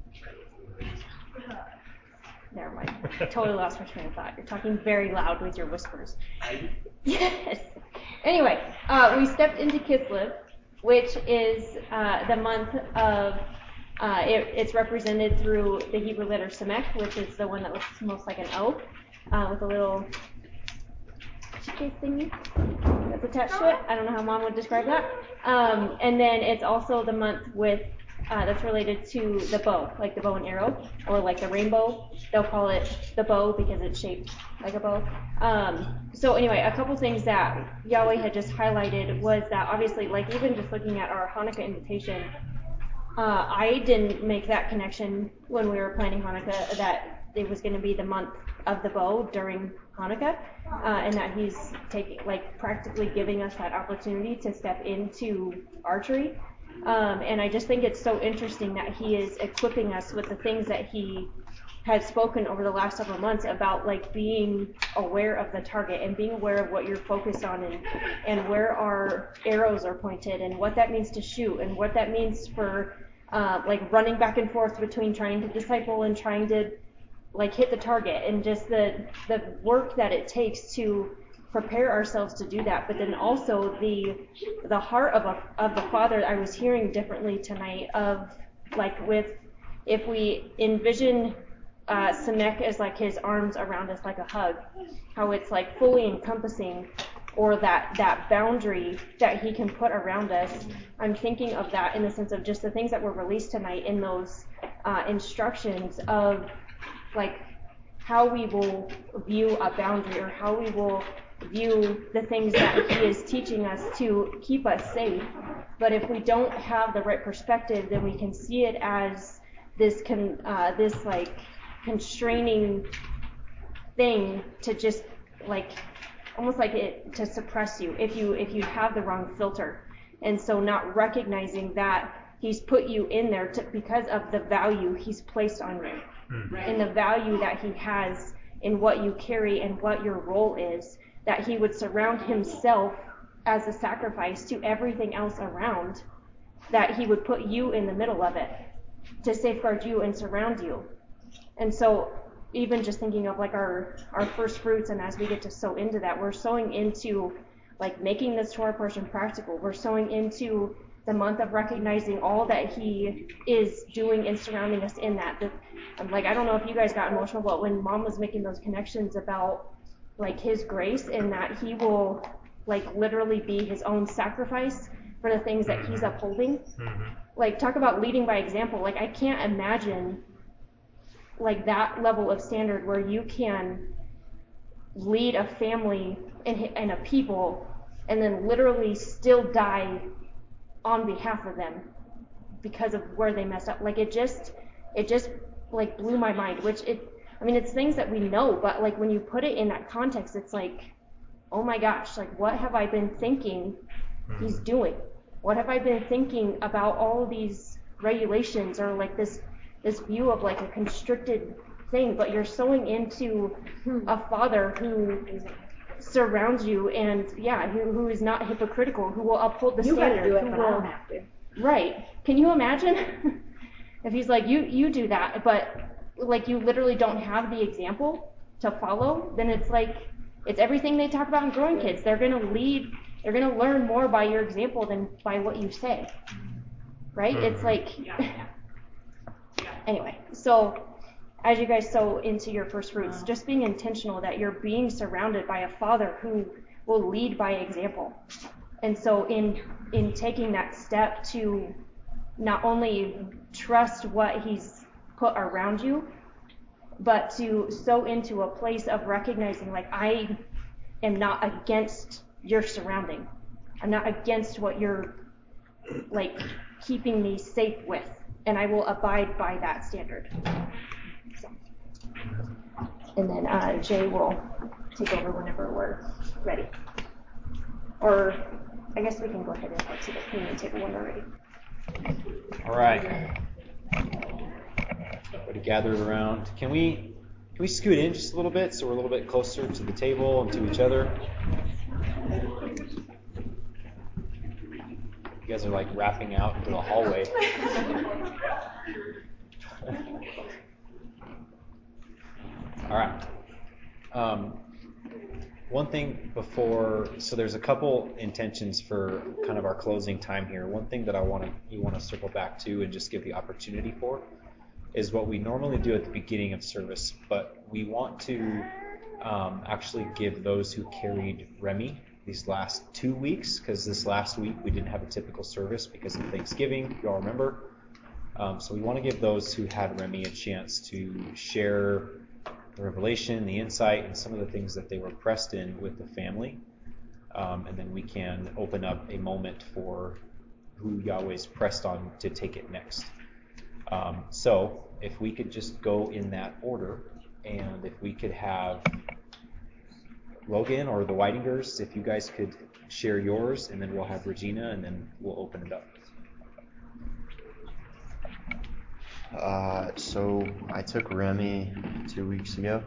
never mind. I totally lost my train of thought. You're talking very loud with your whispers. Yes. Anyway, uh, we stepped into Kislev, which is uh, the month of. Uh, it, it's represented through the Hebrew letter Samek, which is the one that looks most like an O, uh, with a little chique thingy that's attached to it. I don't know how Mom would describe that. Um, and then it's also the month with uh, that's related to the bow, like the bow and arrow, or like the rainbow. They'll call it the bow because it's shaped like a bow. Um, so anyway, a couple things that Yahweh had just highlighted was that obviously, like even just looking at our Hanukkah invitation, uh, I didn't make that connection when we were planning Hanukkah that it was going to be the month of the bow during Hanukkah, uh, and that he's taking, like, practically giving us that opportunity to step into archery. Um, and I just think it's so interesting that he is equipping us with the things that he had spoken over the last several months about, like, being aware of the target and being aware of what you're focused on, and, and where our arrows are pointed, and what that means to shoot, and what that means for, uh, like, running back and forth between trying to disciple and trying to, like, hit the target, and just the the work that it takes to prepare ourselves to do that. But then also the the heart of a, of the Father I was hearing differently tonight, of, like, with, if we envision uh, Samek as like his arms around us like a hug, how it's like fully encompassing, or that that boundary that he can put around us. I'm thinking of that in the sense of just the things that were released tonight in those uh, instructions of, like, how we will view a boundary, or how we will view the things that he is teaching us to keep us safe. But if we don't have the right perspective, then we can see it as this con, uh, this like constraining thing to just, like, almost like it to suppress you if you if you have the wrong filter. And so not recognizing that he's put you in there to, because of the value he's placed on you. Right. And the value that he has in what you carry and what your role is, that he would surround himself as a sacrifice to everything else around, that he would put you in the middle of it to safeguard you and surround you. And so even just thinking of, like, our our first fruits, and as we get to sow into that, we're sowing into, like, making this Torah portion practical. We're sowing into the month of recognizing all that he is doing and surrounding us in that. The, I'm like, I don't know if you guys got emotional, but when Mom was making those connections about, like, his grace, and that he will, like, literally be his own sacrifice for the things that he's upholding. Mm-hmm. Like, talk about leading by example. Like, I can't imagine, like, that level of standard where you can lead a family and, and a people, and then literally still die on behalf of them because of where they messed up. Like, it just, it just, like, blew my mind, which it, I mean, it's things that we know, but, like, when you put it in that context, it's like, oh my gosh, like, what have I been thinking he's doing? What have I been thinking about all of these regulations, or, like, this, this view of, like, a constricted thing? But you're sowing into a Father who surrounds you, and yeah, who, who is not hypocritical, who will uphold the you standard. You gotta do it, who but will, I don't have to. Right. Can you imagine if he's like, you, you do that, but, like, you literally don't have the example to follow? Then it's like, it's everything they talk about in growing kids. They're going to lead, they're going to learn more by your example than by what you say. Right? Mm-hmm. It's like, anyway, so as you guys sow into your first fruits, wow. just being intentional that you're being surrounded by a Father who will lead by example. And so in in taking that step to not only trust what he's put around you, but to sow into a place of recognizing, like, I am not against your surrounding. I'm not against what you're, like, keeping me safe with, and I will abide by that standard. So. And then uh, Jay will take over whenever we're ready. Or I guess we can go ahead and head to the communion table when we're ready. All right. Everybody gathered around. Can we can we scoot in just a little bit so we're a little bit closer to the table and to each other? You guys are, like, wrapping out into the hallway. All right. Um, one thing before, so there's a couple intentions for kind of our closing time here. One thing that I want to, we want to circle back to and just give the opportunity for is what we normally do at the beginning of service, but we want to um, actually give those who carried Remy these last two weeks, because this last week we didn't have a typical service because of Thanksgiving, you all remember. Um, so we want to give those who had Remy a chance to share the revelation, the insight, and some of the things that they were pressed in with the family. Um, and then we can open up a moment for who Yahweh's pressed on to take it next. Um, so if we could just go in that order, and if we could have Logan or the Whitingers, if you guys could share yours, and then we'll have Regina, and then we'll open it up. Uh, so I took Remy two weeks ago.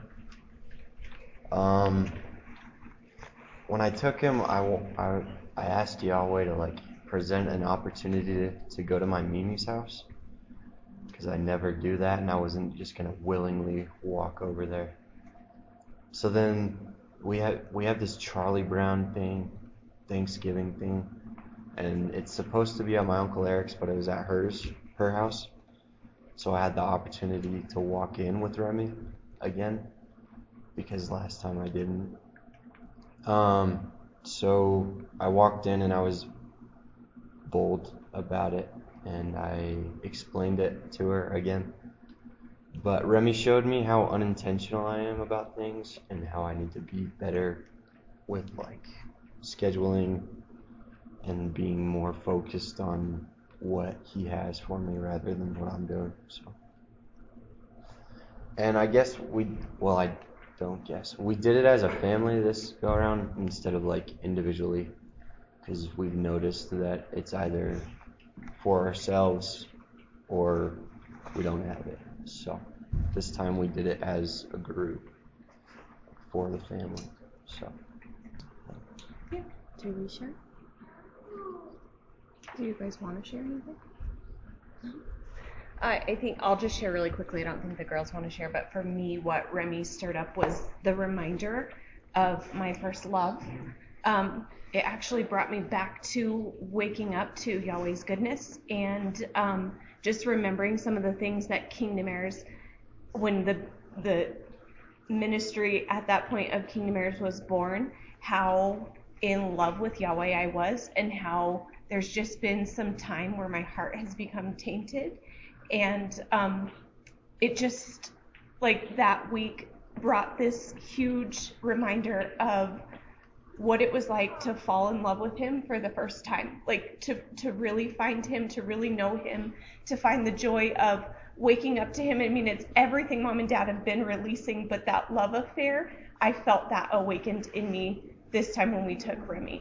Um, when I took him, I, I, I asked Yahweh to like present an opportunity to, to go to my Mimi's house, because I never do that, and I wasn't just gonna willingly walk over there. So then we have we have this Charlie Brown thing, Thanksgiving thing, and it's supposed to be at my Uncle Eric's, but it was at hers, her house. So I had the opportunity to walk in with Remy again, because last time I didn't. Um, so I walked in and I was bold about it, and I explained it to her again. But Remy showed me how unintentional I am about things, and how I need to be better with like scheduling and being more focused on what he has for me rather than what I'm doing. So, and I guess we, well, I don't guess we did it as a family this go around instead of like individually, because we've noticed that it's either for ourselves or we don't have it. So this time we did it as a group for the family. So Yeah. Do we share? Do you guys want to share anything? I, I think I'll just share really quickly. I don't think the girls want to share, but for me, what Remy stirred up was the reminder of my first love. Um, it actually brought me back to waking up to Yahweh's goodness, and um, just remembering some of the things that Kingdom Heirs, when the the ministry at that point of Kingdom Heirs was born, how in love with Yahweh I was, and how there's just been some time where my heart has become tainted. And um, it just, like, that week brought this huge reminder of what it was like to fall in love with him for the first time. Like, to, to really find him, to really know him, to find the joy of waking up to him. I mean, it's everything Mom and Dad have been releasing, but that love affair, I felt that awakened in me this time when we took Remy.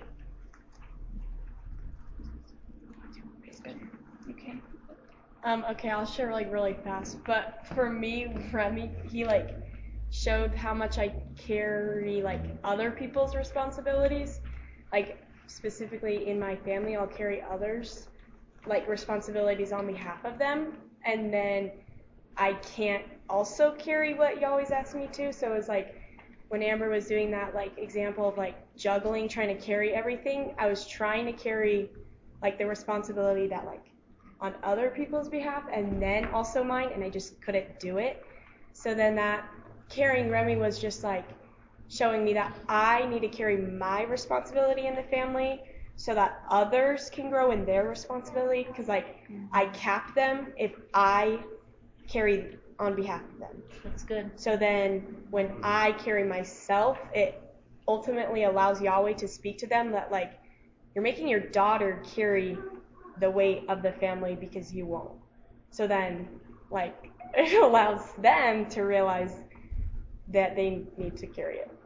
Okay. Um, okay, I'll share like really fast. But for me, Remy, he like showed how much I carry like other people's responsibilities. Like specifically in my family, I'll carry others like responsibilities on behalf of them, and then I can't also carry what you always ask me to. So it's like when Amber was doing that like example of like juggling, trying to carry everything, I was trying to carry like the responsibility that like on other people's behalf and then also mine, and I just couldn't do it. So then that carrying Remy was just like showing me that I need to carry my responsibility in the family so that others can grow in their responsibility, because like I cap them if I carry on behalf of them. That's good. So then when I carry myself, it ultimately allows Yahweh to speak to them that like you're making your daughter carry the weight of the family because you won't. So then like it allows them to realize that they need to carry it.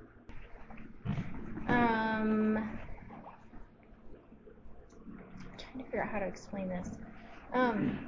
Um, I'm trying to figure out how to explain this. Um,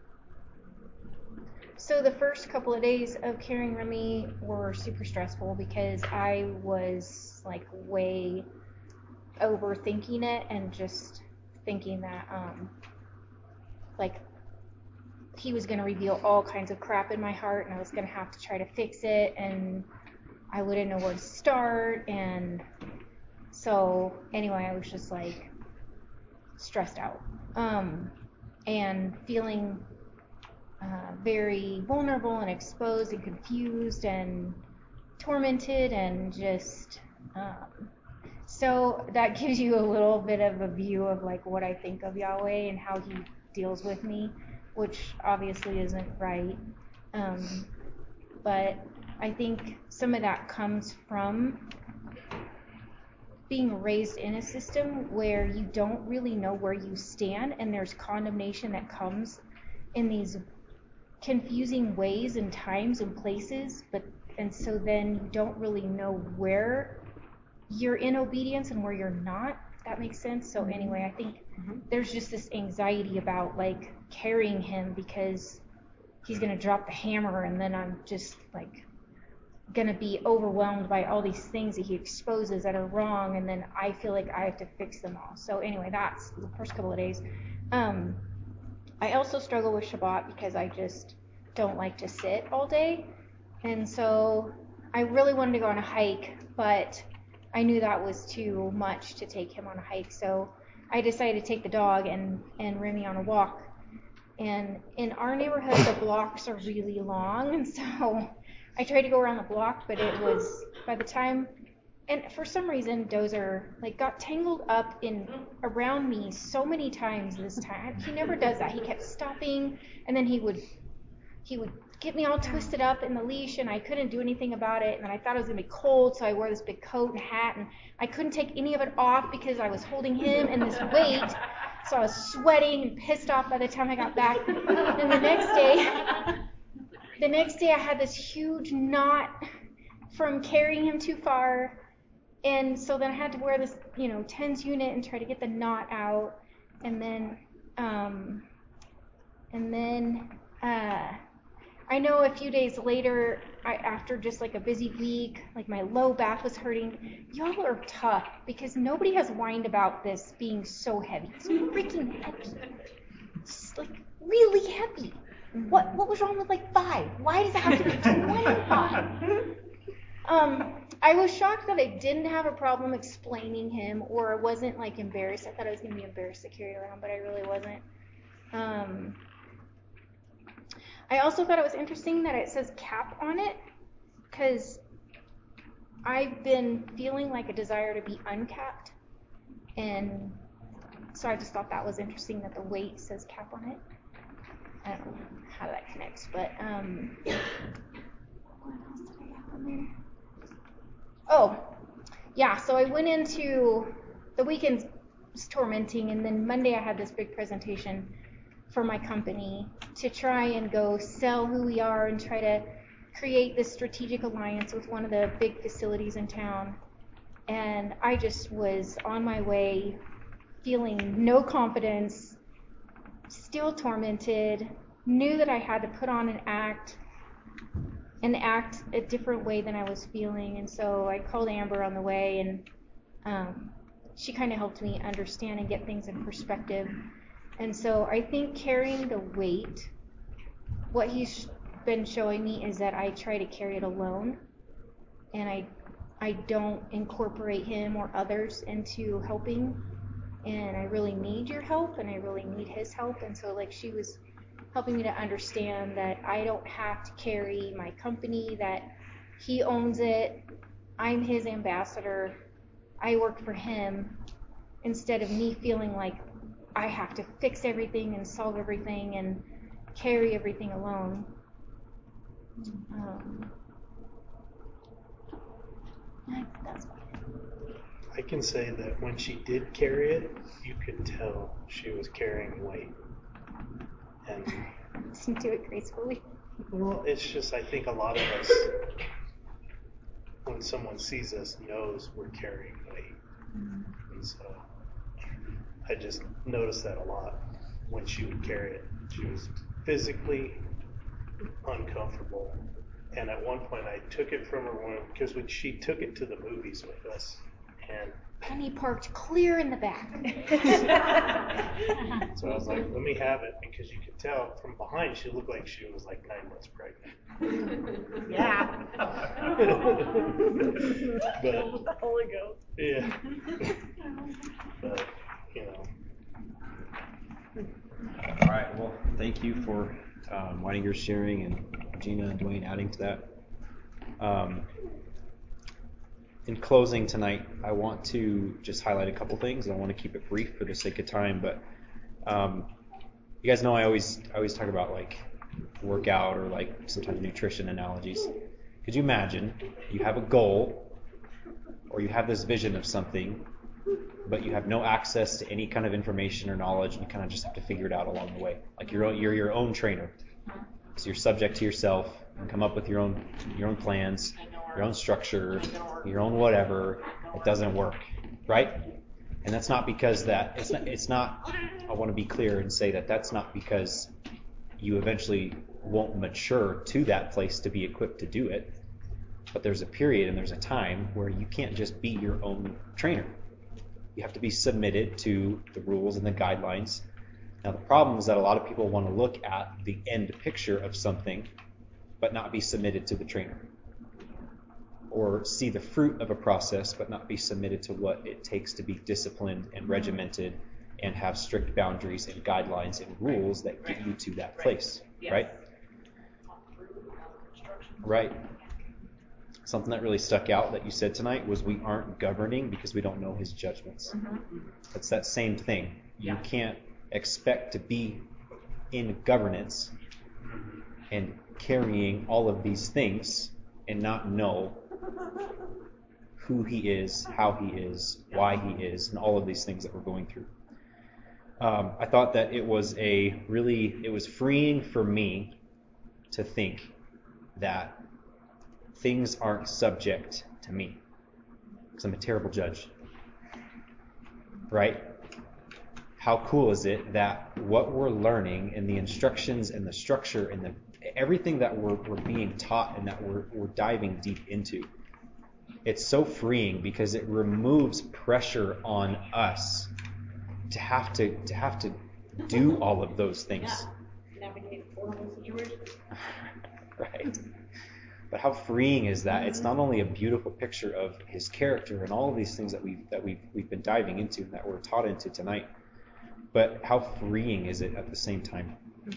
so the first couple of days of carrying Remy were super stressful because I was like way overthinking it and just thinking that um, like he was going to reveal all kinds of crap in my heart, and I was going to have to try to fix it, and I wouldn't know where to start. And so anyway, I was just like stressed out um, and feeling uh, very vulnerable and exposed and confused and tormented, and just um, so that gives you a little bit of a view of like what I think of Yahweh and how he deals with me. which obviously isn't right. Um, but I think some of that comes from being raised in a system where you don't really know where you stand, and there's condemnation that comes in these confusing ways and times and places, but and so then you don't really know where you're in obedience and where you're not. If that makes sense. So anyway, I think mm-hmm. there's just this anxiety about like carrying him because he's gonna drop the hammer, and then I'm just like gonna be overwhelmed by all these things that he exposes that are wrong, and then I feel like I have to fix them all. So anyway, that's the first couple of days. Um, I also struggle with Shabbat because I just don't like to sit all day, and so I really wanted to go on a hike, but I knew that was too much to take him on a hike, so I decided to take the dog and, and Remy on a walk. And in our neighborhood, the blocks are really long, and so I tried to go around the block, but it was, by the time, and for some reason, Dozer, like, got tangled up in, around me so many times this time. He never does that. He kept stopping, and then he would, he would get me all twisted up in the leash, and I couldn't do anything about it, and I thought it was going to be cold, so I wore this big coat and hat, and I couldn't take any of it off because I was holding him and this weight, so I was sweating and pissed off by the time I got back. And the next day, the next day I had this huge knot from carrying him too far, and so then I had to wear this, you know, TENS unit and try to get the knot out, and then, um, and then, uh, I know a few days later, I, after just like a busy week, like my low back was hurting. Y'all are tough because nobody has whined about this being so heavy. It's freaking heavy. It's like really heavy. What what was wrong with like five? Why does it have to be twenty-five? Um, I was shocked that I didn't have a problem explaining him, or I wasn't like embarrassed. I thought I was gonna be embarrassed to carry around, but I really wasn't. Um, I also thought it was interesting that it says cap on it, because I've been feeling like a desire to be uncapped, and so I just thought that was interesting that the weight says cap on it. I don't know how that connects, but um, what else did I have on there? Oh, yeah, so I went into the weekend's tormenting, and then Monday I had this big presentation for my company to try and go sell who we are and try to create this strategic alliance with one of the big facilities in town. And I just was on my way feeling no confidence, still tormented, knew that I had to put on an act and act a different way than I was feeling. And so I called Amber on the way, and um, she kind of helped me understand and get things in perspective. And so I think carrying the weight, what he's been showing me is that I try to carry it alone, and I I don't incorporate him or others into helping, and I really need your help, and I really need his help. And so like she was helping me to understand that I don't have to carry my company, that he owns it, I'm his ambassador, I work for him, instead of me feeling like I have to fix everything and solve everything and carry everything alone. Um, that's about it. I can say that when she did carry it, you could tell she was carrying weight. And didn't do it gracefully. Well, it's just I think a lot of us, when someone sees us, knows we're carrying weight, mm-hmm. and so I just noticed that a lot when she would carry it. She was physically uncomfortable, and at one point I took it from her when because when she took it to the movies with us, and Penny parked clear in the back. So I was like, let me have it, because you could tell from behind she looked like she was like nine months pregnant. Yeah. But With the Holy Ghost. yeah. But you know. All right. Well, thank you for um, wanting your sharing, and Gina and Dwayne adding to that. Um, in closing tonight, I want to just highlight a couple things. I want to keep it brief for the sake of time, but um, you guys know I always I always talk about like workout or like sometimes nutrition analogies. Could you imagine you have a goal or you have this vision of something, but you have no access to any kind of information or knowledge, and you kind of just have to figure it out along the way. Like you're you're your own trainer, so you're subject to yourself and come up with your own your own plans, your own structure, your own whatever. It doesn't work, right? And that's not because that it's not. It's not. I want to be clear and say that that's not because you eventually won't mature to that place to be equipped to do it. But there's a period and there's a time where you can't just be your own trainer. You have to be submitted to the rules and the guidelines. Now, the problem is that a lot of people want to look at the end picture of something, but not be submitted to the trainer. Or see the fruit of a process, but not be submitted to what it takes to be disciplined and regimented and have strict boundaries and guidelines and rules that get you to that place, right? Right. Something that really stuck out that you said tonight was we aren't governing because we don't know his judgments. Mm-hmm. It's that same thing. You yeah. can't expect to be in governance and carrying all of these things and not know who he is, how he is, why he is, and all of these things that we're going through. Um, I thought that it was a really, it was freeing for me to think that things aren't subject to me, because I'm a terrible judge, right? How cool is it that what we're learning and the instructions and the structure and the everything that we're, we're being taught and that we're, we're diving deep into, it's so freeing because it removes pressure on us to have to to have to do all of those things. Yeah. Navigate horrible situations. Right. But how freeing is that? It's not only a beautiful picture of his character and all of these things that we've that we've we've been diving into and that we're taught into tonight, but how freeing is it at the same time?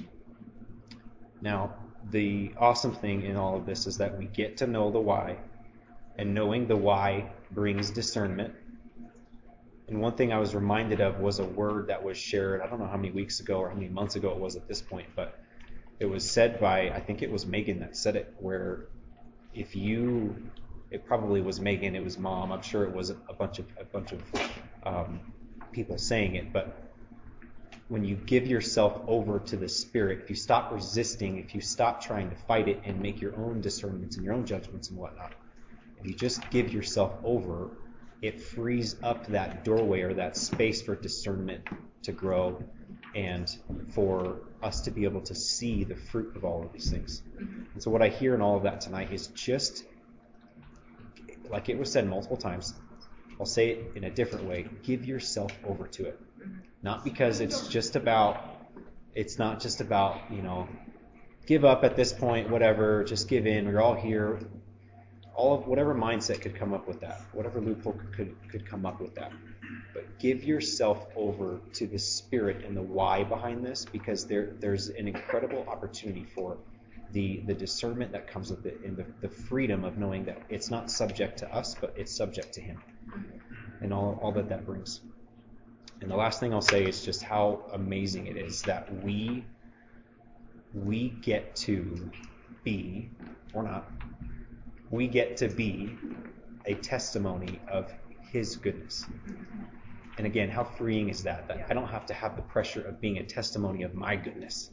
Now, the awesome thing in all of this is that we get to know the why, and knowing the why brings discernment. And one thing I was reminded of was a word that was shared, I don't know how many weeks ago or how many months ago it was at this point, but it was said by, I think it was Megan that said it, where if you, it probably was Megan, it was Mom, I'm sure it was a bunch of a bunch of um, people saying it, but when you give yourself over to the Spirit, if you stop resisting, if you stop trying to fight it and make your own discernments and your own judgments and whatnot, if you just give yourself over, it frees up that doorway or that space for discernment to grow and for us to be able to see the fruit of all of these things. And so what I hear in all of that tonight is just, like it was said multiple times, I'll say it in a different way, give yourself over to it. Not because it's just about, it's not just about, you know, give up at this point, whatever, just give in, we're all here. All of whatever mindset could come up with that, whatever loophole could, could could come up with that. But give yourself over to the Spirit and the why behind this, because there there's an incredible opportunity for the the discernment that comes with it and the, the freedom of knowing that it's not subject to us, but it's subject to Him. And all, all that that brings. And the last thing I'll say is just how amazing it is that we we get to be, or not, we get to be a testimony of His goodness. And again, how freeing is that? That I don't have to have the pressure of being a testimony of my goodness.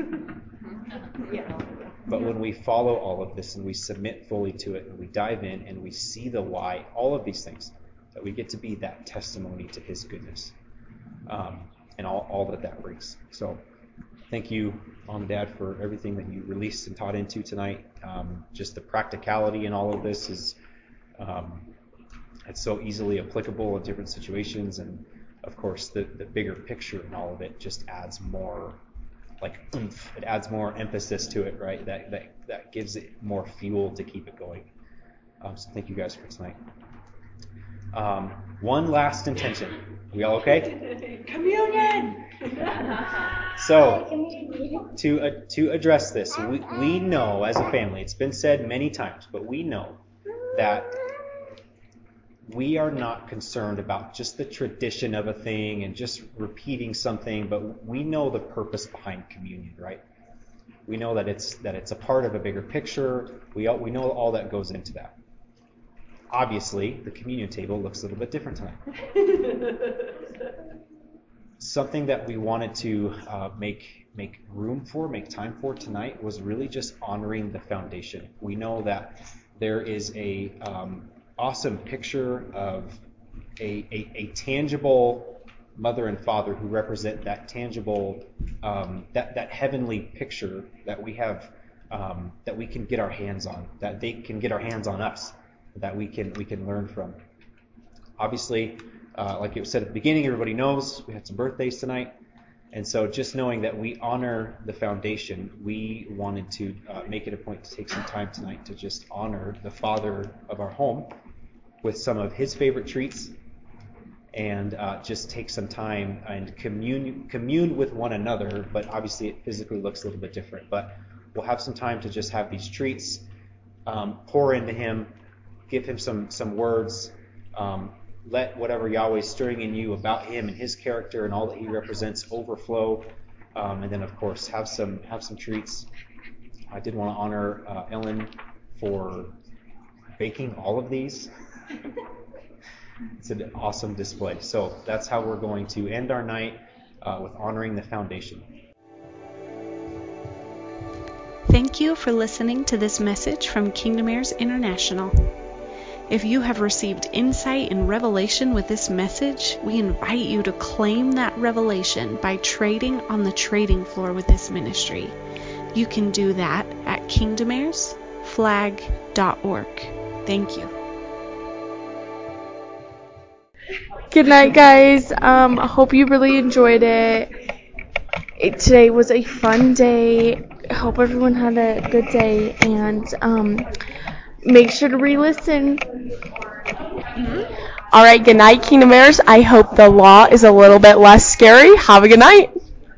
But when we follow all of this and we submit fully to it and we dive in and we see the why, all of these things, that we get to be that testimony to His goodness. Um, and all, all that that brings. So thank you, Mom and Dad, for everything that you released and taught into tonight. Um, just the practicality in all of this is um, it's so easily applicable in different situations. And, of course, the, the bigger picture in all of it just adds more, like, oomph. It adds more emphasis to it, right? That that, that gives it more fuel to keep it going. Um, so thank you guys for tonight. Um, one last intention. We all okay? Communion! So, to uh, to address this, we, we know as a family, it's been said many times, but we know that we are not concerned about just the tradition of a thing and just repeating something, but we know the purpose behind communion, right? We know that it's that it's a part of a bigger picture. We all, we know all that goes into that. Obviously, the communion table looks a little bit different tonight. Something that we wanted to uh, make make room for, make time for tonight was really just honoring the foundation. We know that there is a um, awesome picture of a, a, a tangible mother and father who represent that tangible, um, that, that heavenly picture that we have, um, that we can get our hands on, that they can get our hands on us, that we can we can learn from. Obviously, uh, like it said at the beginning, everybody knows we had some birthdays tonight. And so just knowing that we honor the foundation, we wanted to uh, make it a point to take some time tonight to just honor the father of our home with some of his favorite treats, and uh, just take some time and commune commune with one another. But obviously it physically looks a little bit different. But we'll have some time to just have these treats, um, pour into him, give him some some words, um, let whatever Yahweh's stirring in you about him and his character and all that he represents overflow, um, and then of course have some have some treats. I did want to honor uh, Ellen for baking all of these. It's an awesome display. So that's how we're going to end our night, uh, with honoring the foundation. Thank you for listening to this message from Kingdom Heirs International. If you have received insight and revelation with this message, we invite you to claim that revelation by trading on the trading floor with this ministry. You can do that at kingdom heirs flag dot org. Thank you. Good night, guys. Um, I hope you really enjoyed it. it. Today was a fun day. I hope everyone had a good day, and um, make sure to re-listen. Mm-hmm. All right, good night, Kingdom Heirs. I hope the law is a little bit less scary. Have a good night.